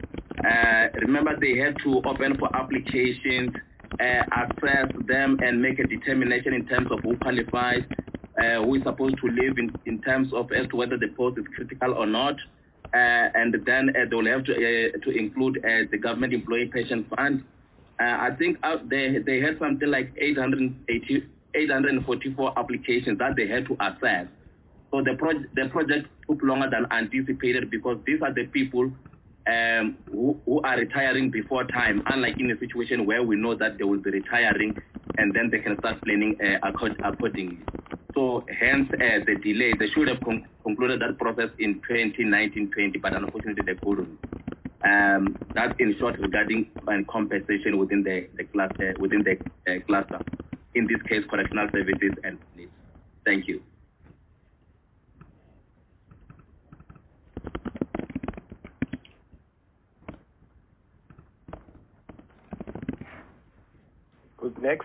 Uh, remember, they had to open for applications, uh, assess them, and make a determination in terms of who qualifies, uh, who is supposed to live in, in terms of as to whether the post is critical or not. Uh, and then uh, they will have to, uh, to include uh, the government employee pension fund. Uh, I think out there they had something like eight hundred eighty, eight hundred forty-four applications that they had to assess. So the, pro- the project took longer than anticipated because these are the people um, who, who are retiring before time, unlike in a situation where we know that they will be retiring and then they can start planning uh, accordingly. So hence uh, the delay. They should have con- concluded that process in twenty nineteen twenty, but unfortunately they couldn't. Um, that's in short regarding uh, compensation within the, the cluster, within the uh, cluster. In this case, correctional services and police. Thank you. Good. Next.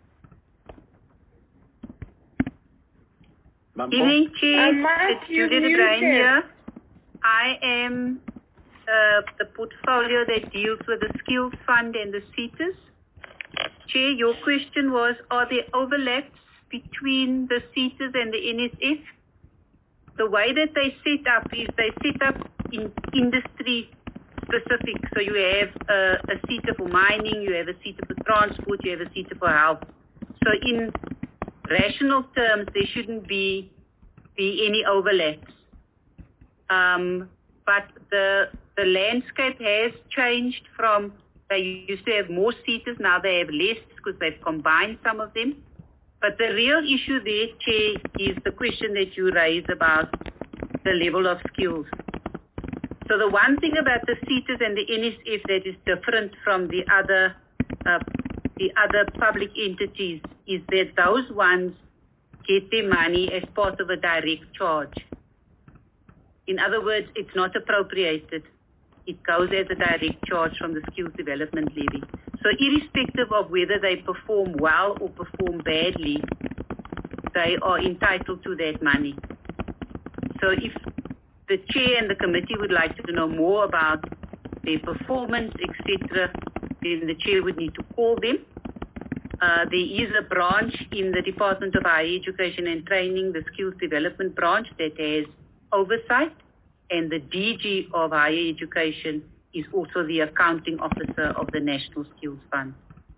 Evening, Chief. It's Judith Ryan here. I am uh, the portfolio that deals with the Skills Fund and the SETAs. Chair, your question was, are there overlaps between the SETAs and the N S F? The way that they set up is they set up in industry specific. So you have a, a SETA for mining, you have a SETA for transport, you have a SETA for health. So in rational terms, there shouldn't be, be any overlaps. Um, but the, the landscape has changed from, they used to have more SETAs, now they have less because they've combined some of them. But the real issue there, Chair, is the question that you raised about the level of skills. So the one thing about the SETAs and the N S F that is different from the other uh, the other public entities is that those ones get their money as part of a direct charge. In other words, it's not appropriated. It goes as a direct charge from the skills development levy. So irrespective of whether they perform well or perform badly, they are entitled to that money. So if the chair and the committee would like to know more about their performance, et cetera, then the chair would need to call them. Uh, there is a branch in the Department of Higher Education and Training, the Skills Development Branch, that has oversight, and the D G of Higher Education is also the accounting officer of the National Skills Fund.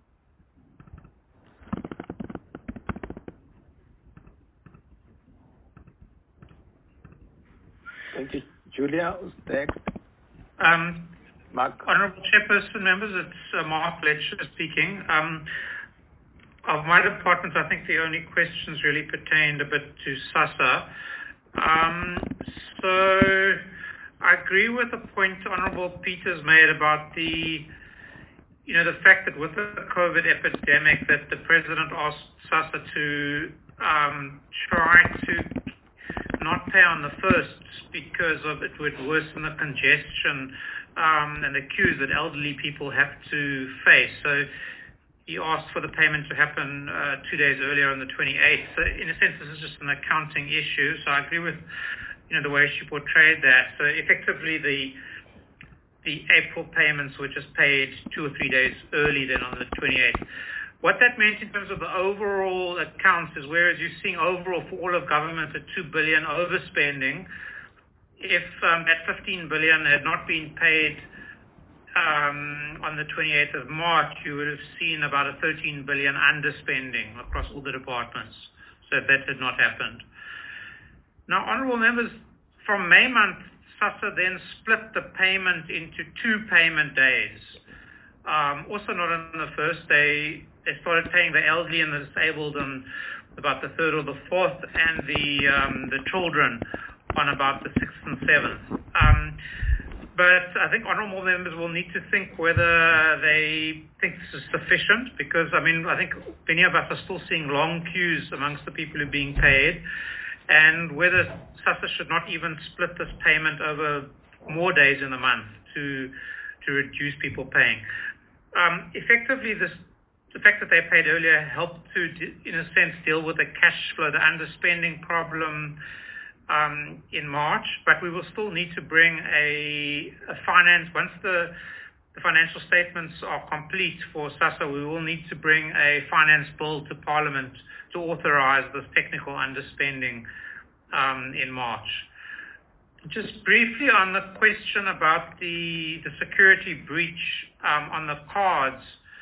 Thank you. Julia, who's next? Um, Mark. Honourable Chairperson, members, it's uh, Mark Fletcher speaking. Um, of my department, I think the only questions really pertained a bit to SASSA. Um, so I agree with the point Honourable Peters made about the you know, the fact that with the COVID epidemic that the president asked SASSA to um, try to not pay on the first because of it would worsen the congestion um, and the queues that elderly people have to face. So he asked for the payment to happen uh, two days earlier on the twenty-eighth. So in a sense, this is just an accounting issue. So I agree with, you know, the way she portrayed that. So effectively, the the April payments were just paid two or three days early then on the twenty-eighth. What that meant in terms of the overall accounts is, whereas you're seeing overall for all of government a two billion overspending, if um, that fifteen billion had not been paid um, on the twenty-eighth of March, you would have seen about a thirteen billion underspending across all the departments. So that had not happened. Now, honourable members, from May month, SASSA then split the payment into two payment days. Um, also not on the first day. They started paying the elderly and the disabled on about the third or the fourth, and the um, the children on about the sixth and seventh. Um, but I think honourable members will need to think whether they think this is sufficient, because, I mean, I think many of us are still seeing long queues amongst the people who are being paid, and whether SASSA should not even split this payment over more days in the month to to reduce people paying. Um, effectively, this the fact that they paid earlier helped to, in a sense, deal with the cash flow, the underspending problem um, in March, but we will still need to bring a, a finance, once the, the financial statements are complete for SASSA, we will need to bring a finance bill to Parliament to authorize this technical underspending um, in March. Just briefly on the question about the, the security breach um, on the cards.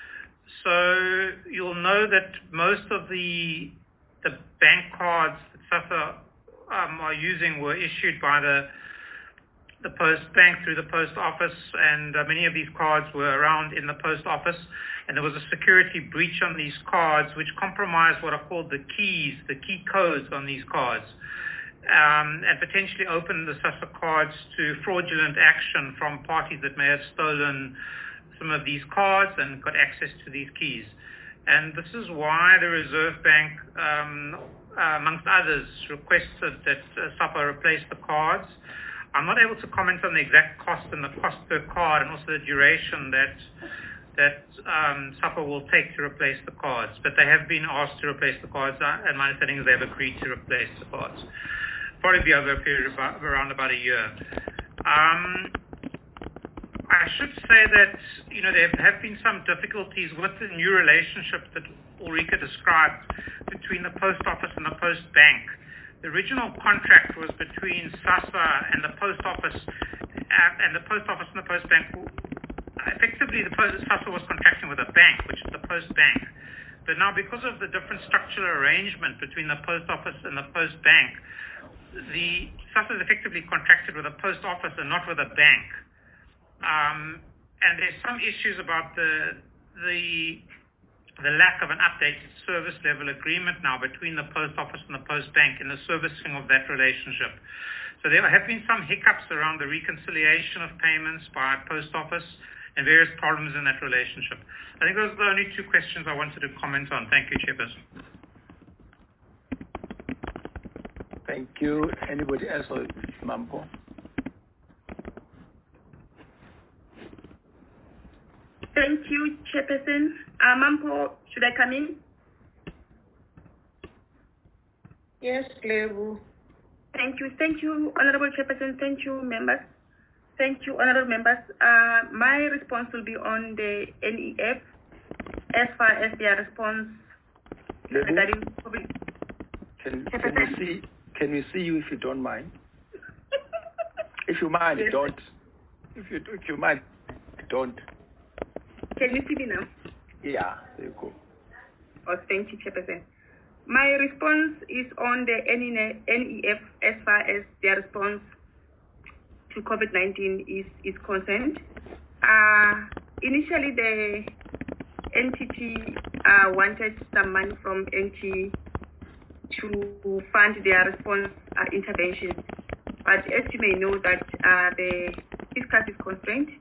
So you'll know that most of the the bank cards that SASSA um, are using were issued by the the Post Bank through the Post Office, and uh, many of these cards were around in the Post Office, and there was a security breach on these cards which compromised what are called the keys, the key codes on these cards, um, and potentially opened the SASSA cards to fraudulent action from parties that may have stolen some of these cards and got access to these keys. And this is why the Reserve Bank, um, uh, amongst others, requested that uh, SAPA replace the cards. I'm not able to comment on the exact cost and the cost per card, and also the duration that that um, SAPA will take to replace the cards. But they have been asked to replace the cards, uh, and my understanding is they've agreed to replace the cards. Probably be over a period of about, around about a year. Um, I should say that, you know, there have been some difficulties with the new relationship that Ulrika described between the Post Office and the Post Bank. The original contract was between SASSA and the Post Office, uh, and the Post Office and the Post Bank. Effectively, the Post, SASSA was contracting with a bank, which is the Post Bank. But now, because of the different structural arrangement between the Post Office and the Post Bank, the SASSA is effectively contracted with a Post Office and not with a bank. Um, and there's some issues about the the the lack of an updated service level agreement now between the Post Office and the Post Bank in the servicing of that relationship. So there have been some hiccups around the reconciliation of payments by Post Office and various problems in that relationship. I think those are the only two questions I wanted to comment on. Thank you, Chairperson. Thank you. Anybody else? Mampo? Thank you, Chairperson. Uh, Mampo, should I come in? Yes, Lebu. Thank you. Thank you, Honorable Chairperson. Thank you, members. Thank you, Honorable members. Uh, my response will be on the N E F as far as their response Lebu, regarding public. Can, can, we see, can we see you if you don't mind? If you mind, Yes. don't. If you, if you mind, don't. Can you see me now? Yeah, there you go. Oh, thank you, Chairperson. My response is on the N E F as far as their response to COVID nineteen is, is concerned. Uh, initially, the N T T uh, wanted some money from N T to fund their response uh, interventions. But as you may know, that uh, the fiscal is constrained,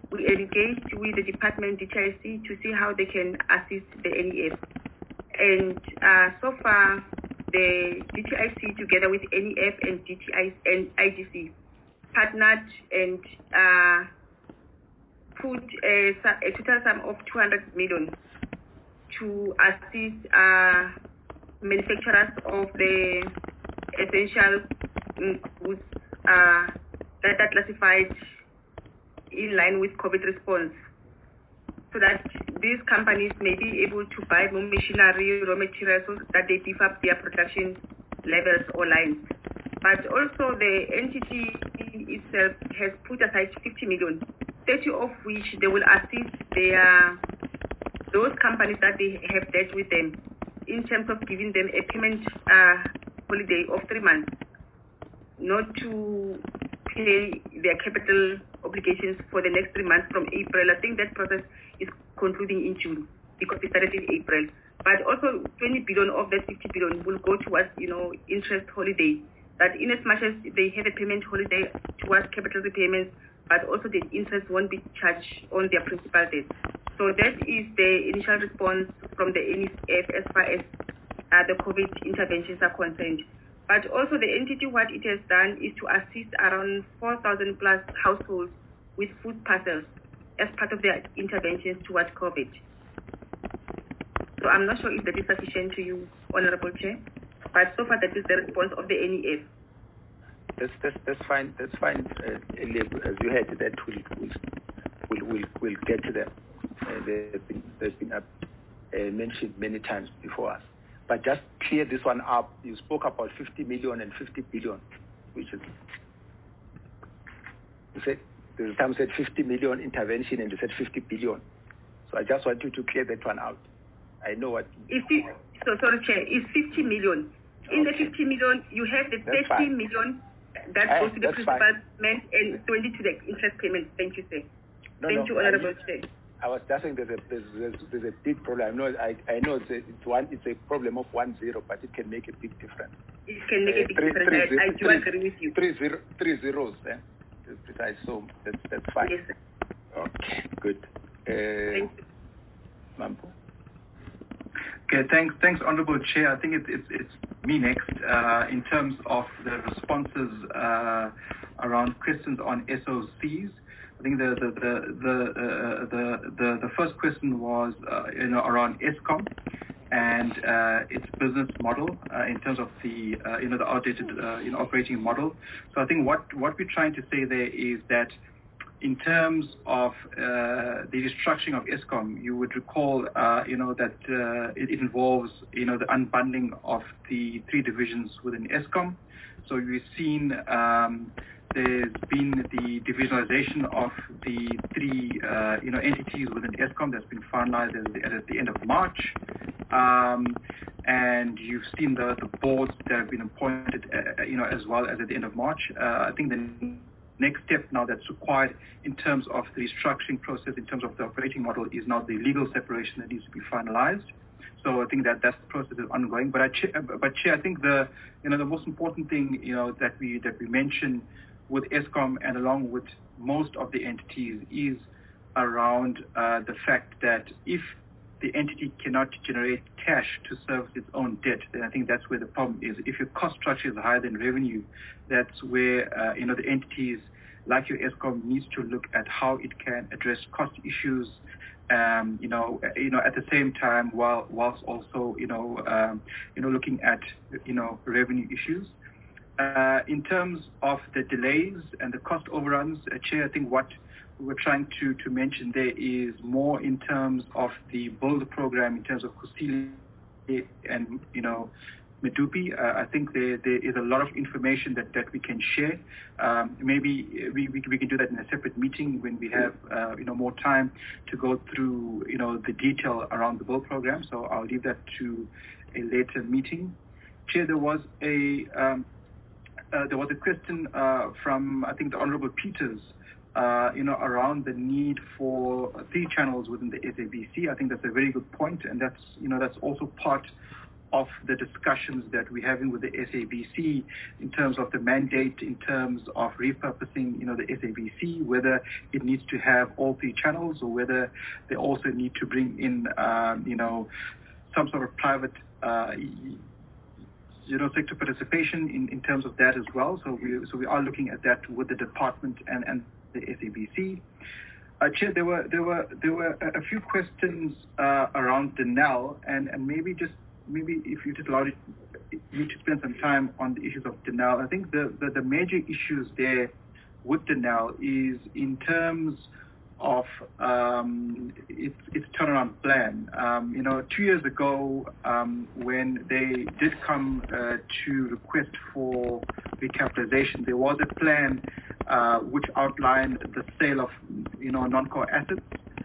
we engaged with the department D T I C to see how they can assist the N E F. And uh, so far, the D T I C together with N E F and D T I and I D C partnered and uh, put a, a total sum of two hundred million to assist uh, manufacturers of the essential goods uh, that are classified in line with COVID response, so that these companies may be able to buy more machinery, raw materials, so that they beef up their production levels or lines. But also the entity itself has put aside fifty million, thirty of which they will assist their those companies that they have debt with them in terms of giving them a payment uh, holiday of three months, not to pay their capital obligations for the next three months from April. I think that process is concluding in June because it started in April. But also twenty billion of that fifty billion will go towards, you know, interest holiday. That in as much as they have a payment holiday towards capital repayments, but also the interest won't be charged on their principal debt. So that is the initial response from the N E F as far as uh, the COVID interventions are concerned. But also the entity, what it has done is to assist around four thousand plus households with food parcels as part of their interventions towards COVID. So I'm not sure if that is sufficient to you, Honorable Chair, but so far that is the response of the N E F. That's, that's, that's fine, that's fine, uh, as you had, that will will will will get to them. Uh, they've been, they've been uh, mentioned many times before us. But just clear this one up. You spoke about fifty million and fifty billion, which is, you said, the time said fifty million intervention and you said fifty billion. So I just want you to clear that one out. I know what. If it, so sorry, Chair, it's fifty million. In okay. the fifty million, you have the that's thirty fine. million that Aye, goes to the principal payment and twenty to the interest payment. Thank you, sir. No, Thank no, you, Honorable Chair. I was just saying there's a there's, there's, there's a big problem. I know I, I know it's a, it's one it's a problem of one zero, but it can make a big difference. It can make uh, a big three, difference. Three, I, I do three, agree with you. Three zero three zeros, eh? Precise. So that's that's fine. Yes, sir. Okay, good. Uh, Thank you. Mambo. Okay, thanks, thanks, Honourable Chair. I think it's it's, it's me next uh, in terms of the responses uh, around questions on S O Cs. I think the the the the uh, the, the the first question was uh, you know around Eskom and uh, its business model uh, in terms of the uh, you know the outdated uh, you know operating model. So I think what what we're trying to say there is that in terms of uh, the restructuring of Eskom, you would recall uh, you know that uh, it, it involves you know the unbundling of the three divisions within Eskom. So we've seen. Um, There's been the divisionalization of the three, uh, you know, entities within Eskom that's been finalized at the, at the end of March, um, and you've seen the, the boards that have been appointed, uh, you know, as well as at the end of March. Uh, I think the next step now that's required in terms of the restructuring process, in terms of the operating model, is now the legal separation that needs to be finalized. So I think that that process is ongoing. But I, but Chair, I think the, you know, the most important thing, you know, that we that we mentioned with Eskom and along with most of the entities is around uh, the fact that if the entity cannot generate cash to service its own debt, then I think that's where the problem is. If your cost structure is higher than revenue, that's where uh, you know the entities like your Eskom needs to look at how it can address cost issues, um, you know, you know, at the same time while whilst also you know um, you know looking at you know revenue issues. Uh, in terms of the delays and the cost overruns, uh, Chair, I think what we're trying to, to mention there is more in terms of the build program, in terms of Kusile and, you know, Medupi. Uh, I think there, there is a lot of information that, that we can share. Um, maybe we, we, we can do that in a separate meeting when we have, uh, you know, more time to go through, you know, the detail around the build program. So I'll leave that to a later meeting. Chair, there was a... Um, Uh, there was a question uh, from, I think, the Honourable Peters, uh, you know, around the need for three channels within the S A B C. I think that's a very good point, and that's, you know, that's also part of the discussions that we're having with the S A B C in terms of the mandate, in terms of repurposing, you know, the S A B C, whether it needs to have all three channels or whether they also need to bring in, um, you know, some sort of private, uh, you know, sector participation in, in terms of that as well. So we so we are looking at that with the department and, and the S A B C. Uh, Chair, there were there were there were a few questions uh, around Denel, and, and maybe just maybe if you just allow it, you to spend some time on the issues of Denel. I think the, the, the major issues there with Denel is in terms of um, its, its turnaround plan. Um, you know, two years ago, um, when they did come uh, to request for recapitalization, there was a plan uh, which outlined the sale of, you know, non-core assets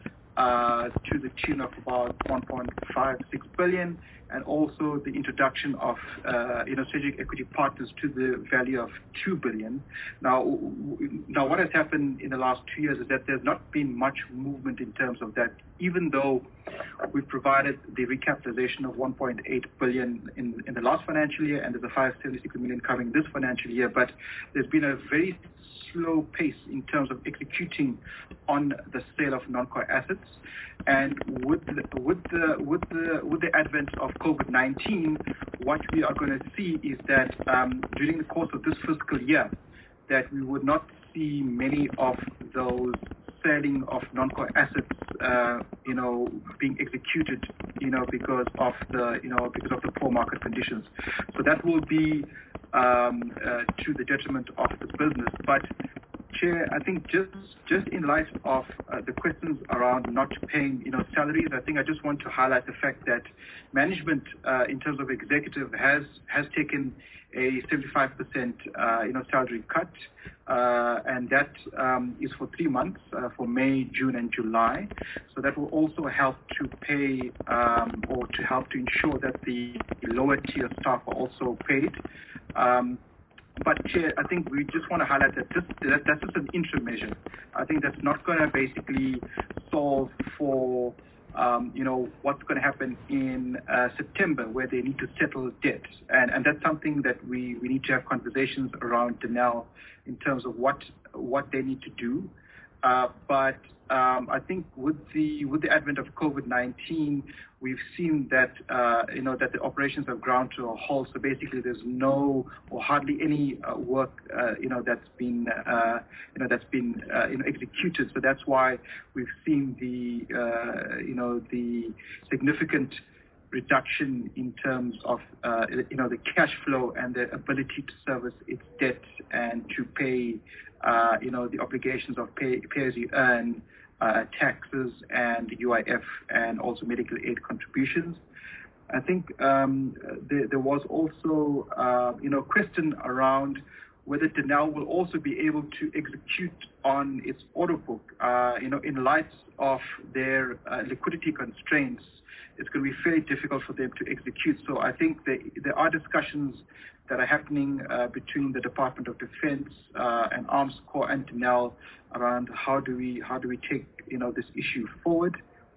uh, to the tune of about one point five six billion, and also the introduction of, uh, you know, strategic equity partners to the value of two billion. Now, now what has happened in the last two years is that there's not been much movement in terms of that, even though we've provided the recapitalization of one point eight billion in, in the last financial year, and there's a five hundred seventy-six million coming this financial year, but there's been a very slow pace in terms of executing on the sale of non-core assets. And with the, with the with the with the advent of COVID nineteen, what we are going to see is that um, during the course of this fiscal year, that we would not see many of those selling of non-core assets, uh, you know, being executed, you know, because of the, you know, because of the poor market conditions. So that will be um, uh, to the detriment of the business. But Chair, I think just just in light of uh, the questions around not paying, you know, salaries, I think I just want to highlight the fact that management, uh, in terms of executive, has has taken a seventy-five percent, uh, you know, salary cut, uh, and that um, is for three months, uh, for May, June, and July. So that will also help to pay um, or to help to ensure that the lower tier staff are also paid. Um, But, Chair, I think we just want to highlight that this, that, that's just an interim measure. I think that's not going to basically solve for, um, you know, what's going to happen in uh, September, where they need to settle debt. And, and that's something that we, we need to have conversations around Denel in terms of what what they need to do. Uh, but um, I think with the with the advent of COVID nineteen, we've seen that uh, you know that the operations have ground to a halt. So basically, there's no or hardly any uh, work uh, you know that's been uh, you know that's been uh, you know executed. So that's why we've seen the uh, you know the significant reduction in terms of uh, you know the cash flow and the ability to service its debt and to pay uh, you know the obligations of pay, pay as you earn, uh, taxes and U I F and also medical aid contributions. I think um, there, there was also uh, you know question around whether Denel will also be able to execute on its order book, uh, you know, in light of their uh, liquidity constraints. It's going to be very difficult for them to execute. So I think that there are discussions that are happening uh, between the Department of Defense uh, and Arms Corps and Denel around how do we how do we take you know this issue forward.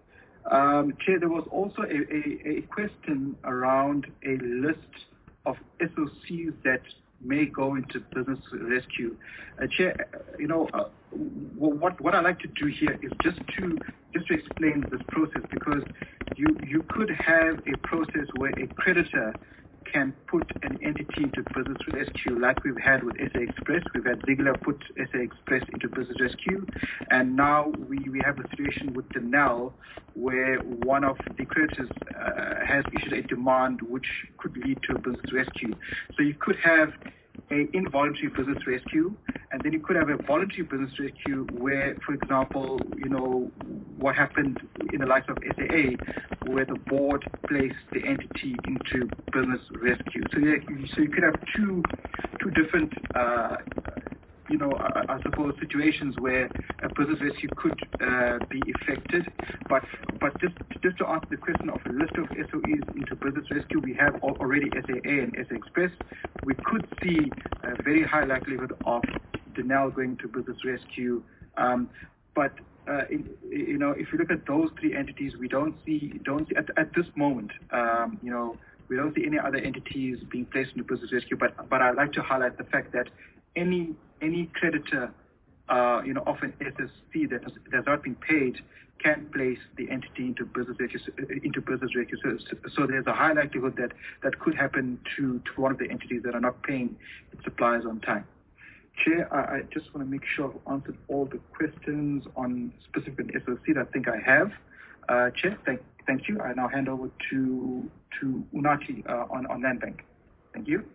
Um, Chair, there was also a, a, a question around a list of S O Cs that may go into business rescue. Uh, Chair, you know, uh, what what I like to do here is just to just to explain this process, because you you could have a process where a creditor can put an entity into business rescue, like we've had with S A Express. We've had Ziegler put S A Express into business rescue, and now we, we have a situation with Denel where one of the creditors uh, has issued a demand which could lead to a business rescue. So you could have an involuntary business rescue, and then you could have a voluntary business rescue where, for example, you know, what happened in the likes of S A A, where the board placed the entity into business rescue. So, yeah, so you could have two two different, uh, you know, I, I suppose situations where a business rescue could uh, be effected. But but just just to answer the question of a list of S O Es into business rescue, we have already S A A and S A Express. We could see a very high likelihood of Denel going to business rescue, um, but uh, in, you know, if you look at those three entities, we don't see don't see at, at this moment, um, you know, We don't see any other entities being placed into business rescue, but but I'd like to highlight the fact that any any creditor, uh, you know, of an S S C that has, that has not been paid can place the entity into business rescue. Into business rescue. So, so there's a high likelihood that that could happen to to one of the entities that are not paying its suppliers on time. Chair, I, I just want to make sure I've answered all the questions on specific S S C that I think I have. Uh, Chair, thank thank you. I now hand over to to Unathi uh, on on Land Bank. Thank you.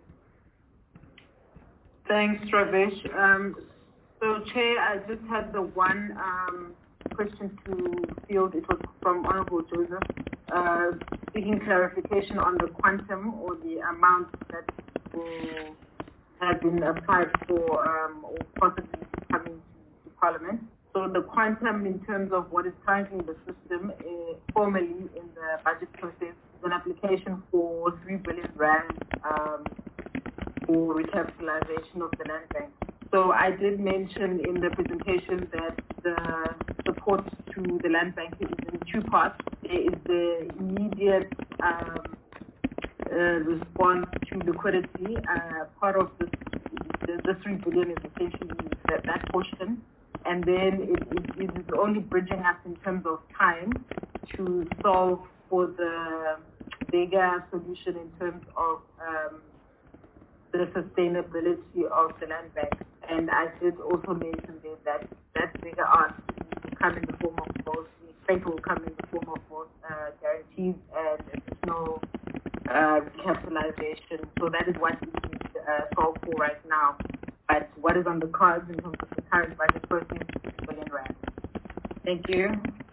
Thanks, Ravesh. Um, so, Chair, I just had the one um, question to field. It was from Honorable Joseph, uh, seeking clarification on the quantum or the amount that will have been applied for um, or possibly coming to, to Parliament. So the quantum in terms of what is currently in the system, uh, formally in the budget process, is an application for three billion rand um, for recapitalization of the land bank. So I did mention in the presentation that the support to the land bank is in two parts. There is the immediate um, uh, response to liquidity. Uh, part of this, the, the three billion is essentially that, that portion. And then it, it, it is only bridging us in terms of time to solve for the bigger solution in terms of um, the sustainability of the land bank. And I did also mention there that that bigger ask will come in the form of both, we expect will come in the form of both uh, guarantees and additional uh, recapitalization. So that is what we need to uh, solve for right now. But what is on the cards in terms of the current budget process is six billion rand. Thank you.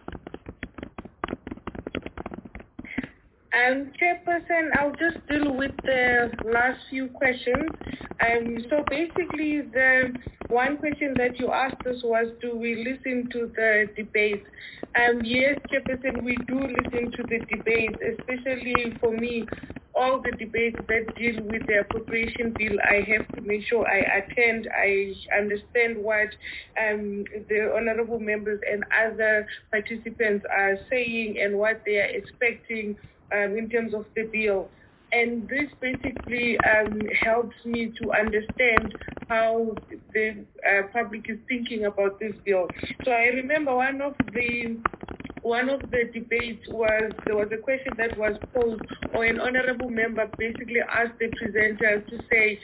Um, Chairperson, I'll just deal with the last few questions. Um, so basically, the one question that you asked us was, do we listen to the debate? Um, yes, Chairperson, we do listen to the debate, especially for me. All the debates that deal with the appropriation bill, I have to make sure I attend, I understand what um, the honorable members and other participants are saying and what they are expecting um, in terms of the bill. And this basically um, helps me to understand how the uh, public is thinking about this bill. So I remember one of the One of the debates was, there was a question that was posed, or an honorable member basically asked the presenter to say,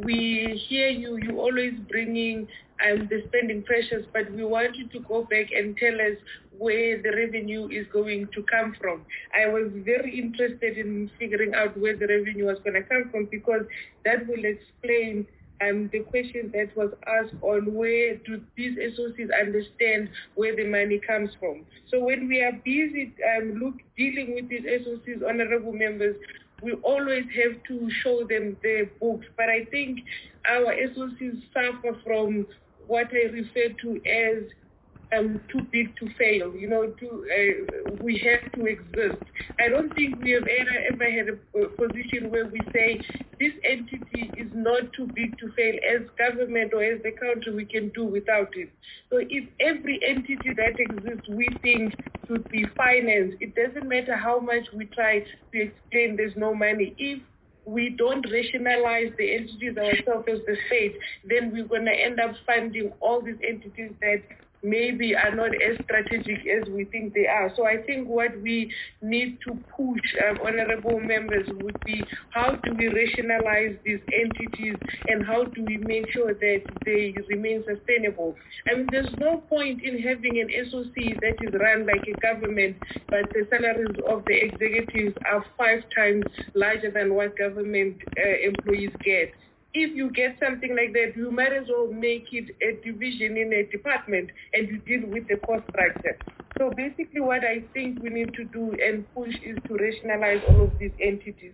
we hear you, you always bringing um, the spending pressures, but we want you to go back and tell us where the revenue is going to come from. I was very interested in figuring out where the revenue was going to come from, because that will explain Um, the question that was asked on where do these S O Cs understand where the money comes from. So when we are busy um, look, dealing with these S O Cs, honorable members, we always have to show them their books. But I think our S O Cs suffer from what I refer to as um, too big to fail. You know, to, uh, we have to exist. I don't think we have ever, ever had a, a position where we say this entity is not too big to fail. As government or as the country, we can do without it. So if every entity that exists we think should be financed, it doesn't matter how much we try to explain there's no money. If we don't rationalize the entities ourselves as the state, then we're going to end up funding all these entities that maybe are not as strategic as we think they are. So I think what we need to push, um, honorable members, would be how do we rationalize these entities and how do we make sure that they remain sustainable. I mean, there's no point in having an S O C that is run like a government, but the salaries of the executives are five times larger than what government uh, employees get. If you get something like that, you might as well make it a division in a department and you deal with the cost structure. So basically what I think we need to do and push is to rationalize all of these entities.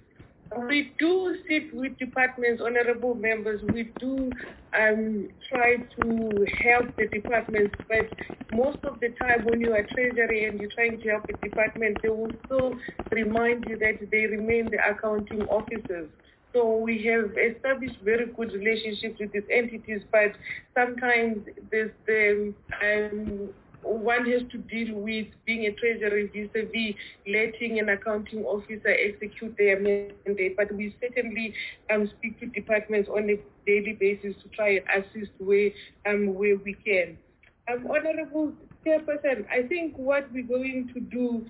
We do sit with departments, honorable members. We do um, try to help the departments, but most of the time when you are treasury and you're trying to help a department, they will still remind you that they remain the accounting officers. So we have established very good relationships with these entities, but sometimes there's the um, one has to deal with being a treasury vis-a-vis letting an accounting officer execute their mandate. But we certainly um, speak to departments on a daily basis to try and assist where, um, where we can. Um, Honorable Chairperson, I think what we're going to do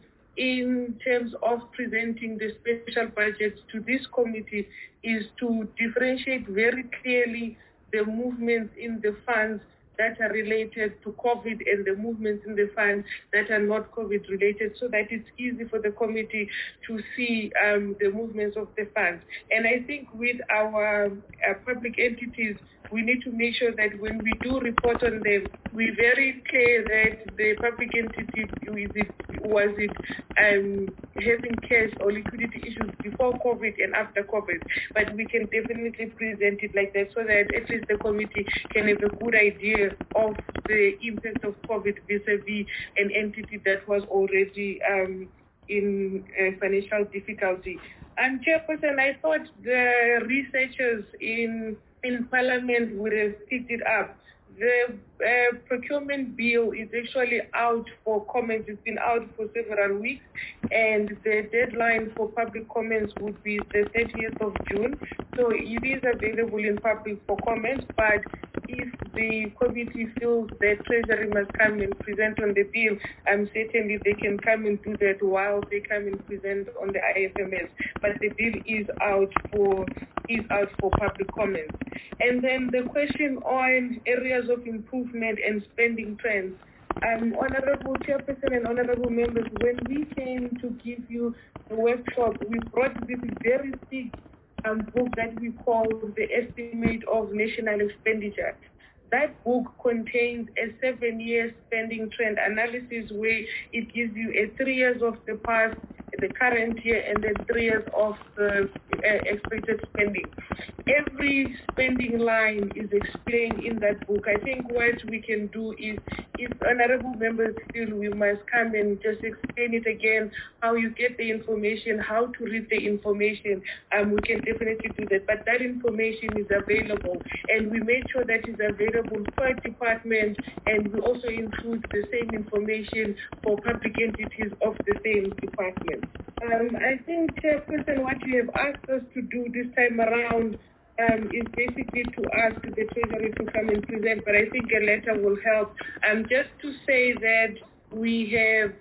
in terms of presenting the special budget to this committee is to differentiate very clearly the movements in the funds that are related to COVID and the movements in the funds that are not COVID related, so that it's easy for the committee to see um, the movements of the funds. And I think with our uh, public entities, we need to make sure that when we do report on them, we're very clear that the public entity, is it, was it um, having cash or liquidity issues before COVID and after COVID. But we can definitely present it like that so that at least the committee can have a good idea of the impact of COVID vis-a-vis an entity that was already um, in uh, financial difficulty. And Chairperson, I thought the researchers in in Parliament would have picked it up. The uh, procurement bill is actually out for comments. It's been out for several weeks, and the deadline for public comments would be the thirtieth of June. So it is available in public for comments, but if the committee feels that Treasury must come and present on the bill, um, certainly they can come and do that while they come and present on the I F M S. But the bill is out for is out for public comments. And then the question on areas of improvement and spending trends. Um, Honorable Chairperson and Honorable Members, when we came to give you the workshop, we brought this very big um, book that we call the Estimate of National Expenditure. That book contains a seven-year spending trend analysis where it gives you a three years of the past, the current year, and then three years of the uh, expected spending. Every spending line is explained in that book. I think what we can do is, if honorable members feel we must come and just explain it again, how you get the information, how to read the information, um, we can definitely do that. But that information is available, and we made sure that it's available per department, and we also include the same information for public entities of the same department. Um, I think, Chairperson, what you have asked us to do this time around um, is basically to ask the Treasury to come and present, but I think a letter will help. Um, just to say that we have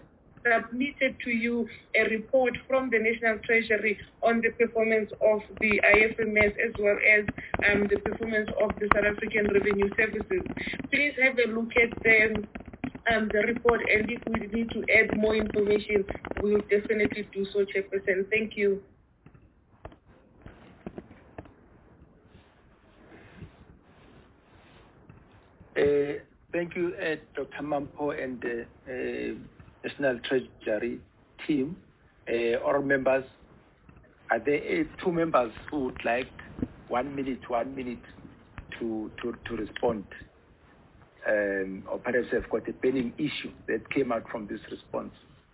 submitted to you a report from the National Treasury on the performance of the I F M S as well as um, the performance of the South African Revenue Services. Please have a look at the, um, the report, and if we need to add more information, we will definitely do so, Chairperson. Thank you. Uh, thank you, uh, Doctor Mampo and the uh, National Treasury team. Uh, all members, are there uh, two members who would like one minute, one minute to, to, to respond? Um, or perhaps have got a pending issue that came out from this response.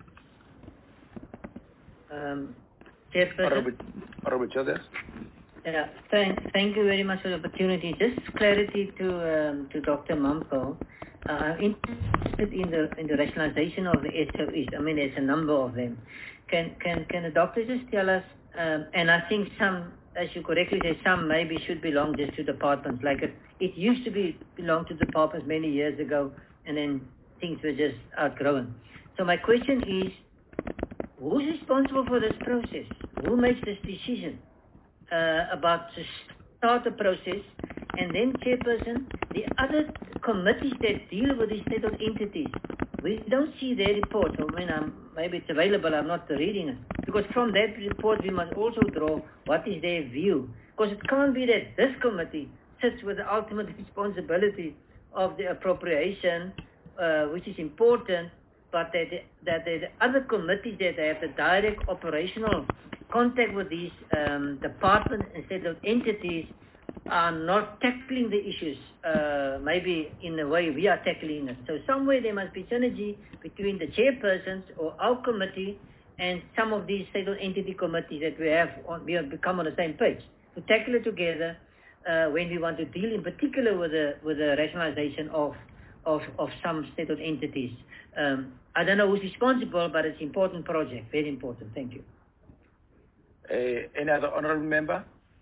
Um, Chairperson? Honorable Joseph? Yeah, thank, thank you very much for the opportunity. Just clarity to um, to Doctor Mampo. Uh, I'm interested in the in the rationalization of the S O Es. I mean, there's a number of them. Can can can the doctor just tell us? Um, and I think some, as you correctly say, some maybe should belong just to departments. Like it, it used to be belong to departments many years ago, and then things were just outgrown. So my question is, who's responsible for this process? Who makes this decision? Uh, about to start the process, and then, Chairperson, the other committees that deal with these settled entities, we don't see their report. I mean, I'm, maybe it's available, I'm not reading it. Because from that report, we must also draw what is their view. Because it can't be that this committee sits with the ultimate responsibility of the appropriation, uh, which is important, but that the, that the other committees that have the direct operational contact with these um, departments and settled entities are not tackling the issues, uh, maybe in the way we are tackling it. So somewhere there must be synergy between the chairpersons or our committee and some of these settled entity committees that we have, on, we have become on the same page to tackle it together uh, when we want to deal in particular with the, with the rationalization of, of, of some state-owned entities. Um, I don't know who's responsible, but it's an important project, very important. Thank you. Uh, any other honorable member?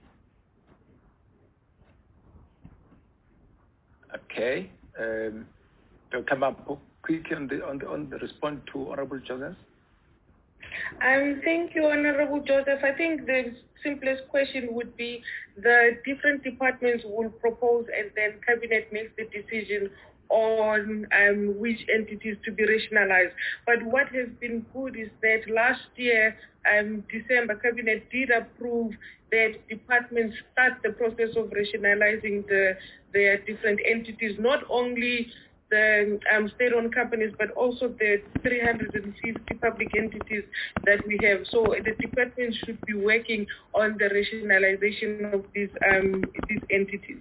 Okay. Um, Doctor Mampo, quickly on the, on the, on the response to Honorable Joseph. Um, thank you, Honorable Joseph. I think the simplest question would be the different departments will propose and then Cabinet makes the decision on um, which entities to be rationalized. But what has been good is that last year, um, December, Cabinet did approve that departments start the process of rationalizing the, their different entities, not only the um, state-owned companies, but also the three hundred fifty public entities that we have. So the department should be working on the rationalization of these um, these entities.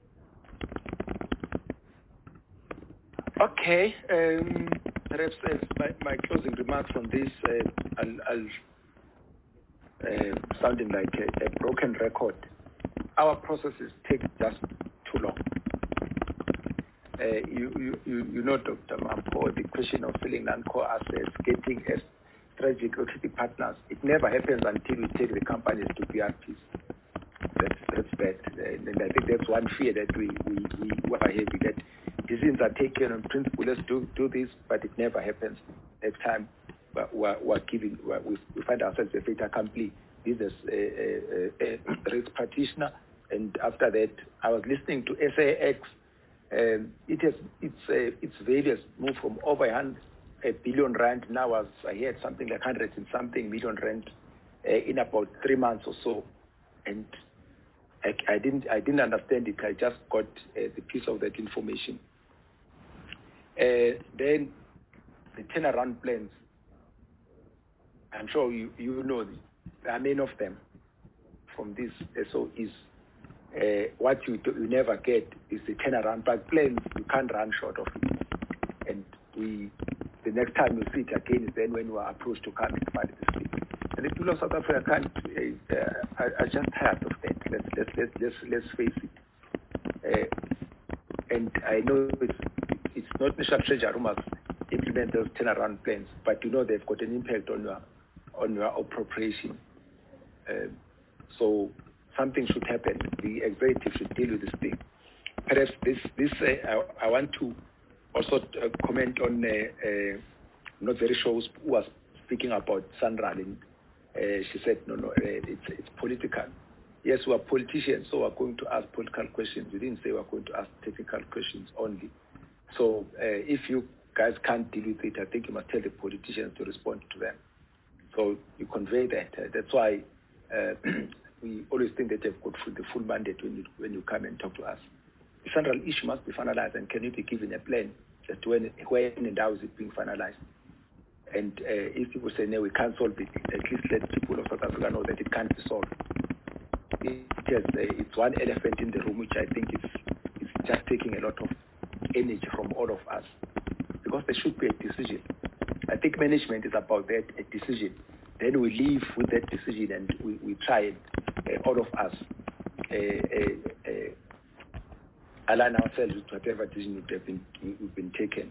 Okay. Um, perhaps as my, my closing remarks on this, uh, I'll, I'll uh, sounding like a, a broken record. Our processes take just too long. Uh, you, you, you, you know, Doctor Mampo, the question of selling non-core assets, getting as strategic equity partners, it never happens until we take the companies to P R Ps. That's, that's bad. And, and I think that's one fear that we, we, we were having, that decisions are taken on principle, let's do, do this, but it never happens. Next time, we're, we're, we're giving, we're, we find ourselves a fait accompli business uh, uh, uh, risk practitioner. And after that, I was listening to S A X. Um, it has its uh, its values moved from over a billion rand. Now, as I heard, something like hundreds and something million rand uh, in about three months or so, and I, I didn't I didn't understand it. I just got uh, the piece of that information. Uh, then the turnaround plans. I'm sure you you know there are many of them from this S O Es. Uh, what you, do, you never get is the turnaround, but plans you can't run short of it. And we, the next time you see it again is then when you are approached to come and find this thing. And the people of South Africa can't, uh, uh, are, are just tired of that. Let's let's let's let's, let's face it. Uh, and I know it's it's not National Treasury who must implement those turnaround plans, but you know they've got an impact on your on your appropriation. Uh, so. Something should happen. The executive should deal with this thing. Perhaps this, this uh, I, I want to also uh, comment on, uh, uh, I'm not very sure who was speaking about Sandra. And, uh, she said, no, no, uh, it's, it's political. Yes, we are politicians, so we're going to ask political questions. We didn't say we're going to ask technical questions only. So uh, if you guys can't deal with it, I think you must tell the politicians to respond to them. So you convey that. Uh, that's why uh, we always think that they've got the full mandate when you, when you come and talk to us. The central issue must be finalized, and can you be given a plan as to when, when and how is it being finalized? And uh, if people say, no, we can't solve it, at least let people of South Africa know that it can't be solved. It has, uh, it's one elephant in the room, which I think is, is just taking a lot of energy from all of us, because there should be a decision. I think management is about that, a decision. Then we live with that decision, and we, we try, uh, all of us, uh, uh, uh, align ourselves with whatever decision we've been, we've been taken.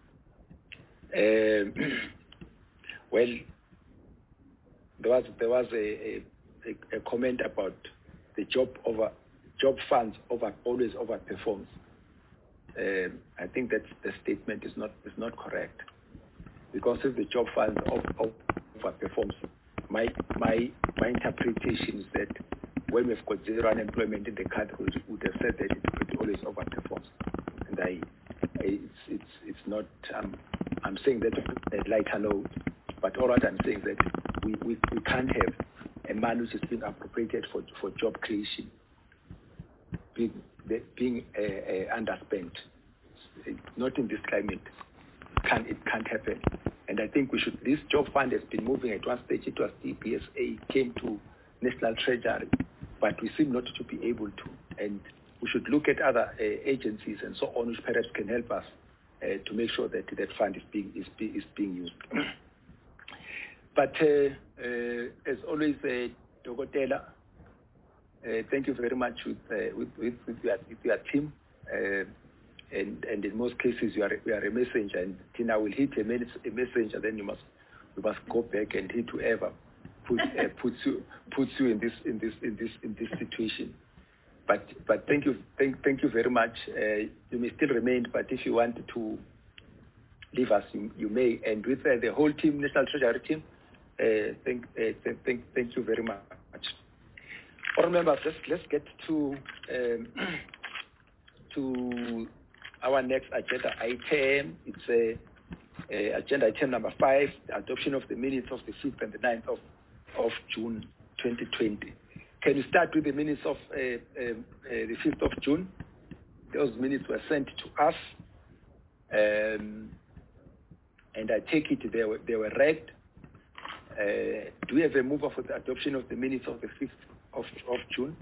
Um, well, there was there was a, a, a comment about the job over job funds over always overperforms. Um, I think that the statement is not is not correct, because if the job funds overperforms, my my my interpretation is that when we've got zero unemployment in the country, we would have said that it, it always overperforms, and I, I it's it's it's not. Um, I'm saying that a lighter note, but all that I'm saying is that we, we, we can't have a man which is being appropriated for for job creation being being uh, uh, underspent. It's not in this climate. It can't it can't happen. And I think we should. This job fund has been moving at one stage. It was D P S A, came to National Treasury, but we seem not to be able to. And we should look at other uh, agencies and so on, which perhaps can help us uh, to make sure that that fund is being is, be, is being used. But uh, uh, as always, uh, Dokotela, uh, thank you very much with, uh, with, with, with, your, with your team. Uh, and and in most cases you are you are a messenger, and Tina will hit a, mes- a messenger, then you must you must go back and hit whoever put, uh, puts you puts you in this in this in this in this situation. But but thank you thank thank you very much. Uh, you may still remain, but if you want to leave us, you, you may. And with uh, the whole team, National Treasury team, uh, thank uh, th- thank thank you very much. All members, let's let's get to um, to our next agenda item. It's a, a agenda item number five, the adoption of the minutes of the fifth and the ninth of of June twenty twenty. Can you start with the minutes of uh, uh, uh, the fifth of June? Those minutes were sent to us, um, and I take it they were, they were read. Uh, do we have a mover for the adoption of the minutes of the fifth of, of June?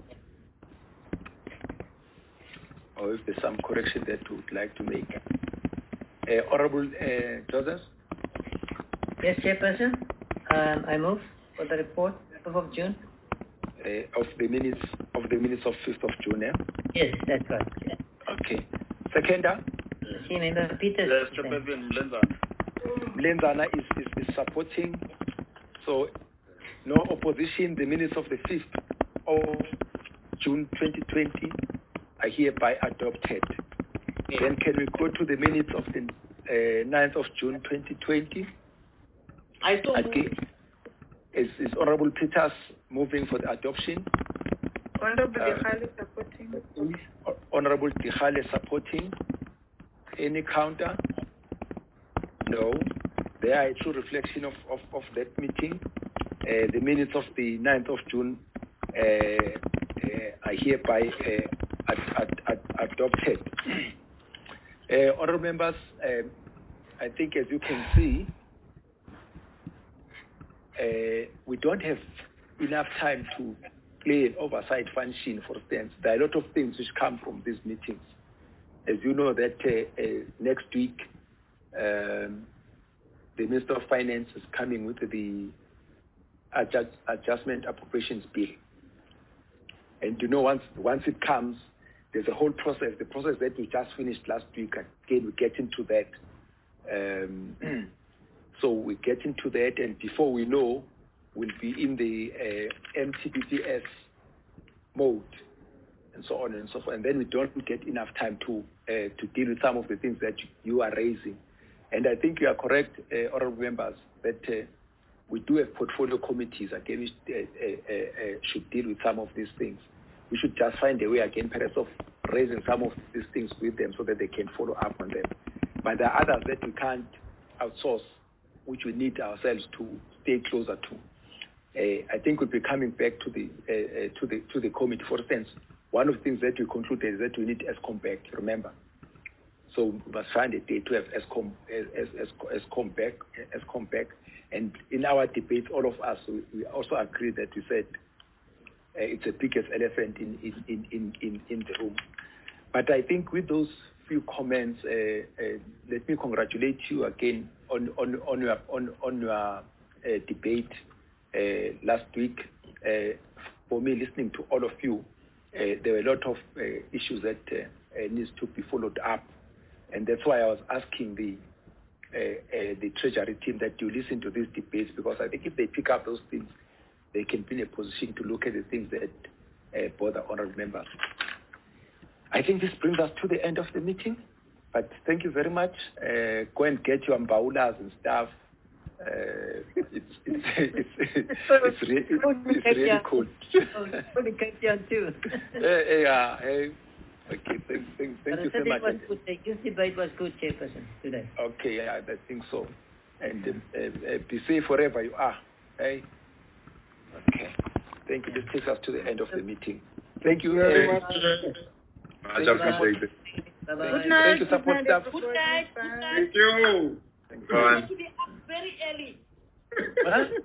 Or if there's some correction that we would like to make. Uh, Honorable uh, Joseph? Yes, Chairperson. Um, I move for the report, fifth of June. Uh, of the minutes of the minutes of fifth of June, yeah? Yes, that's right. Yeah. Okay. Seconder? See, Member Peters. Yes, Chairperson Mlenzana. Mlenzana is, is, is supporting. So, no opposition. The minutes of the fifth of June twenty twenty are hereby adopted. Yeah. Then can we go to the minutes of the uh, ninth of June twenty twenty? I saw okay. Is, is Honorable Peters moving for the adoption? Honorable Uh, Dihale supporting. Honorable Dihale supporting. Any counter? No. They are a true reflection of, of, of that meeting. Uh, the minutes of the ninth of June uh, uh, are hereby uh, ad, ad, ad, adopted. uh, honorable members, uh, I think as you can see, Uh, we don't have enough time to play an oversight function, for instance. There are a lot of things which come from these meetings. As you know that uh, uh, next week, um, the Minister of Finance is coming with the adjust, Adjustment Appropriations Bill. And you know, once, once it comes, there's a whole process, the process that we just finished last week. Again, we get into that. Um, So we get into that, and before we know, we'll be in the uh, M T B P S mode, and so on and so forth. And then we don't get enough time to uh, to deal with some of the things that you are raising. And I think you are correct, uh, honorable members, that uh, we do have portfolio committees again which uh, uh, uh, should deal with some of these things. We should just find a way again, perhaps, of raising some of these things with them so that they can follow up on them. But there are others that we can't outsource, which we need ourselves to stay closer to. Uh, I think we'll be coming back to the uh, uh, to the to the committee. For instance, one of the things that we concluded is that we need ESCOM back. Remember, so we must find a day to have ESCOM as ESCOM back, ESCOM back. And in our debates, all of us we, we also agree that we said uh, it's the biggest elephant in in, in in in the room. But I think with those few comments, uh, uh, let me congratulate you again on on on your on on your uh, debate uh, last week. Uh, for me, listening to all of you, uh, there were a lot of uh, issues that uh, uh, needs to be followed up, and that's why I was asking the uh, uh, the Treasury team that you listen to these debates, because I think if they pick up those things, they can be in a position to look at the things that uh, bother honorable members. I think this brings us to the end of the meeting, but thank you very much. Uh, go and get your mbaulas and stuff. Uh, it's, it's, it's, it's, it's, re- it's really cool. too. yeah, yeah, hey. Okay, thank, thank, thank you so much. Was good. The youth debate was good, Chairperson, today. Okay, yeah, I think so. And uh, uh, be safe wherever you are. Hey? Okay. Thank you. This takes us to the end of the meeting. Thank you very much. Much appreciated. Bye-bye. Good night. Thank you, support staff. Good night. Good night. Thank you. Thank you. You have to be up very early. Huh?